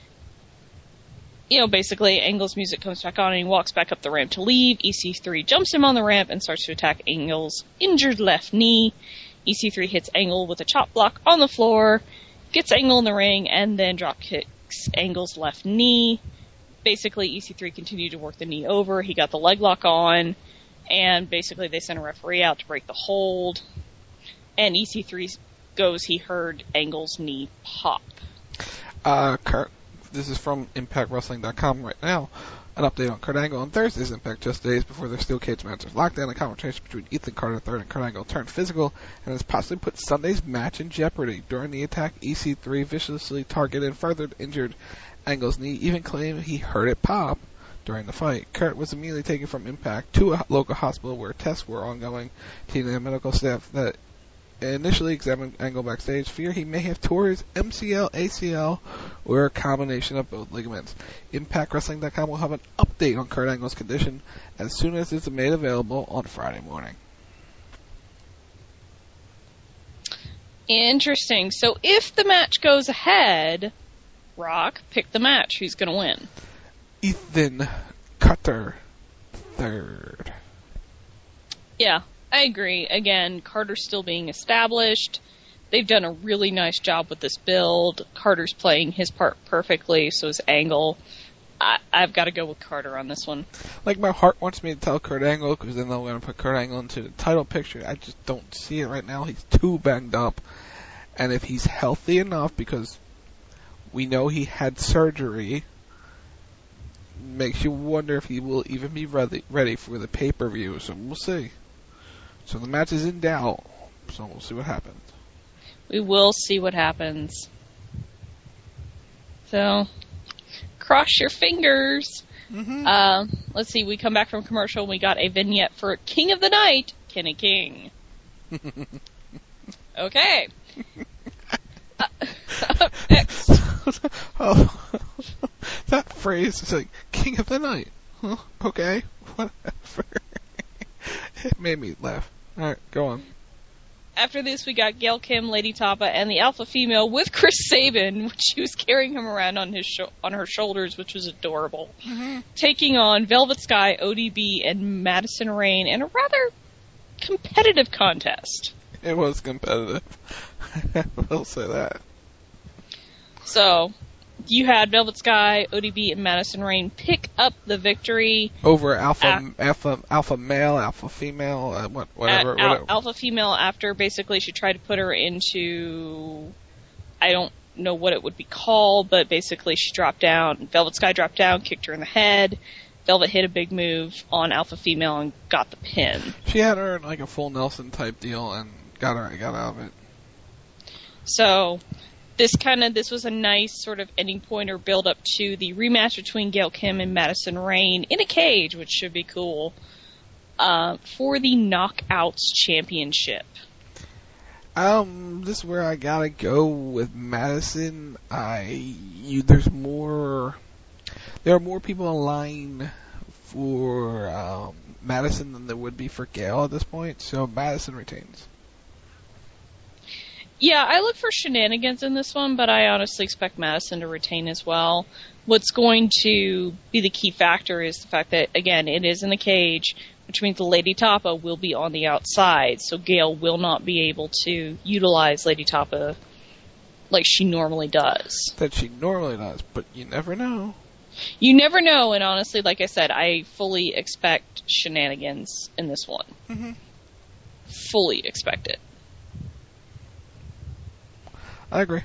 Basically, Angle's music comes back on and he walks back up the ramp to leave. EC3 jumps him on the ramp and starts to attack Angle's injured left knee. EC3 hits Angle with a chop block on the floor, gets Angle in the ring, and then drop kicks Angle's left knee. basically EC3 continued to work the knee over. He got the leg lock on, and basically they sent a referee out to break the hold. And EC3 goes, he heard Angle's knee pop. Kurt, this is from ImpactWrestling.com right now. An update on Kurt Angle on Thursday's Impact, just days before their steel cage match was locked down. A confrontation between Ethan Carter III and Kurt Angle turned physical and has possibly put Sunday's match in jeopardy. During the attack, EC3 viciously targeted and further injured Angle's knee, even claimed he heard it pop during the fight. Kurt was immediately taken from Impact to a local hospital where tests were ongoing. TNA medical staff that initially examined Angle backstage fear he may have tore his MCL, ACL, or a combination of both ligaments. ImpactWrestling.com will have an update on Kurt Angle's condition as soon as it's made available on Friday morning. Interesting. So if the match goes ahead, Rock, pick the match. Who's going to win? Ethan Carter III. Yeah, I agree. Again, Carter's still being established. They've done a really nice job with this build. Carter's playing his part perfectly, so is Angle. I've got to go with Carter on this one. Like, my heart wants me to tell Kurt Angle, because then they're going to put Kurt Angle into the title picture. I just don't see it right now. He's too banged up. And if he's healthy enough, because we know he had surgery, makes you wonder if he will even be ready for the pay-per-view. So we'll see. So the match is in doubt. So we'll see what happens. We will see what happens. So, cross your fingers. Mm-hmm. Let's see, we come back from commercial and we got a vignette for King of the Night, Kenny King. Okay. Next. Oh, that phrase is like, King of the Night. Huh? Okay, whatever. It made me laugh. Alright, go on. After this, we got Gail Kim, Lady Tapa, and the Alpha Female with Chris Sabin, which she was carrying him around on her shoulders, which was adorable. Mm-hmm. Taking on Velvet Sky, ODB, and Madison Rayne in a rather competitive contest. It was competitive. I will say that. So, you had Velvet Sky, ODB, and Madison Rayne pick up the victory over alpha male, alpha female, whatever. Alpha female. After basically she tried to put her into, I don't know what it would be called, but basically she dropped down. Velvet Sky dropped down, kicked her in the head. Velvet hit a big move on alpha female and got the pin. She had her in like a full Nelson type deal and got out of it. So, this was a nice sort of ending point or build up to the rematch between Gail Kim and Madison Rayne in a cage, which should be cool, for the Knockouts Championship. This is where I gotta go with Madison. There are more people in line for Madison than there would be for Gail at this point, so Madison retains. Yeah, I look for shenanigans in this one, but I honestly expect Madison to retain as well. What's going to be the key factor is the fact that, again, it is in the cage, which means the Lady Tapa will be on the outside, so Gail will not be able to utilize Lady Tapa like she normally does. That she normally does, but you never know. You never know, and honestly, like I said, I fully expect shenanigans in this one. Mm-hmm. Fully expect it. I agree.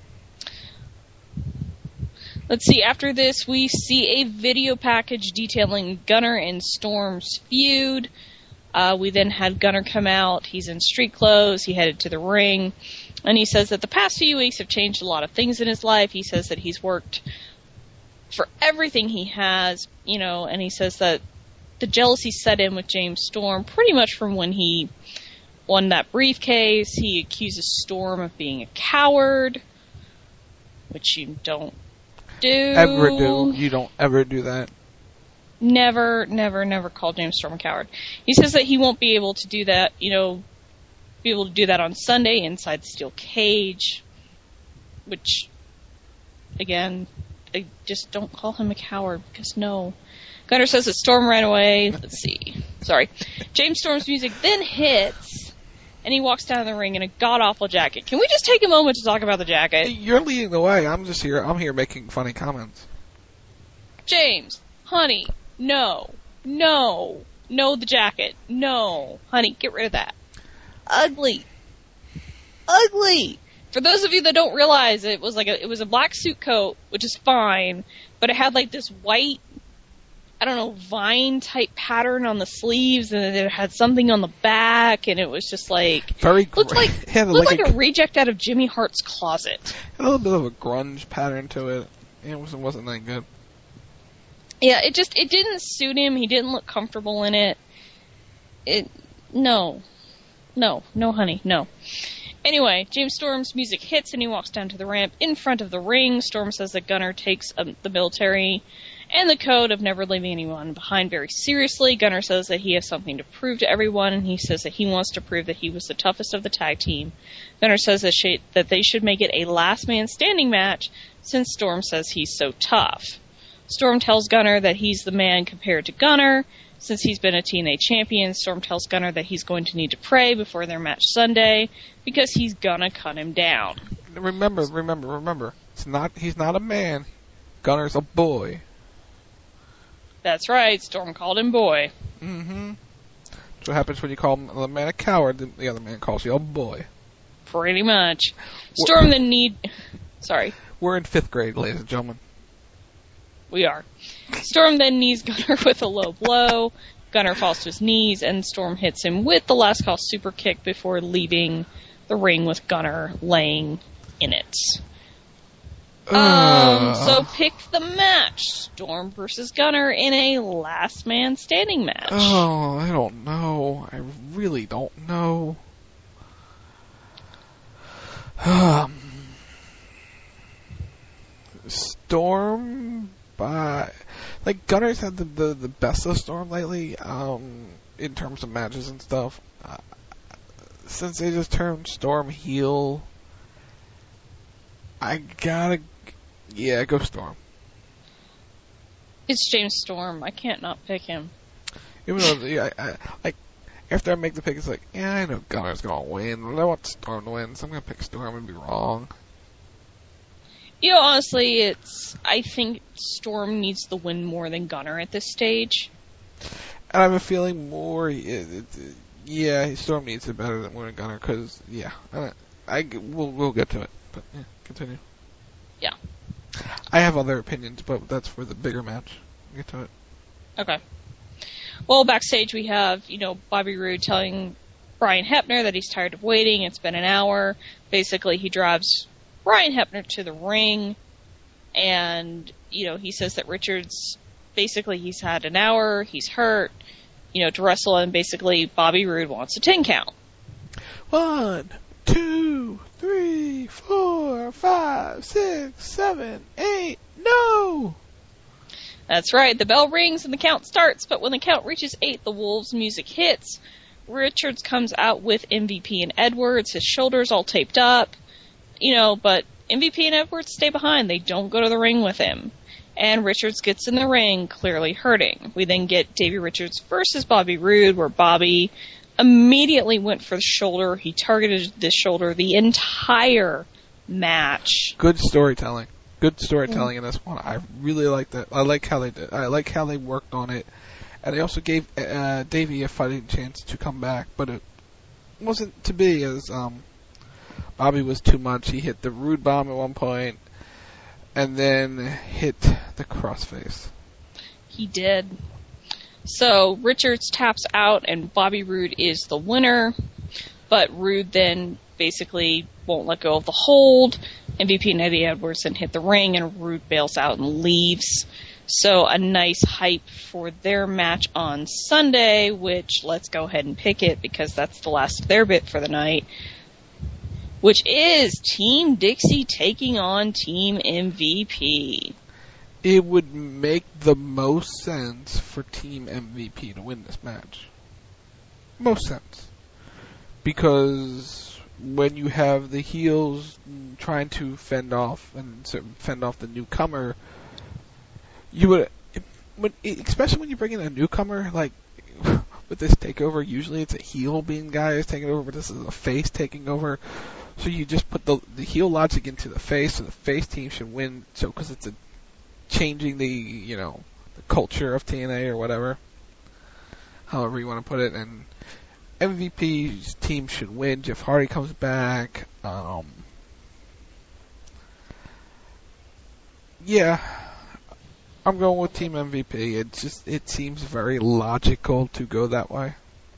Let's see, after this, we see a video package detailing Gunner and Storm's feud. We then had Gunner come out. He's in street clothes. He headed to the ring. And he says that the past few weeks have changed a lot of things in his life. He says that he's worked for everything he has, and he says that the jealousy set in with James Storm pretty much from when he won that briefcase. He accuses Storm of being a coward, which you don't do. You don't ever do that. Never call James Storm a coward. He says that he won't be able to do that, on Sunday inside the steel cage, which, again, I just don't call him a coward, because no. Gunner says that Storm ran away. Let's see. Sorry. James Storm's music then hits, and he walks down the ring in a god-awful jacket. Can we just take a moment to talk about the jacket? You're leading the way. I'm here making funny comments. James, honey, no, the jacket, no, honey, get rid of that. Ugly. For those of you that don't realize, it was a black suit coat, which is fine, but it had like this white, I don't know, vine type pattern on the sleeves, and then it had something on the back, and it was just like looked like a reject out of Jimmy Hart's closet. A little bit of a grunge pattern to it. It wasn't that good. Yeah, it didn't suit him. He didn't look comfortable in it. No, honey, no. Anyway, James Storm's music hits and he walks down to the ramp in front of the ring. Storm says that Gunner takes the military and the code of never leaving anyone behind very seriously. Gunner says that he has something to prove to everyone, and he says that he wants to prove that he was the toughest of the tag team. Gunner says that they should make it a last man standing match since Storm says he's so tough. Storm tells Gunner that he's the man compared to Gunner. Since he's been a TNA champion, Storm tells Gunner that he's going to need to pray before their match Sunday because he's gonna cut him down. Remember. He's not a man. Gunner's a boy. That's right. Storm called him boy. Mm-hmm. That's what happens when you call the man a coward. The other man calls you a boy. Pretty much. Storm then Sorry. We're in 5th grade, ladies and gentlemen. We are. Storm then knees Gunner with a low blow. Gunner falls to his knees, and Storm hits him with the last call super kick before leaving the ring with Gunner laying in it. So pick the match. Storm versus Gunner in a last man standing match. Oh, I don't know. I really don't know. Storm Gunner's had the best of Storm lately, in terms of matches and stuff. Since they just turned Storm heel, I gotta, go Storm. It's James Storm. I can't not pick him. Even though, after I make the pick, it's like, I know Gunner's gonna win, but I want Storm to win, so I'm gonna pick Storm and be wrong. Honestly, I think Storm needs the win more than Gunner at this stage. And I have a feeling more, Storm needs it better than more than Gunner, because, we'll get to it, but, continue. Yeah. I have other opinions, but that's for the bigger match. We'll get to it. Okay. Well, backstage we have, Bobby Roode telling Brian Hebner that he's tired of waiting. It's been an hour. Basically, he drives Brian Hebner to the ring, and, he says that Richards, basically he's had an hour, he's hurt, to wrestle, and basically Bobby Roode wants a 10 count. 1, 2, 3, 4, 5, 6, 7, 8, no! That's right, the bell rings and the count starts, but when the count reaches 8, the Wolves music hits. Richards comes out with MVP and Edwards, his shoulders all taped up. But MVP and Edwards stay behind. They don't go to the ring with him. And Richards gets in the ring, clearly hurting. We then get Davey Richards versus Bobby Roode, where Bobby immediately went for the shoulder. He targeted this shoulder the entire match. Good storytelling. In this one. I really like that. I like how they did. I like how they worked on it. And they also gave Davey a fighting chance to come back, but it wasn't to be, as Bobby was too much. He hit the Roode bomb at one point, and then hit the crossface. He did. So Richards taps out, and Bobby Roode is the winner. But Roode then basically won't let go of the hold. MVP and Eddie Edwards then hit the ring, and Roode bails out and leaves. So a nice hype for their match on Sunday, which let's go ahead and pick it because that's the last of their bit for the night, which is Team Dixie taking on Team MVP. It would make the most sense for Team MVP to win this match. Most sense. Because when you have the heels trying to fend off the newcomer, you would, especially when you bring in a newcomer, like with this takeover, usually it's a heel being guy is taking over, but this is a face taking over. So you just put the heel logic into the face, so the face team should win. So because it's changing the culture of TNA or whatever, however you want to put it. And MVP's team should win. Jeff Hardy comes back. Yeah, I'm going with Team MVP. It seems very logical to go that way.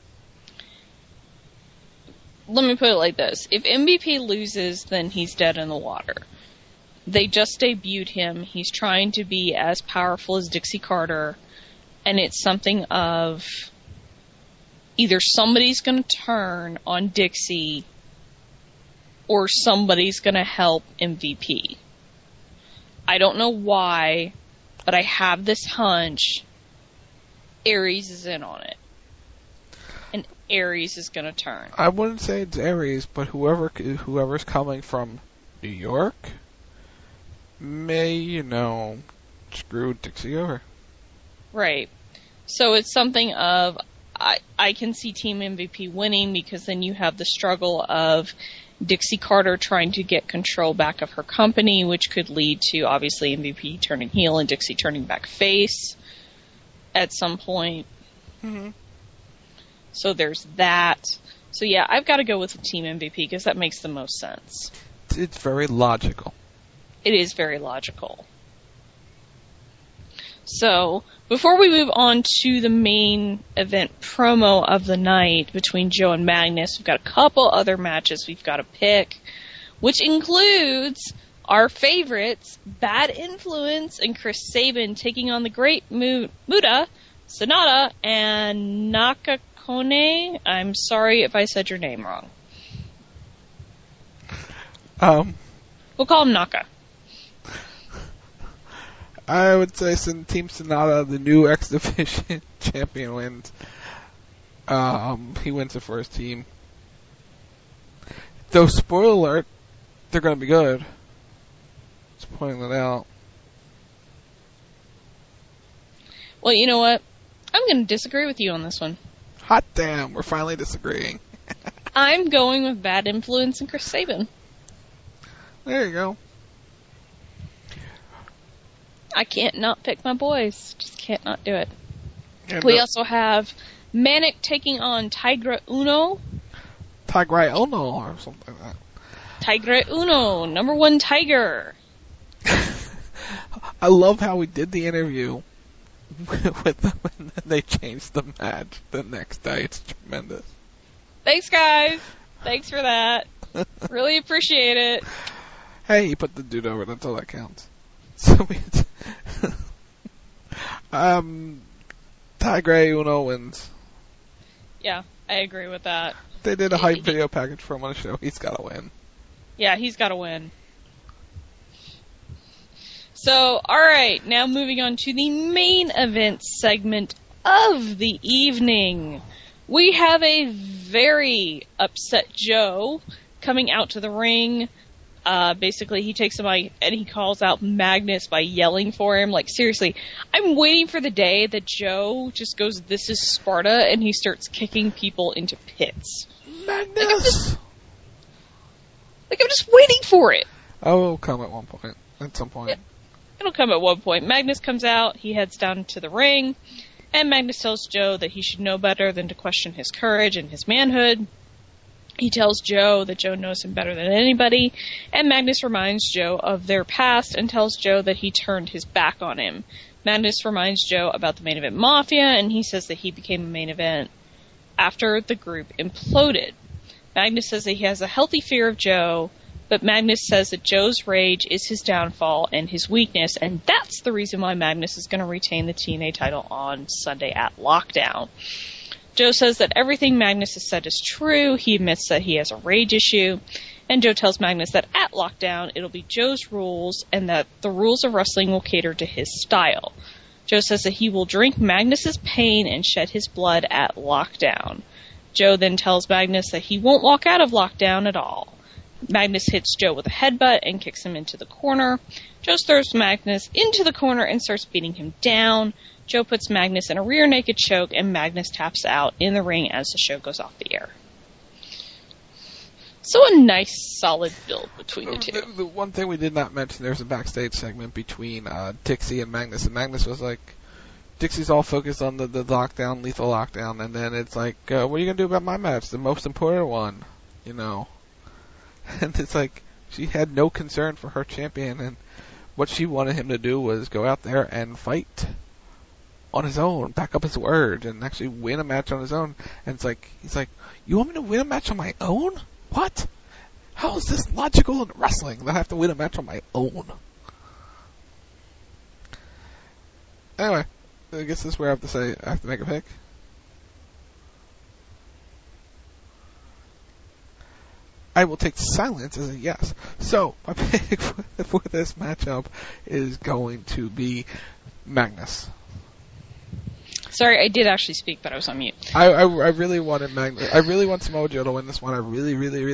Let me put it like this. If MVP loses, then he's dead in the water. They just debuted him. He's trying to be as powerful as Dixie Carter, and it's something of either somebody's going to turn on Dixie or somebody's going to help MVP. I don't know why, but I have this hunch Aries is in on it. And Aries is going to turn. I wouldn't say it's Aries, but whoever's coming from New York may, screw Dixie over. Right. So it's something of, I can see Team MVP winning because then you have the struggle of Dixie Carter trying to get control back of her company, which could lead to, obviously, MVP turning heel and Dixie turning back face at some point. Mm-hmm. So there's that. So yeah, I've got to go with Team MVP because that makes the most sense. It's very logical. It is very logical. So, before we move on to the main event promo of the night between Joe and Magnus, we've got a couple other matches we've got to pick, which includes our favorites, Bad Influence and Chris Sabin taking on the Great Muta, Sonata, and Nakakone. I'm sorry if I said your name wrong. We'll call him Naka. I would say Team Sonata, the new X Division champion, wins. He wins it for his team. Though, spoiler alert, they're going to be good. Just pointing that out. Well, you know what? I'm going to disagree with you on this one. Hot damn, we're finally disagreeing. I'm going with Bad Influence and Chris Sabin. There you go. I can't not pick my boys. Just can't not do it. Yeah, we also have Manic taking on Tigra Uno. Tigra Uno or something like that. Tigra Uno, number one Tiger. I love how we did the interview with them and then they changed the match the next day. It's tremendous. Thanks, guys. Thanks for that. Really appreciate it. Hey, you put the dude over. That's all that counts. So Tigra Uno wins. Yeah, I agree with that. They did a hype video package for him on the show. He's got to win. Yeah, he's got to win. So, alright, now moving on to the main event segment of the evening. We have a very upset Joe coming out to the ring. Basically, he takes him by, and he calls out Magnus by yelling for him. Like, seriously, I'm waiting for the day that Joe just goes, "This is Sparta," and he starts kicking people into pits. Magnus! I'm just waiting for it. Oh, it'll come at one point. At some point. It'll come at one point. Magnus comes out, he heads down to the ring, and Magnus tells Joe that he should know better than to question his courage and his manhood. He tells Joe that Joe knows him better than anybody, and Magnus reminds Joe of their past and tells Joe that he turned his back on him. Magnus reminds Joe about the Main Event Mafia, and he says that he became a main event after the group imploded. Magnus says that he has a healthy fear of Joe, but Magnus says that Joe's rage is his downfall and his weakness, and that's the reason why Magnus is going to retain the TNA title on Sunday at Lockdown. Joe says that everything Magnus has said is true. He admits that he has a rage issue. And Joe tells Magnus that at Lockdown, it'll be Joe's rules and that the rules of wrestling will cater to his style. Joe says that he will drink Magnus's pain and shed his blood at Lockdown. Joe then tells Magnus that he won't walk out of Lockdown at all. Magnus hits Joe with a headbutt and kicks him into the corner. Joe throws Magnus into the corner and starts beating him down. Joe puts Magnus in a rear naked choke, and Magnus taps out in the ring as the show goes off the air. So a nice, solid build between the two. The one thing we did not mention, there's a backstage segment between Dixie and Magnus was like, Dixie's all focused on the lockdown, lethal lockdown, and then it's like, what are you going to do about my match, the most important one, you know? And it's like, she had no concern for her champion, and what she wanted him to do was go out there and fight on his own, back up his word, and actually win a match on his own. And it's like, he's like, you want me to win a match on my own? What? How is this logical in wrestling that I have to win a match on my own? Anyway, I guess this is where I have to make a pick. I will take silence as a yes. So, my pick for this matchup is going to be Magnus. Sorry, I did actually speak, but I was on mute. I really wanted Magnus. I really want Samoa Joe to win this one. I really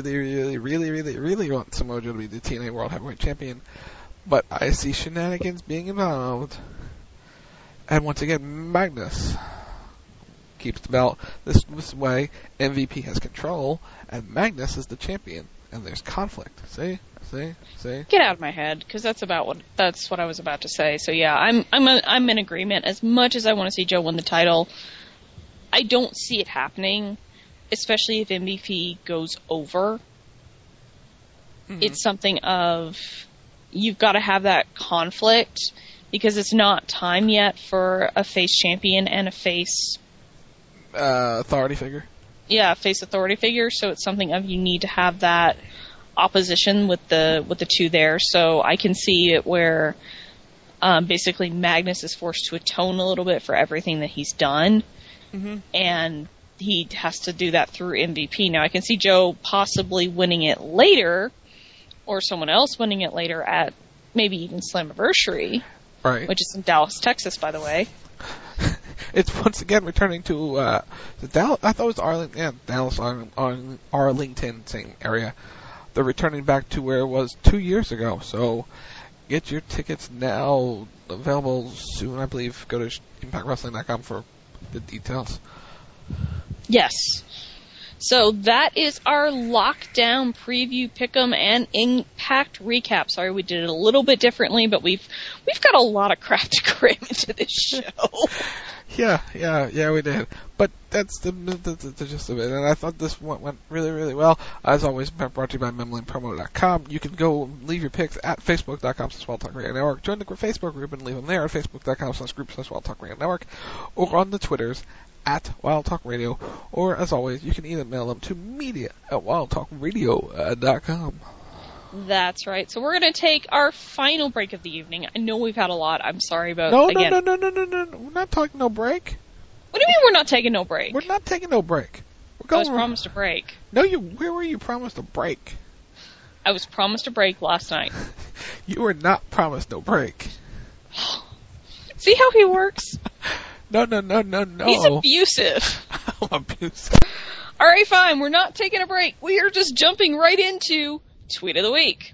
want Samoa Joe to be the TNA World Heavyweight Champion. But I see shenanigans being involved. And once again, Magnus keeps the belt. This way, MVP has control, and Magnus is the champion. And there's conflict. See? Get out of my head, because that's what I was about to say. So yeah, I'm in agreement. As much as I want to see Joe win the title, I don't see it happening, especially if MVP goes over. Mm-hmm. It's something of, you've got to have that conflict, because it's not time yet for a face champion and a face authority figure. Yeah, face authority figure. So it's something of, you need to have that opposition with the two there. So I can see it where basically Magnus is forced to atone a little bit for everything that he's done, and he has to do that through MVP. Now I can see Joe possibly winning it later, or someone else winning it later at maybe even Slammiversary, right? Which is in Dallas, Texas, by the way. It's once again returning to the Dallas. I thought it was Arlington. Yeah, Dallas, Arlington, same area. They're returning back to where it was 2 years ago. So get your tickets now. Available soon, I believe. Go to ImpactWrestling.com for the details. Yes. So that is our lockdown preview, pick'em, and Impact recap. Sorry, we did it a little bit differently, but we've got a lot of crap to cram into this show. Yeah, we did. But that's the gist of it. And I thought this one went really, really well. As always, brought to you by MemLanePromo.com. You can go leave your picks at Facebook.com/WildTalkRadio Network. Join the Facebook group and leave them there at Facebook.com/group/WildTalkRadio Network, or on the Twitters at Wild Talk Radio, or as always, you can email them to media@wildtalkradio.com. That's right. So we're going to take our final break of the evening. I know we've had a lot. I'm sorry about again. No. We're not taking no break. What do you mean we're not taking no break? We're not taking no break. I was promised a break. No, where were you promised a break? I was promised a break last night. You were not promised no break. See how he works? No. He's abusive. I'm abusive. All right, fine. We're not taking a break. We are just jumping right into Tweet of the Week.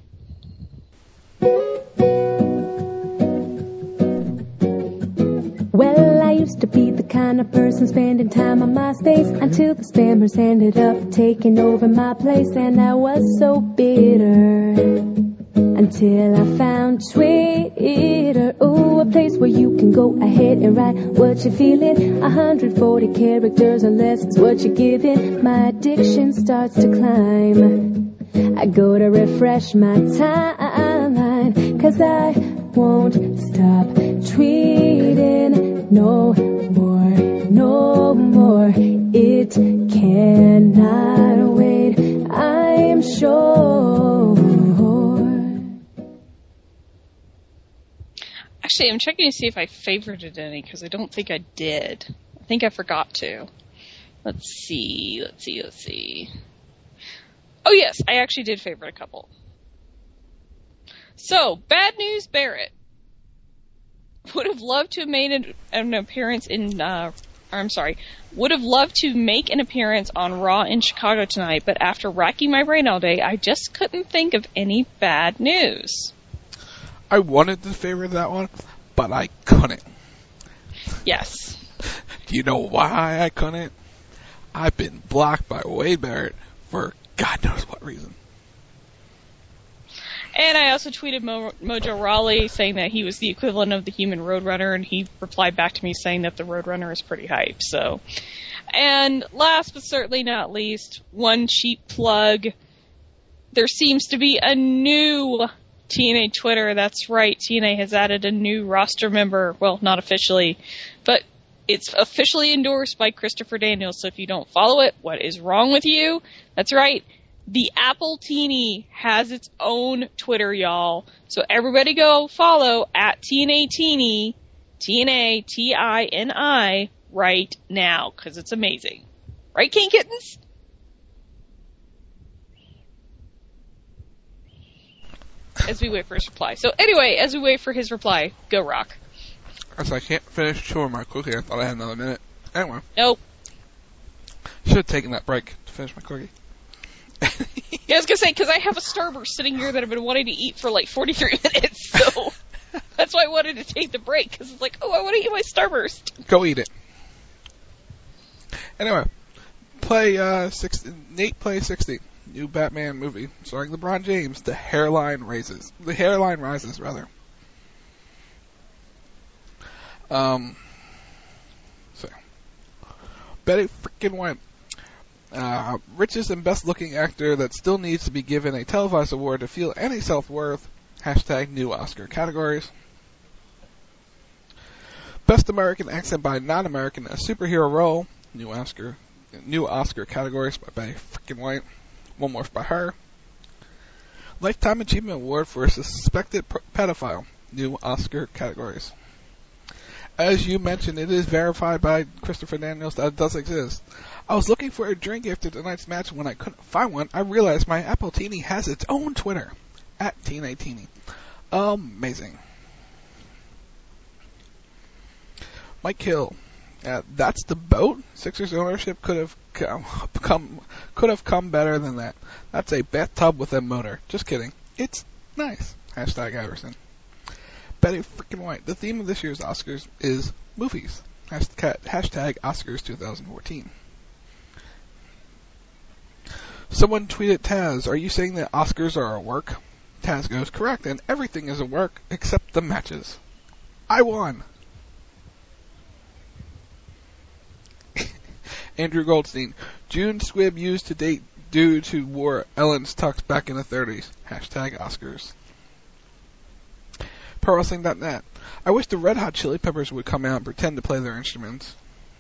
Well, I used to be the kind of person spending time on MySpace until the spammers ended up taking over my place, and I was so bitter until I found Twitter. Oh, a place where you can go ahead and write what you're feeling. 140 characters or less is what you're giving. My addiction starts to climb. I go to refresh my timeline, 'cause I won't stop tweeting no more. It cannot wait, I am sure. Actually, I'm checking to see if I favorited any, because I don't think I did. I think I forgot to. Let's see. Oh yes, I actually did favorite a couple. So, Bad News Barrett would have loved to have made an appearance would have loved to make an appearance on Raw in Chicago tonight, but after racking my brain all day, I just couldn't think of any bad news. I wanted to favorite that one, but I couldn't. Yes. Do you know why I couldn't? I've been blocked by Wade Barrett for God knows what reason. And I also tweeted Mojo Rawley saying that he was the equivalent of the human Roadrunner, and he replied back to me saying that the Roadrunner is pretty hype. So, and last but certainly not least, one cheap plug. There seems to be a new TNA Twitter. That's right, TNA has added a new roster member. Well, not officially, but it's officially endorsed by Christopher Daniels. So if you don't follow it, what is wrong with you? That's right. The Apple Teeny has its own Twitter, y'all. So everybody go follow at TNA Teeny, TNA TINI, right now, because it's amazing. Right, King Kittens? As we wait for his reply. So anyway, as we wait for his reply, go Rock. As I can't finish chewing my cookie, I thought I had another minute. Anyway. Nope. Should have taken that break to finish my cookie. Yeah, I was going to say, because I have a Starburst sitting here that I've been wanting to eat for like 43 minutes, so that's why I wanted to take the break, because it's like, oh, I want to eat my Starburst. Go eat it. Anyway, Nate Play 60, new Batman movie, starring LeBron James, The Hairline Rises, rather. So, Betty freaking White. Richest and best looking actor that still needs to be given a televised award to feel any self-worth. # new Oscar categories. Best American accent by non-American, a superhero role. New Oscar categories by Betty freaking White. One more by her. Lifetime Achievement Award for a suspected pedophile. New Oscar categories. As you mentioned, it is verified by Christopher Daniels that it does exist. I was looking for a drink after tonight's match, and when I couldn't find one, I realized my Apple Teeny has its own Twitter, at TNA Teeny. Amazing. Mike Hill, that's the boat? Sixers ownership could have come better than that. That's a bathtub with a motor. Just kidding. It's nice. # Iverson. Betty freaking White. The theme of this year's Oscars is movies. # Oscars 2014. Someone tweeted Taz, are you saying that Oscars are a work? Taz goes, correct, and everything is a work except the matches. I won. Andrew Goldstein, June Squibb used to date dude who wore Ellen's tux back in the 30s. # Oscars. ProWrestling.net. I wish the Red Hot Chili Peppers would come out and pretend to play their instruments.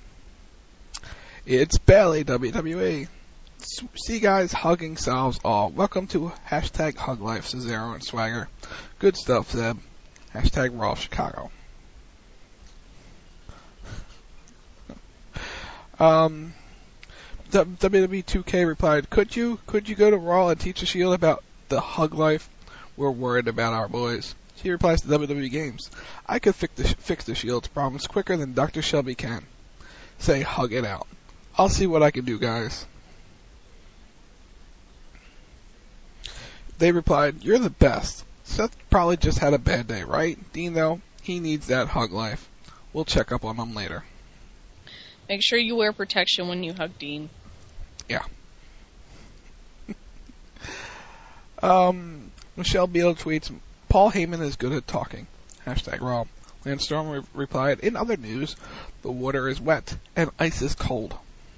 It's Bailey, WWE. See guys hugging solves all. Welcome to # Hug Life, Cesaro and Swagger. Good stuff, Zeb. # Raw Chicago. WWE 2K replied, Could you go to Raw and teach the Shield about the hug life? We're worried about our boys. She replies to WWE Games, I could fix the Shield's problems quicker than Dr. Shelby can. Say hug it out. I'll see what I can do, guys. They replied, you're the best. Seth probably just had a bad day, right? Dean, though, he needs that hug life. We'll check up on him later. Make sure you wear protection when you hug Dean. Yeah. Michelle Beal tweets, Paul Heyman is good at talking. # Raw. Lance Storm replied, in other news, the water is wet and ice is cold.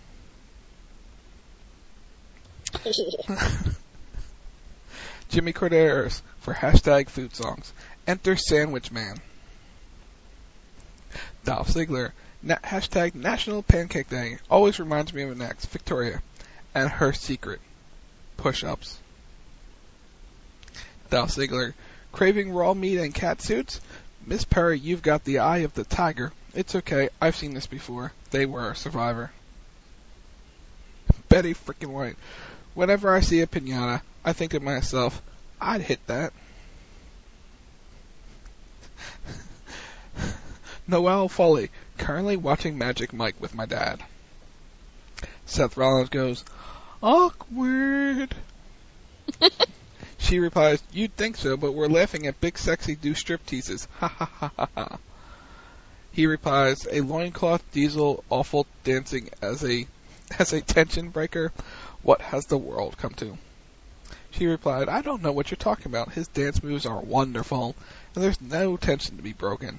Jimmy Corderas for # food songs. Enter Sandwich Man. Dolph Ziggler, # National Pancake Day. Always reminds me of an ex, Victoria, and her secret, push-ups. Dolph Ziggler, craving raw meat and cat suits? Miss Perry, you've got the eye of the tiger. It's okay, I've seen this before. They were a survivor. Betty freaking White, whenever I see a piñata, I think to myself, I'd hit that. Noelle Foley, currently watching Magic Mike with my dad. Seth Rollins goes, awkward. She replies, you'd think so, but we're laughing at Big Sexy do strip teases. Ha ha ha ha ha. He replies, a loincloth Diesel awful dancing as a tension breaker. What has the world come to? She replied, I don't know what you're talking about. His dance moves are wonderful, and there's no tension to be broken.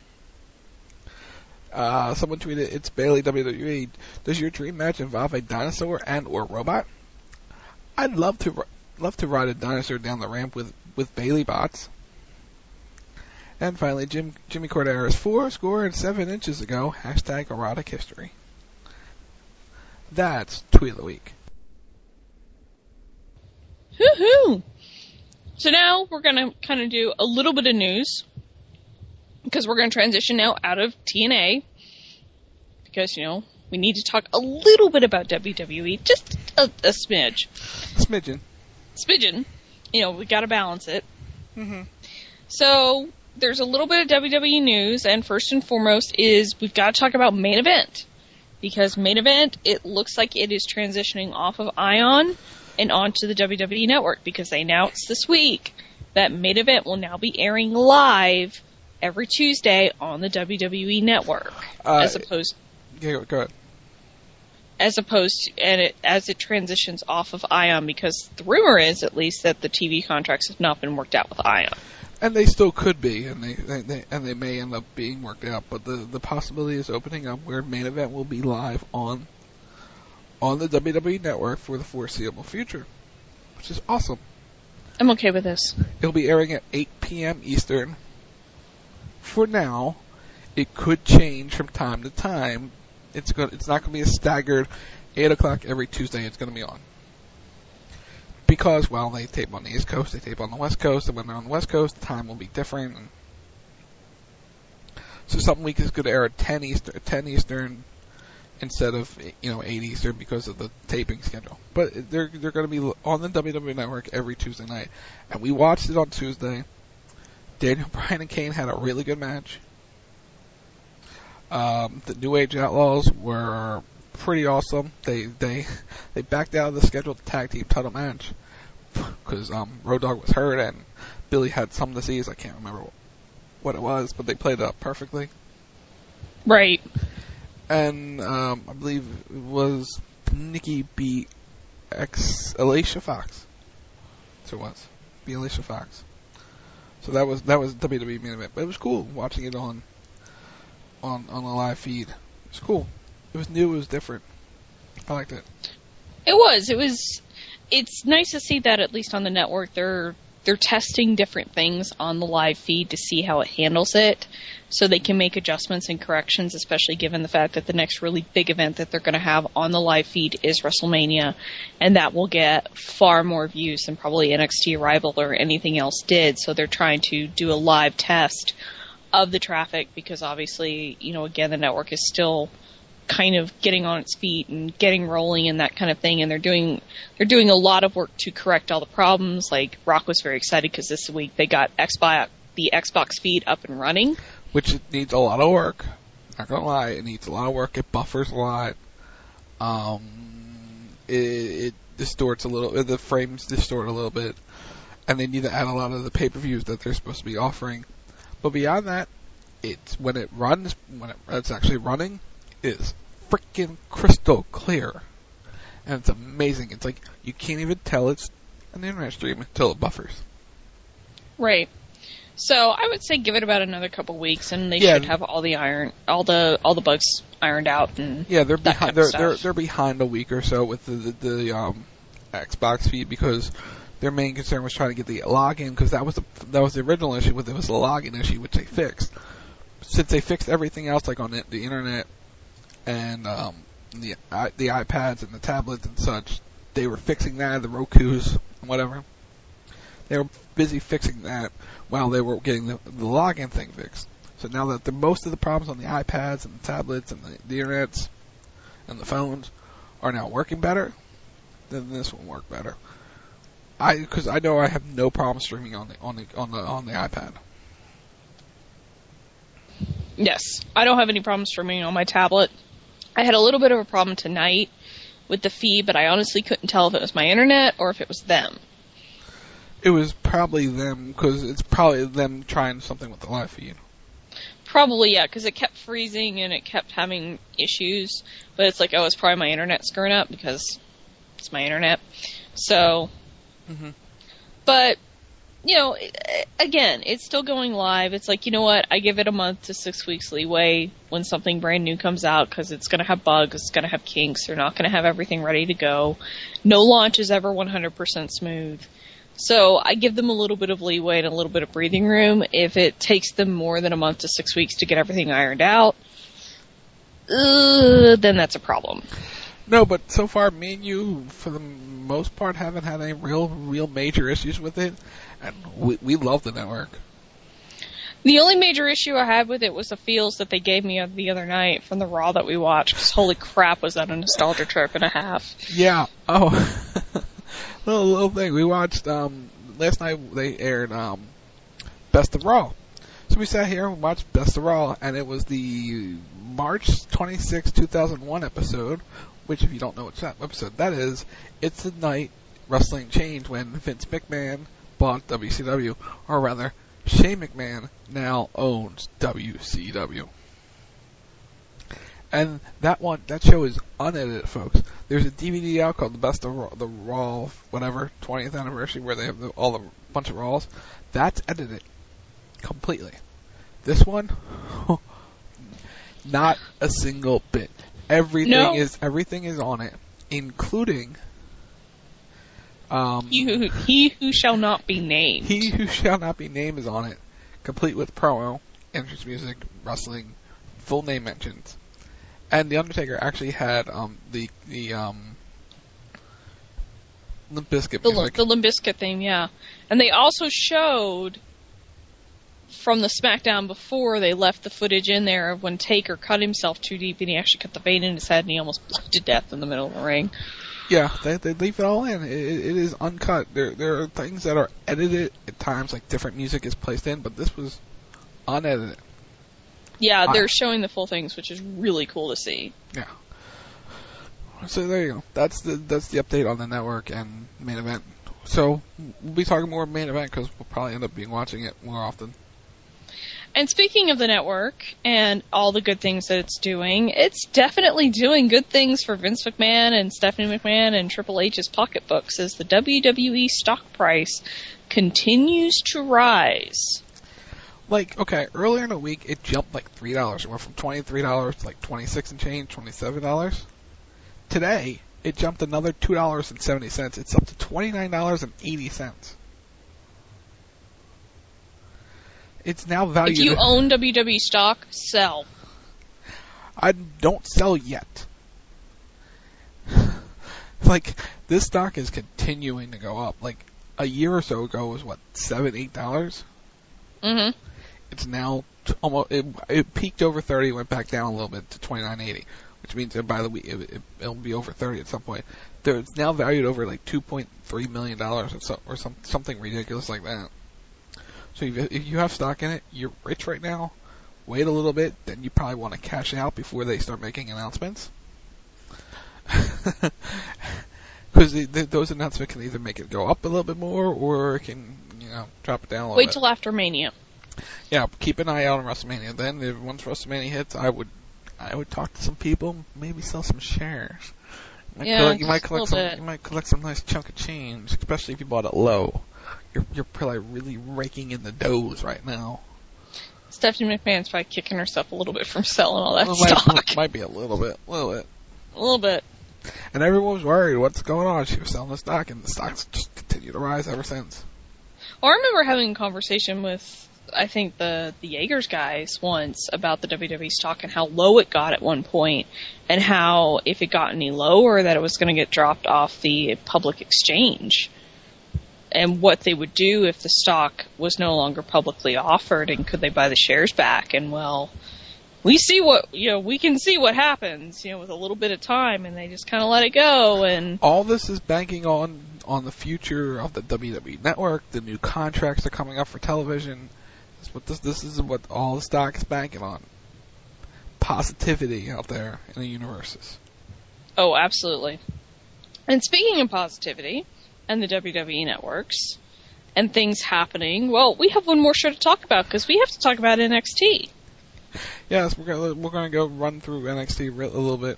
Someone tweeted, it's Bayley WWE. Does your dream match involve a dinosaur and or robot? I'd love to ride a dinosaur down the ramp with Bayley bots. And finally, Jimmy Corderas, 4 inches ago, hashtag erotic history. That's Tweet of the Week. Woohoo! So now we're going to kind of do a little bit of news, because we're going to transition now out of TNA, because, you know, we need to talk a little bit about WWE, just a smidge. Smidgen. You know, we got to balance it. Mm-hmm. So there's a little bit of WWE news, and first and foremost is we've got to talk about Main Event, because Main Event, it looks like it is transitioning off of Ion and onto the WWE Network, because they announced this week that Main Event will now be airing live every Tuesday on the WWE Network, as opposed. Yeah, go ahead. As it transitions off of Ion, because the rumor is, at least, that the TV contracts have not been worked out with Ion. And they still could be, and they may end up being worked out. But the possibility is opening up where Main Event will be live on the WWE Network for the foreseeable future, which is awesome. I'm okay with this. It'll be airing at 8 p.m. Eastern. For now, it could change from time to time. It's not going to be a staggered 8 o'clock every Tuesday. It's going to be on. Because, well, they tape on the East Coast, they tape on the West Coast, and when they're on the West Coast, the time will be different. So some weeks it's going to air at 10 Eastern instead of 8 Eastern because of the taping schedule. But they're going to be on the WWE Network every Tuesday night. And we watched it on Tuesday. Daniel Bryan and Kane had a really good match. The New Age Outlaws were pretty awesome. They backed out of the scheduled tag team title match because Road Dogg was hurt and Billy had some disease. I can't remember what it was, but they played it up perfectly. Right. And I believe it was Nikki beat Alicia Fox. So it was. Beat Alicia Fox. So that was WWE Main Event. But it was cool watching it on a live feed. It was cool. It was new, it was different. I liked it. It was. It's nice to see that at least on the network they're testing different things on the live feed to see how it handles it, so they can make adjustments and corrections, especially given the fact that the next really big event that they're going to have on the live feed is WrestleMania, and that will get far more views than probably NXT Rival or anything else did, so they're trying to do a live test of the traffic, because obviously, again, the network is still kind of getting on its feet and getting rolling and that kind of thing, and they're doing a lot of work to correct all the problems. Like, Rock was very excited because this week they got the Xbox feed up and running, which needs a lot of work. Not gonna lie, it needs a lot of work. It buffers a lot. It distorts a little. The frames distort a little bit, and they need to add a lot of the pay-per-views that they're supposed to be offering. But beyond that, when it's actually running, is freaking crystal clear. And it's amazing. It's like you can't even tell it's an internet stream until it buffers. Right. So I would say give it about another couple weeks, and they should have all the bugs ironed out. And they're behind. They're behind a week or so with the Xbox feed, because their main concern was trying to get the login, because that was the original issue. It was the login issue, which they fixed. Since they fixed everything else, like on the internet and the iPads and the tablets and such, they were fixing that, the Rokus and whatever. They were busy fixing that while they were getting the login thing fixed. So now that most of the problems on the iPads and the tablets and the internets and the phones are now working better, then this will work better. Because I know I have no problem streaming on the iPad. Yes, I don't have any problem streaming on my tablet. I had a little bit of a problem tonight with the feed, but I honestly couldn't tell if it was my internet or if it was them. It was probably them, because it's probably them trying something with the live feed. Probably, yeah, because it kept freezing and it kept having issues. But it's like, it's probably my internet screwing up, because It's my internet. So, but, you know, again, it's still going live. It's like, you know what? I give it a month to 6 weeks leeway when something brand new comes out because it's going to have bugs, it's going to have kinks, they're not going to have everything ready to go. No launch is ever 100% smooth. So I give them a little bit of leeway and a little bit of breathing room. If it takes them more than a month to 6 weeks to get everything ironed out, then that's a problem. No, but so far, me and you, for the most part, haven't had any real major issues with it, and we love the network. The only major issue I had with it was the feels that they gave me the other night from the Raw that we watched, because holy crap, was that a nostalgia trip and a half. Yeah. Oh. little thing. We watched, last night they aired Best of Raw. So we sat here and watched Best of Raw, and it was the March 26, 2001 episode, which if you don't know what episode that is, it's the night wrestling changed when Vince McMahon bought WCW, or rather, Shane McMahon now owns WCW. And that show is unedited, folks. There's a DVD out called the Best of Raw, the Raw, whatever, 20th anniversary, where they have all the bunch of Raws. That's edited completely. This one, not a single bit. Everything is on it, including he who shall not be named. He who shall not be named is on it, complete with promo, entrance music, wrestling, full name mentions. And The Undertaker actually had the Limp Bizkit music. The Limp Bizkit theme, yeah. And they also showed from the SmackDown before, they left the footage in there of when Taker cut himself too deep and he actually cut the vein in his head and he almost bled to death in the middle of the ring. Yeah, they leave it all in. It is uncut. There are things that are edited at times, like different music is placed in, but this was unedited. Yeah, they're showing the full things, which is really cool to see. Yeah. So there you go. That's the update on the network and Main Event. So we'll be talking more Main Event because we'll probably end up watching it more often. And speaking of the network and all the good things that it's definitely doing good things for Vince McMahon and Stephanie McMahon and Triple H's pocketbooks as the WWE stock price continues to rise. Like, okay, earlier in the week, it jumped like $3. It went from $23 to like $26 and change, $27. Today, it jumped another $2.70. It's up to $29.80. It's now valued... If you own WWE stock, sell. I don't sell yet. Like, this stock is continuing to go up. Like, a year or so ago was, what, $7, $8? Mm-hmm. It's now almost... It peaked over 30, went back down a little bit to $29.80, which means that by the week, it'll be over 30 at some point. It's now valued over, like, $2.3 million or something ridiculous like that. So if you have stock in it, you're rich right now. Wait a little bit, then you probably want to cash out before they start making announcements. Because those announcements can either make it go up a little bit more, or it can, drop it down a little bit. Wait till after Mania. Yeah, keep an eye out on WrestleMania. Then, once WrestleMania hits, I would talk to some people, maybe sell some shares. You might collect some nice chunk of change, especially if you bought it low. You're probably really raking in the doughs right now. Stephanie McMahon's probably kicking herself a little bit from selling all that stock. Might be a little bit. A little bit. And everyone was worried, what's going on? She was selling the stock, and the stock's just continued to rise ever since. Well, I remember having a conversation with, I think, the Jaegers guys once about the WWE stock and how low it got at one point, and how if it got any lower that it was going to get dropped off the public exchange. And what they would do if the stock was no longer publicly offered, and could they buy the shares back? And well, we can see what happens, with a little bit of time, and they just kind of let it go. And all this is banking on the future of the WWE network. The new contracts are coming up for television. This is what all the stock is banking on. Positivity out there in the universes. Oh, absolutely. And speaking of positivity and the WWE networks and things happening, well, we have one more show to talk about because we have to talk about NXT. Yes, we're gonna go run through NXT a little bit.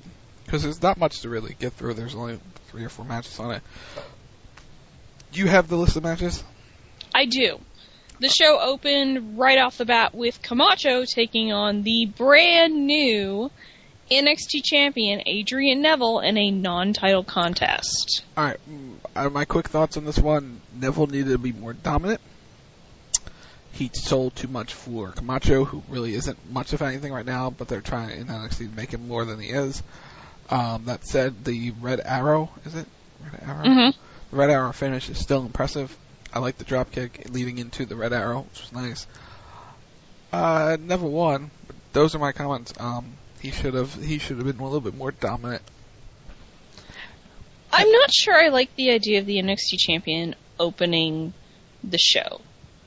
because there's not much to really get through. There's only 3 or 4 matches on it. Do you have the list of matches? I do. The show opened right off the bat with Camacho taking on the brand new NXT champion Adrian Neville in a non-title contest. Alright, my quick thoughts on this one. Neville needed to be more dominant. He sold too much for Camacho, who really isn't much of anything right now, but they're trying in NXT to make him more than he is. That said, the Red Arrow, is it? Red Arrow? Mm-hmm. The Red Arrow finish is still impressive. I like the dropkick leading into the Red Arrow, which was nice. Neville won, but those are my comments. He should have been a little bit more dominant. I'm not sure I like the idea of the NXT champion opening the show.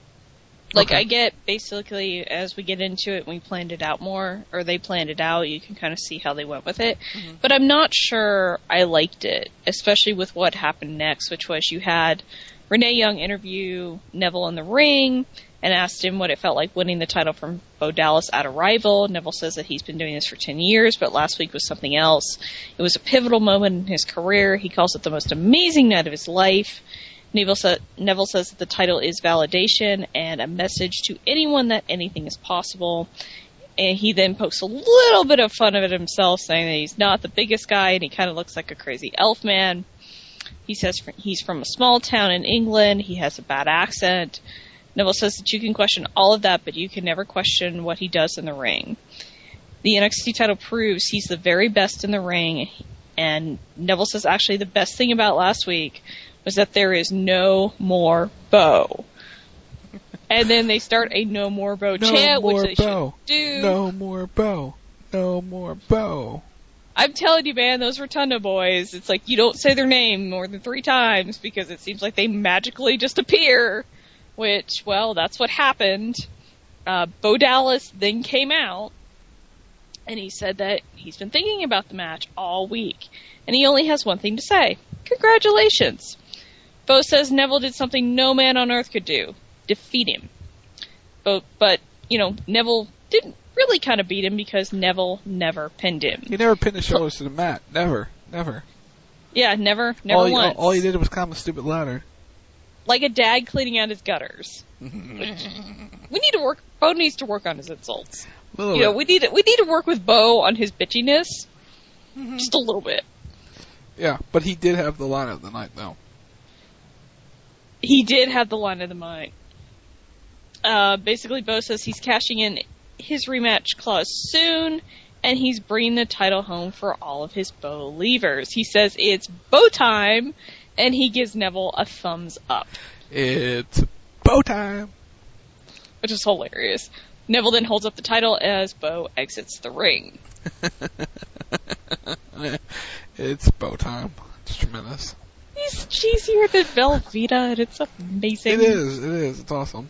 Like, okay. I get, basically, as we get into it, we planned it out more, or they planned it out, you can kind of see how they went with it. Mm-hmm. But I'm not sure I liked it, especially with what happened next, which was you had Renee Young interview Neville in the ring and asked him what it felt like winning the title from Bo Dallas at Arrival. Neville says that he's been doing this for 10 years, but last week was something else. It was a pivotal moment in his career. He calls it the most amazing night of his life. Neville says that the title is validation and a message to anyone that anything is possible. And he then pokes a little bit of fun at himself, saying that he's not the biggest guy and he kind of looks like a crazy elf man. He says he's from a small town in England. He has a bad accent. Neville says that you can question all of that, but you can never question what he does in the ring. The NXT title proves he's the very best in the ring. And Neville says actually the best thing about last week was that there is no more Bo. And then they start a no more Bo chant, which they should do. No more Bo. No more Bo. I'm telling you, man, those Rotunda boys, it's like you don't say their name more than 3 times because it seems like they magically just appear. Which, well, that's what happened. Bo Dallas then came out, and he said that he's been thinking about the match all week. And he only has one thing to say. Congratulations. Bo says Neville did something no man on earth could do. Defeat him. But, you know, Neville didn't really kind of beat him because Neville never pinned him. He never pinned his shoulders to the mat. Never. Yeah, never once. All he did was climb a stupid ladder. Like a dad cleaning out his gutters. We need to work. Bo needs to work on his insults. We need to work with Bo on his bitchiness. Mm-hmm. Just a little bit. Yeah, but he did have the line of the night, though. He did have the line of the night. Basically, Bo says he's cashing in his rematch clause soon, and he's bringing the title home for all of his Bo leavers. He says it's Bo time, and he gives Neville a thumbs up. It's Bo time. Which is hilarious. Neville then holds up the title as Bo exits the ring. It's Bo time. It's tremendous. He's cheesier than Velveeta, and it's amazing. It is. It's awesome.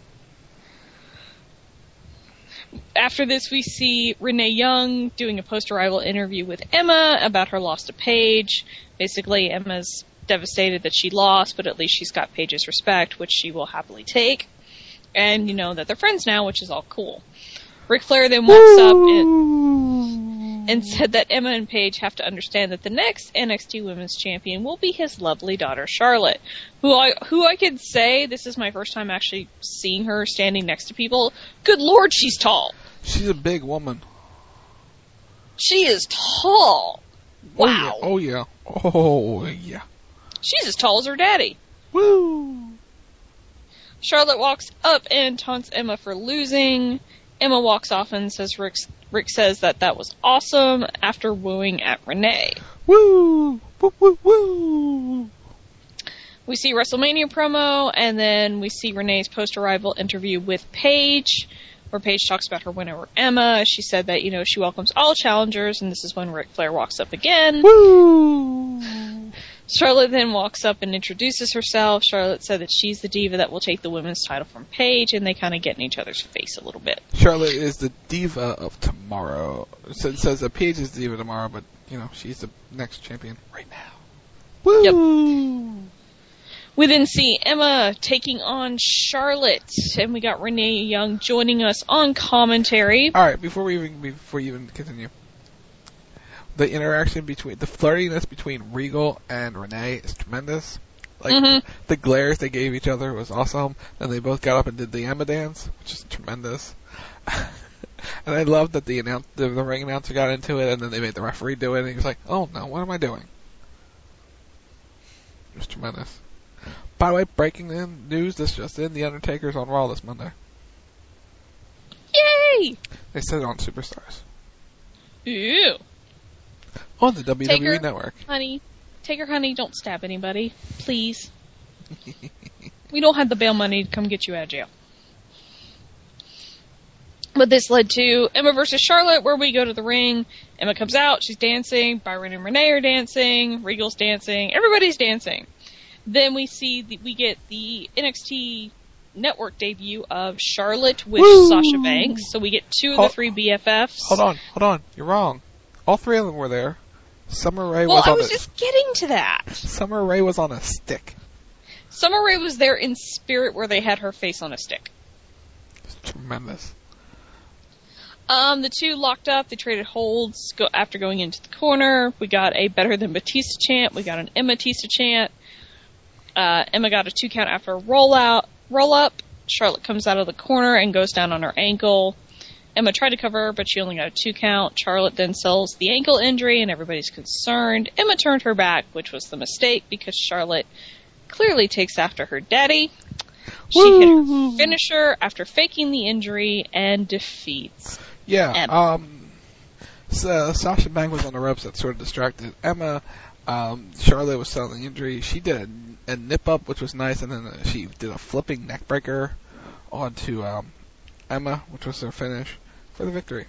After this, we see Renee Young doing a post-arrival interview with Emma about her loss to Paige. Basically, Emma's devastated that she lost, but at least she's got Paige's respect, which she will happily take. And you know that they're friends now, which is all cool. Ric Flair then walks up and said that Emma and Paige have to understand that the next NXT Women's Champion will be his lovely daughter Charlotte, who I can say, this is my first time actually seeing her standing next to people. Good Lord, she's tall. She's a big woman. She is tall. Wow. Oh yeah. She's as tall as her daddy. Woo! Charlotte walks up and taunts Emma for losing. Emma walks off and says Rick says that was awesome after wooing at Renee. Woo! Woo, woo, woo! We see WrestleMania promo, and then we see Renee's post-arrival interview with Paige, where Paige talks about her win over Emma. She said that, you know, she welcomes all challengers, and this is when Ric Flair walks up again. Woo! Charlotte then walks up and introduces herself. Charlotte said that she's the diva that will take the women's title from Paige, and they kind of get in each other's face a little bit. Charlotte is the diva of tomorrow. So it says that Paige is the diva tomorrow, but, you know, she's the next champion right now. Woo! Yep. We then see Emma taking on Charlotte, and we got Renee Young joining us on commentary. Alright, before you even continue. the interaction between, the flirtiness between Regal and Renee is tremendous. Like, the glares they gave each other was awesome, and they both got up and did the Emma dance, which is tremendous. And I love that the ring announcer got into it, and then they made the referee do it, and he was like, oh no, what am I doing? It was tremendous. By the way, breaking news, this just in, The Undertaker's on Raw this Monday. Yay! They said it on Superstars. Ew. On the WWE Network. Taker, honey, don't stab anybody. Please. We don't have the bail money to come get you out of jail. But this led to Emma versus Charlotte, where we go to the ring. Emma comes out, she's dancing. Byron and Renee are dancing. Regal's dancing. Everybody's dancing. Then we get the NXT Network debut of Charlotte with Sasha Banks. So we get two of the three BFFs. Hold on. You're wrong. All three of them were there. Summer Rae I was just getting to that. Summer Rae was on a stick. Summer Rae was there in spirit, where they had her face on a stick. It's tremendous. The two locked up. They traded holds after going into the corner. We got a Better Than Batista chant. We got an Emma Batista chant. Emma got a 2 count after a roll up. Charlotte comes out of the corner and goes down on her ankle. Emma tried to cover her, but she only got a 2 count. Charlotte then sells the ankle injury, and everybody's concerned. Emma turned her back, which was the mistake, because Charlotte clearly takes after her daddy. She hit her finisher after faking the injury and defeats Emma. So Sasha Banks was on the ropes. That sort of distracted Emma. Charlotte was selling the injury. She did a nip up, which was nice, and then she did a flipping neck breaker onto Emma, which was her finish for the victory.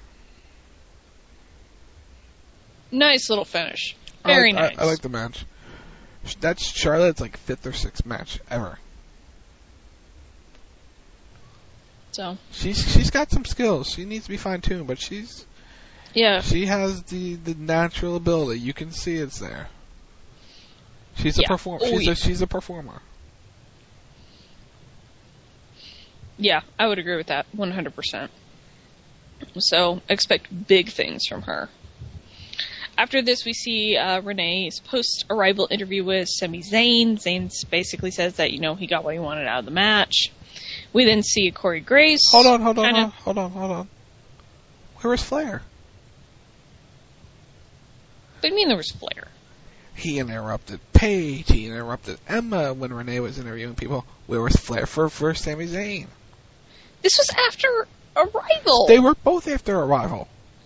Nice little finish. Very nice. I like the match. That's Charlotte's like 5th or 6th match ever. So she's got some skills. She needs to be fine-tuned, but she has the natural ability. You can see it's there. She's a performer. She's a performer. Yeah, I would agree with that 100%. So expect big things from her. After this, we see Renee's post-arrival interview with Sami Zayn. Zayn basically says that, he got what he wanted out of the match. We then see Corey Graves. Hold on. Where was Flair? What do you mean there was Flair? He interrupted Paige. He interrupted Emma when Renee was interviewing people. Where was Flair for Sami Zayn? This was after Arrival. They were both after Arrival.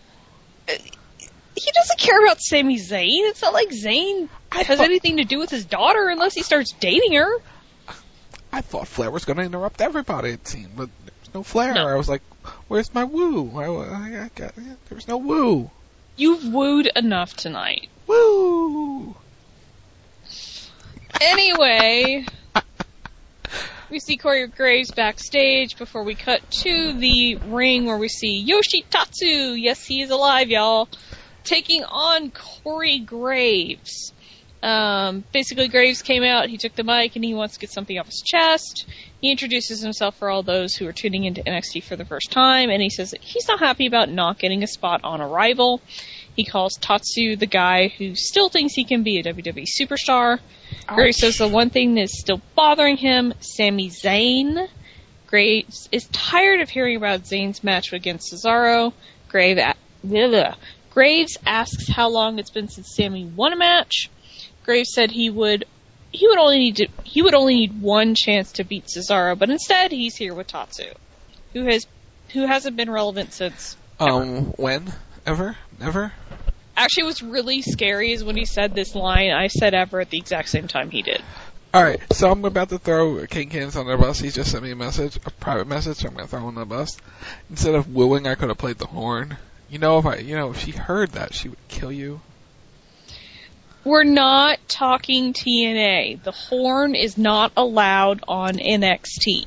He doesn't care about Sami Zayn. It's not like Zayn has anything to do with his daughter unless he starts dating her. I thought Flair was going to interrupt everybody, it seemed, but there's no Flair. No. I was like, where's my woo? There was no woo. You've wooed enough tonight. Woo! Anyway, we see Corey Graves backstage before we cut to the ring where we see Yoshitatsu. Yes, he is alive, y'all. Taking on Corey Graves. Basically, Graves came out, he took the mic, and he wants to get something off his chest. He introduces himself for all those who are tuning into NXT for the first time, and he says that he's not happy about not getting a spot on Arrival. He calls Tatsu the guy who still thinks he can be a WWE superstar. Ouch. Graves says the one thing that's still bothering him, Sami Zayn. Graves is tired of hearing about Zayn's match against Cesaro. Graves asks how long it's been since Sami won a match. Graves said he would only need one chance to beat Cesaro, but instead he's here with Tatsu, who hasn't been relevant since when? Ever? Never? Actually, what's really scary is when he said this line, I said ever at the exact same time he did. Alright, so I'm about to throw King Kins on the bus. He just sent me a private message, so I'm going to throw him on the bus. Instead of wooing, I could have played the horn. If she heard that, she would kill you. We're not talking TNA. The horn is not allowed on NXT.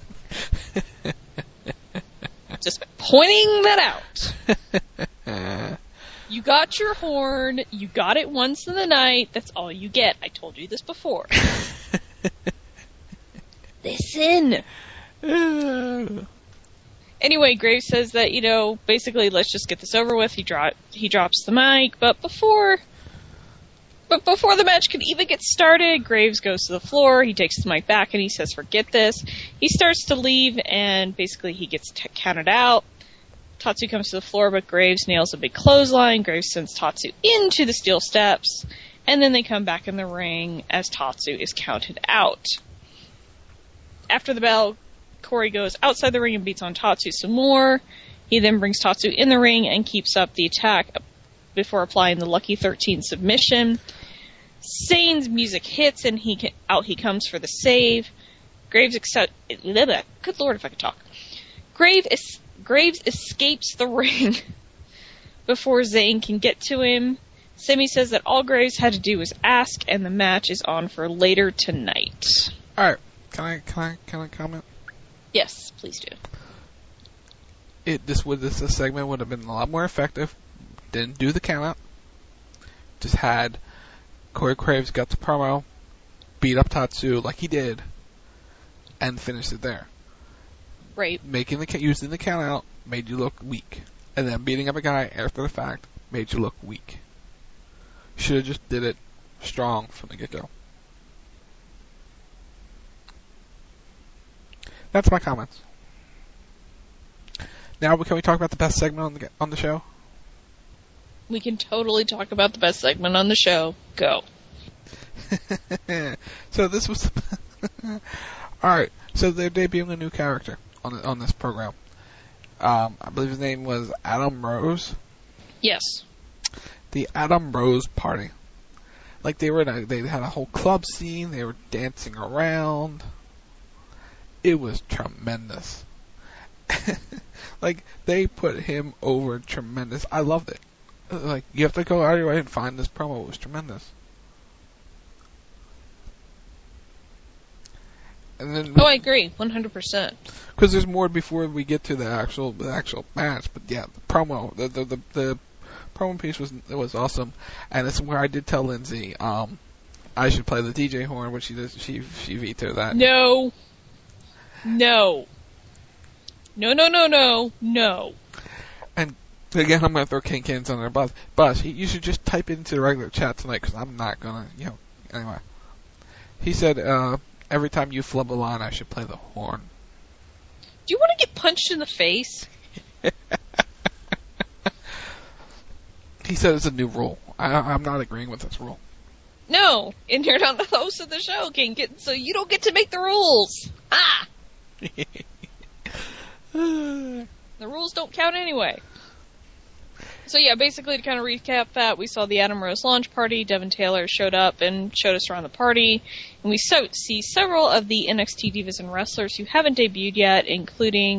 Just pointing that out. You got your horn. You got it once in the night. That's all you get. I told you this before. Listen. Anyway, Graves says that, basically let's just get this over with. He drops the mic, but before the match can even get started, Graves goes to the floor, he takes the mic back and he says, forget this. He starts to leave and basically he gets counted out. Tatsu comes to the floor, but Graves nails a big clothesline. Graves sends Tatsu into the steel steps, and then they come back in the ring as Tatsu is counted out. After the bell, Corey goes outside the ring and beats on Tatsu some more. He then brings Tatsu in the ring and keeps up the attack before applying the Lucky 13 submission. Sane's music hits and out he comes for the save. Good Lord, if I could talk. Graves escapes the ring before Zane can get to him. Semi says that all Graves had to do was ask, and the match is on for later tonight. Alright, can I comment? Yes, please do. This segment would have been a lot more effective. Didn't do the countout. Just had Corey Graves got the promo, beat up Tatsu like he did, and finished it there. Right. Using the countout made you look weak, and then beating up a guy after the fact made you look weak. Should have just did it strong from the get-go. That's my comments. Now, can we talk about the best segment on the show? We can totally talk about the best segment on the show. Go. So this was... Alright, so they're debuting a new character on this program. I believe his name was Adam Rose. Yes. The Adam Rose Party. Like they had a whole club scene, they were dancing around. It was tremendous. Like, they put him over tremendous. I loved it. Like, you have to go out of your way and find this promo. It was tremendous. And then, I agree, 100%. Because there's more before we get to the actual match. But yeah, the promo, the promo piece was awesome. And it's where I did tell Lindsay, I should play the DJ horn, but she vetoed that. No. And again, I'm going to throw King Kins on their bus. But you should just type it into the regular chat tonight, because I'm not going to, anyway. He said, every time you flub a line, I should play the horn. Do you want to get punched in the face? He said it's a new rule. I'm not agreeing with this rule. No, and you're not the host of the show, King Kitten, so you don't get to make the rules. Ah! The rules don't count anyway. So yeah, basically to kind of recap that, we saw the Adam Rose launch party. Devin Taylor showed up and showed us around the party. And we see several of the NXT Divas and wrestlers who haven't debuted yet, including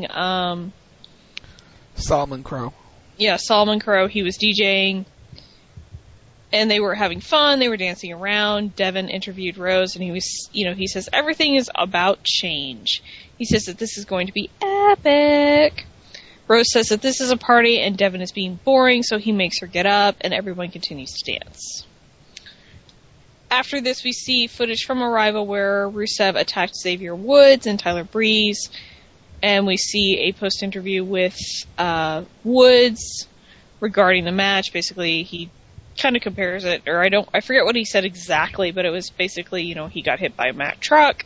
Solomon Crow. Yeah, Solomon Crow. He was DJing. And they were having fun. They were dancing around. Devin interviewed Rose, and he was, he says everything is about change. He says that this is going to be epic. Rose says that this is a party, and Devin is being boring, so he makes her get up, and everyone continues to dance. After this, we see footage from Arrival where Rusev attacked Xavier Woods and Tyler Breeze, and we see a post-interview with Woods regarding the match. Basically, he kind of compares it, or I forget what he said exactly, but it was basically, he got hit by a Mack truck.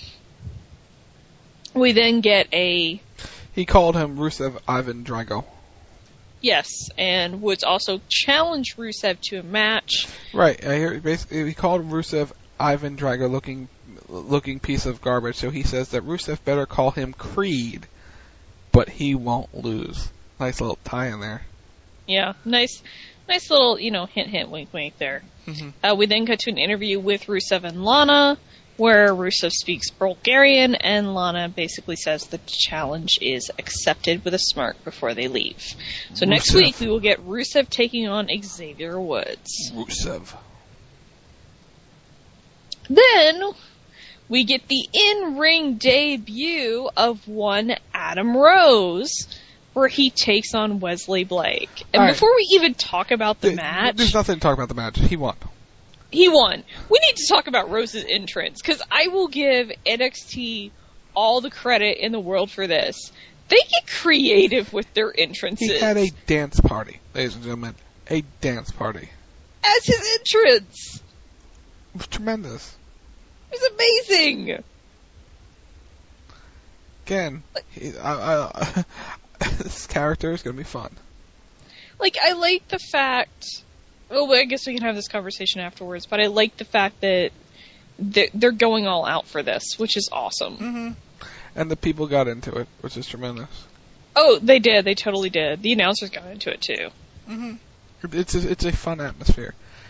We then get He called him Rusev Ivan Drago. Yes, and Woods also challenged Rusev to a match. Right, I hear basically he called Rusev Ivan Drago looking piece of garbage, so he says that Rusev better call him Creed, but he won't lose. Nice little tie in there. Yeah, nice little, hint, wink, wink there. Mm-hmm. We then cut to an interview with Rusev and Lana, where Rusev speaks Bulgarian, and Lana basically says the challenge is accepted with a smirk before they leave. So next week we will get Rusev taking on Xavier Woods. Rusev. Then we get the in-ring debut of one Adam Rose, where he takes on Wesley Blake. And before we even talk about the match... There's nothing to talk about the match. He won. He won. We need to talk about Rose's entrance, because I will give NXT all the credit in the world for this. They get creative with their entrances. He had a dance party, ladies and gentlemen. A dance party. As his entrance. It was tremendous. It was amazing. Again, this character is going to be fun. Like, I like the fact... Well, I guess we can have this conversation afterwards, but I like the fact that they're going all out for this, which is awesome. Mm-hmm. And the people got into it, which is tremendous. Oh, they did. They totally did. The announcers got into it, too. Mm-hmm. It's a fun atmosphere.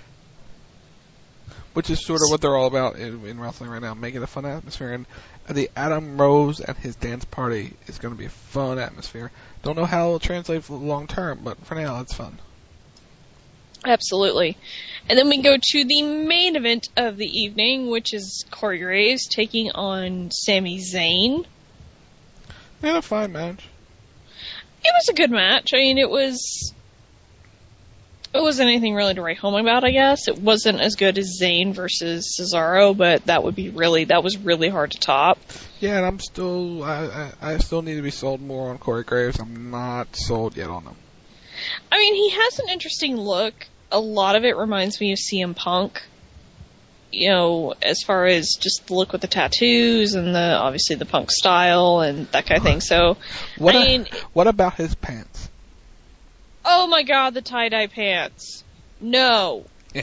Which is sort of what they're all about in wrestling right now, making a fun atmosphere. And the Adam Rose and his dance party is going to be a fun atmosphere. Don't know how it'll translate for the long term, but for now, it's fun. Absolutely. And then we go to the main event of the evening, which is Corey Graves taking on Sami Zayn. They had a fine match. It was a good match. I mean, it wasn't anything really to write home about, I guess. It wasn't as good as Zayn versus Cesaro, but that was really hard to top. Yeah, and I still need to be sold more on Corey Graves. I'm not sold yet on him. I mean, he has an interesting look. A lot of it reminds me of CM Punk. You know, as far as just the look with the tattoos and obviously the Punk style and that kind of thing. So, what about his pants? Oh my God, the tie-dye pants. No.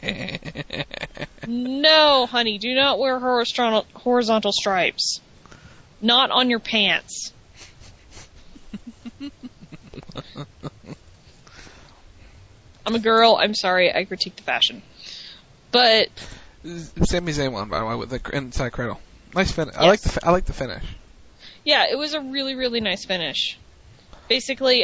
No, honey, do not wear horizontal stripes. Not on your pants. I'm a girl, I'm sorry, I critique the fashion. But Sami Zayn won, by the way, with the inside cradle. Nice finish. Yes. I like the finish. Yeah, it was a really, really nice finish. Basically,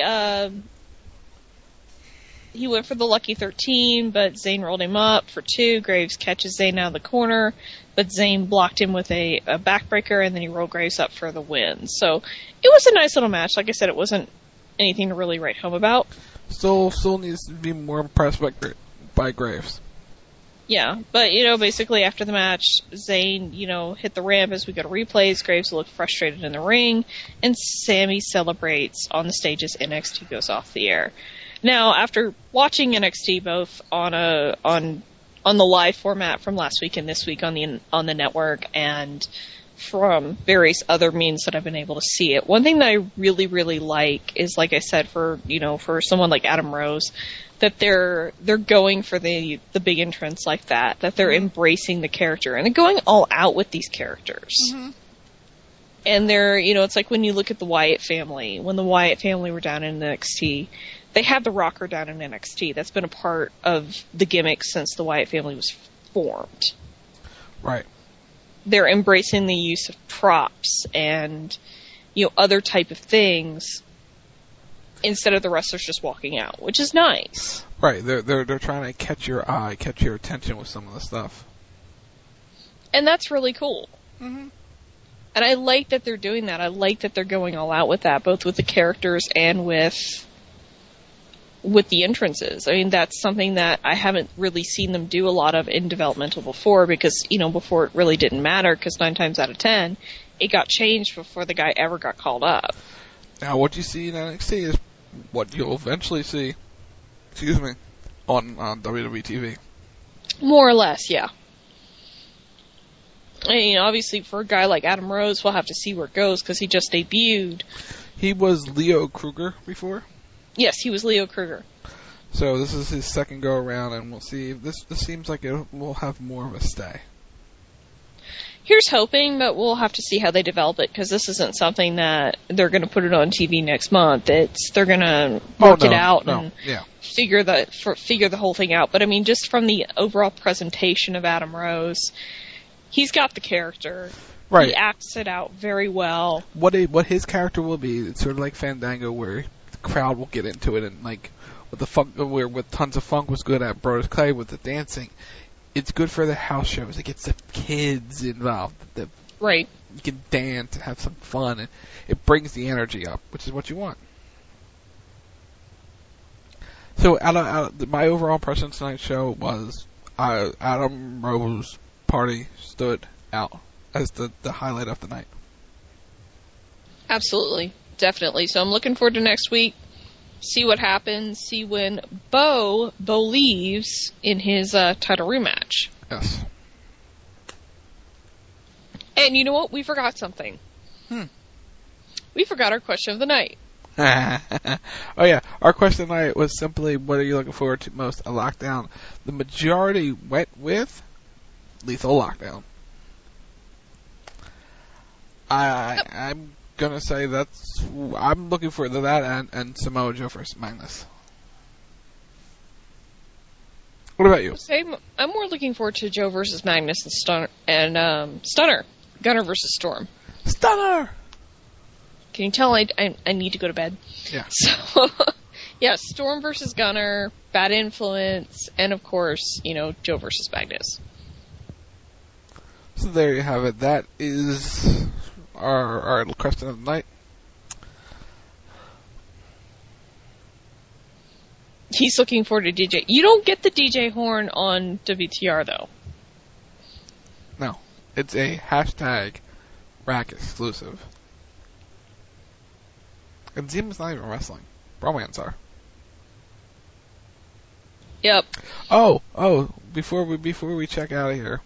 he went for the Lucky 13, but Zayn rolled him up for 2. Graves catches Zayn out of the corner, but Zayn blocked him with a backbreaker, and then he rolled Graves up for the win. So it was a nice little match. Like I said, it wasn't anything to really write home about. Still needs to be more impressed by Graves. Yeah, but, basically after the match, Zayn, hit the ramp as we go to replays. Graves looked frustrated in the ring, and Sami celebrates on the stage as NXT goes off the air. Now, after watching NXT both on the live format from last week and this week on the network, and from various other means that I've been able to see it, one thing that I really, really like is, like I said, for someone like Adam Rose, that they're going for the big entrance like that they're embracing the character, and they're going all out with these characters. Mm-hmm. And they're, it's like when you look at the Wyatt family, when the Wyatt family were down in NXT, they had the Rocker down in NXT. That's been a part of the gimmick since the Wyatt family was formed. Right. They're embracing the use of props and, other type of things instead of the wrestlers just walking out, which is nice. Right. They're trying to catch your eye, catch your attention with some of the stuff. And that's really cool. Mm-hmm. And I like that they're doing that. I like that they're going all out with that, both with the characters and with the entrances. I mean, that's something that I haven't really seen them do a lot of in developmental before, because, before it really didn't matter, because 9 times out of 10, it got changed before the guy ever got called up. Now, what you see in NXT is what you'll eventually see, on WWE TV. More or less, yeah. And, obviously, for a guy like Adam Rose, we'll have to see where it goes, because he just debuted. He was Leo Kruger before? Yes, he was Leo Kruger. So this is his second go around, and we'll see. This seems like it will have more of a stay. Here's hoping, but we'll have to see how they develop it, because this isn't something that they're going to put it on TV next month. They're going to work it out and figure the whole thing out. But I mean, just from the overall presentation of Adam Rose, he's got the character. Right. He acts it out very well. What his character will be, it's sort of like Fandango, where the crowd will get into it, and like with the funk, where with Tons of Funk was good at Brodus Clay with the dancing. It's good for the house shows. It gets the kids involved. Right. You can dance and have some fun, and it brings the energy up, which is what you want. So, my overall impression tonight's show was Adam Rose party stood out as the highlight of the night. Absolutely. definitely. So I'm looking forward to next week. See what happens. See when Bo believes in his title rematch. Yes. And you know what? We forgot something. We forgot our question of the night. Oh yeah, our question of the night was simply, what are you looking forward to most? A Lockdown. The majority went with Lethal Lockdown. I'm gonna say I'm looking forward to that and Samoa Joe versus Magnus. What about you? I'm more looking forward to Joe versus Magnus and Stunner. Gunner versus Storm. Stunner! Can you tell I need to go to bed? Yeah. So, yeah, Storm versus Gunner, Bad Influence, and of course, Joe versus Magnus. So there you have it. That is our question of the night. He's looking forward to DJ. You don't get the DJ horn on WTR, though. No. It's a hashtag rack exclusive. And Zima's not even wrestling. Bromans are. Yep. Oh, before we check out of here,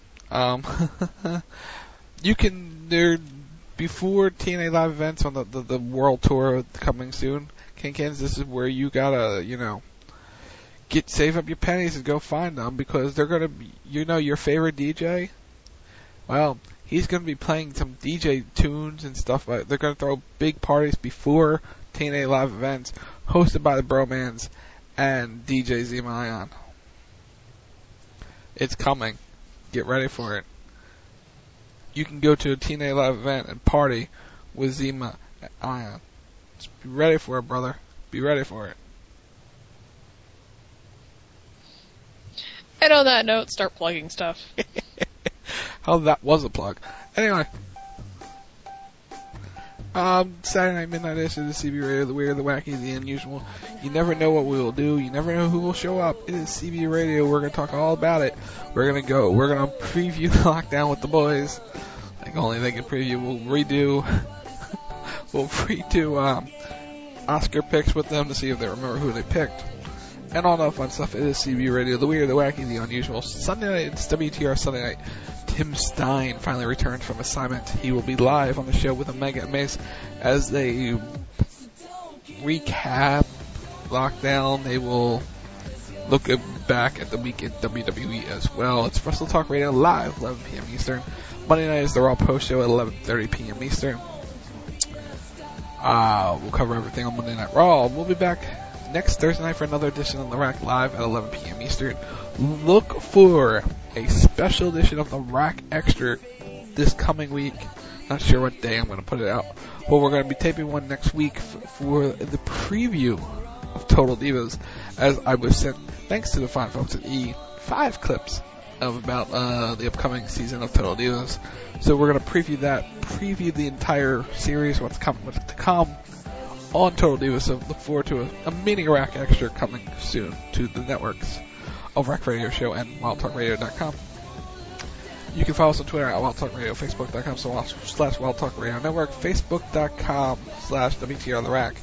you can, before TNA live events on the world tour coming soon, Kinkins, this is where you gotta, save up your pennies and go find them, because they're gonna be, your favorite DJ, well, he's gonna be playing some DJ tunes and stuff. They're gonna throw big parties before TNA live events, hosted by the Bromans and DJ Zima Ion. It's coming. Get ready for it. You can go to a TNA live event and party with Zima Ion. Just be ready for it, brother. Be ready for it. And on that note, start plugging stuff. Oh, that was a plug. Anyway. Saturday night, midnight edition of the CB Radio, the weird, the wacky, the unusual. You never know what we will do. You never know who will show up. It is CB Radio. We're going to talk all about it. We're going to preview the lockdown with the boys. Like only they can preview. We'll redo Oscar picks with them to see if they remember who they picked. And all that fun stuff. It is CB Radio, the weird, the wacky, the unusual. Sunday night, it's WTR Sunday night. Tim Stein finally returns from assignment. He will be live on the show with Omega and Mace as they recap Lockdown. They will look back at the week at WWE as well. It's Wrestle Talk Radio live, 11 p.m. Eastern. Monday night is the Raw Post Show at 11:30 p.m. Eastern. We'll cover everything on Monday Night Raw. We'll be back next Thursday night for another edition of The Rack live at 11 p.m. Eastern. Look for a special edition of The Rack Extra this coming week. Not sure what day I'm going to put it out, but we're going to be taping one next week for the preview of Total Divas, as I was sent, thanks to the fine folks at E, 5 clips about the upcoming season of Total Divas. So we're going to preview the entire series, what's to come on Total Divas. So look forward to a mini Rack Extra coming soon to the networks of Rack Radio Show and WildTalkRadio.com. You can follow us on Twitter at WildTalkRadio, Facebook.com/WildTalkRadio Network, Facebook.com/WTRTheRack,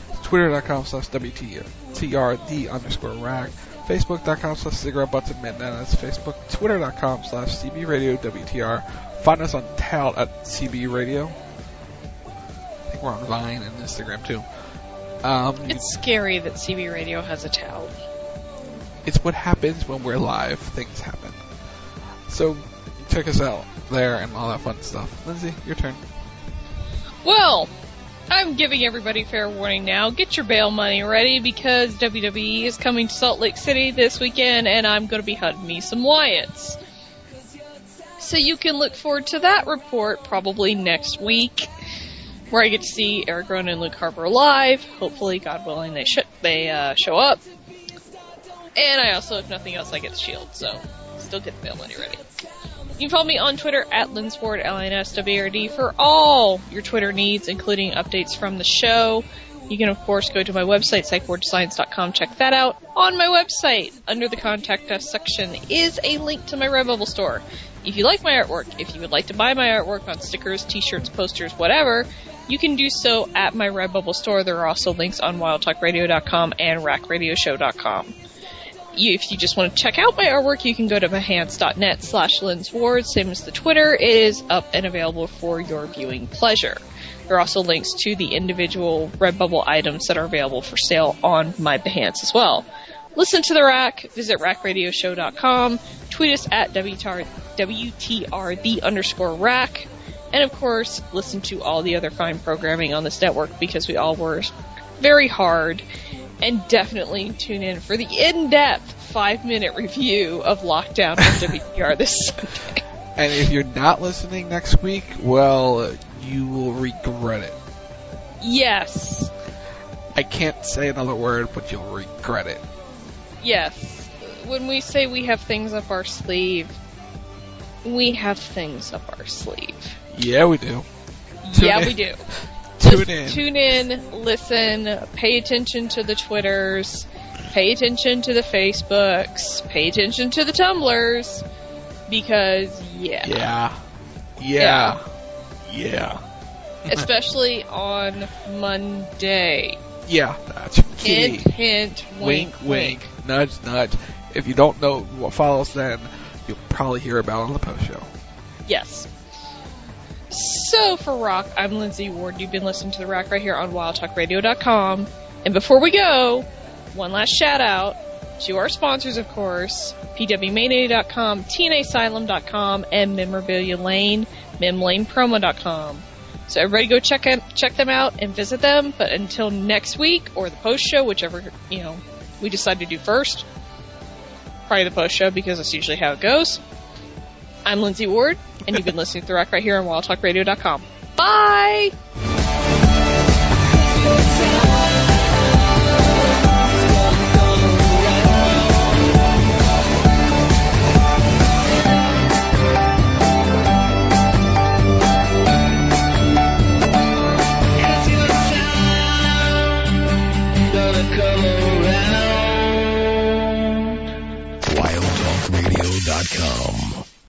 Twitter.com/WTRD_Rack, Facebook.com/CigaretteButtsAndBandanas, Facebook, Twitter.com/CBRadioWTR. Find us on Tout at CB Radio. I think we're on Vine and Instagram too. It's scary that CB Radio has a Tout. It's what happens when we're live. Things happen. So, check us out there and all that fun stuff. Lindsay, your turn. Well, I'm giving everybody fair warning now. Get your bail money ready, because WWE is coming to Salt Lake City this weekend, and I'm going to be hunting me some Wyatts. So you can look forward to that report probably next week, where I get to see Eric Rowan and Luke Harper live. Hopefully, God willing, they show up. And I also, if nothing else, I get the Shield, so still get the bail money ready. You can follow me on Twitter at Linsward, LINSWRD, for all your Twitter needs, including updates from the show. You can, of course, go to my website, psychwarddesigns.com, check that out. On my website, under the Contact Us section, is a link to my Redbubble store. If you like my artwork, if you would like to buy my artwork on stickers, t-shirts, posters, whatever, you can do so at my Redbubble store. There are also links on wildtalkradio.com and rackradioshow.com. If you just want to check out my artwork, you can go to behance.net/LindsWard. Same as the Twitter. It is up and available for your viewing pleasure. There are also links to the individual Redbubble items that are available for sale on my Behance as well. Listen to the Rack. Visit rackradioshow.com. Tweet us at WTR_Rack. And of course, listen to all the other fine programming on this network because we all work very hard. And definitely tune in for the in-depth 5-minute review of Lockdown on WTR this Sunday. And if you're not listening next week, well, you will regret it. Yes. I can't say another word, but you'll regret it. Yes. When we say we have things up our sleeve, we have things up our sleeve. Yeah, we do. We do. Tune in, listen, pay attention to the Twitters, pay attention to the Facebooks, pay attention to the Tumblrs, because, yeah. Especially on Monday. Yeah, that's key. Hint, hint, wink, wink. Nudge, nudge. If you don't know what follows then, you'll probably hear about it on the post show. Yes. So, for Rock, I'm Lindsay Ward. You've been listening to The Rack right here on wildtalkradio.com. And before we go, one last shout-out to our sponsors, of course, pwmania.com, tnasylum.com, and Memorabilia Lane, memlanepromo.com. So everybody go check them out and visit them. But until next week, or the post show, whichever, we decide to do first. Probably the post show, because that's usually how it goes. I'm Lindsay Ward, and you've been listening to The Rack right here on wildtalkradio.com. Bye!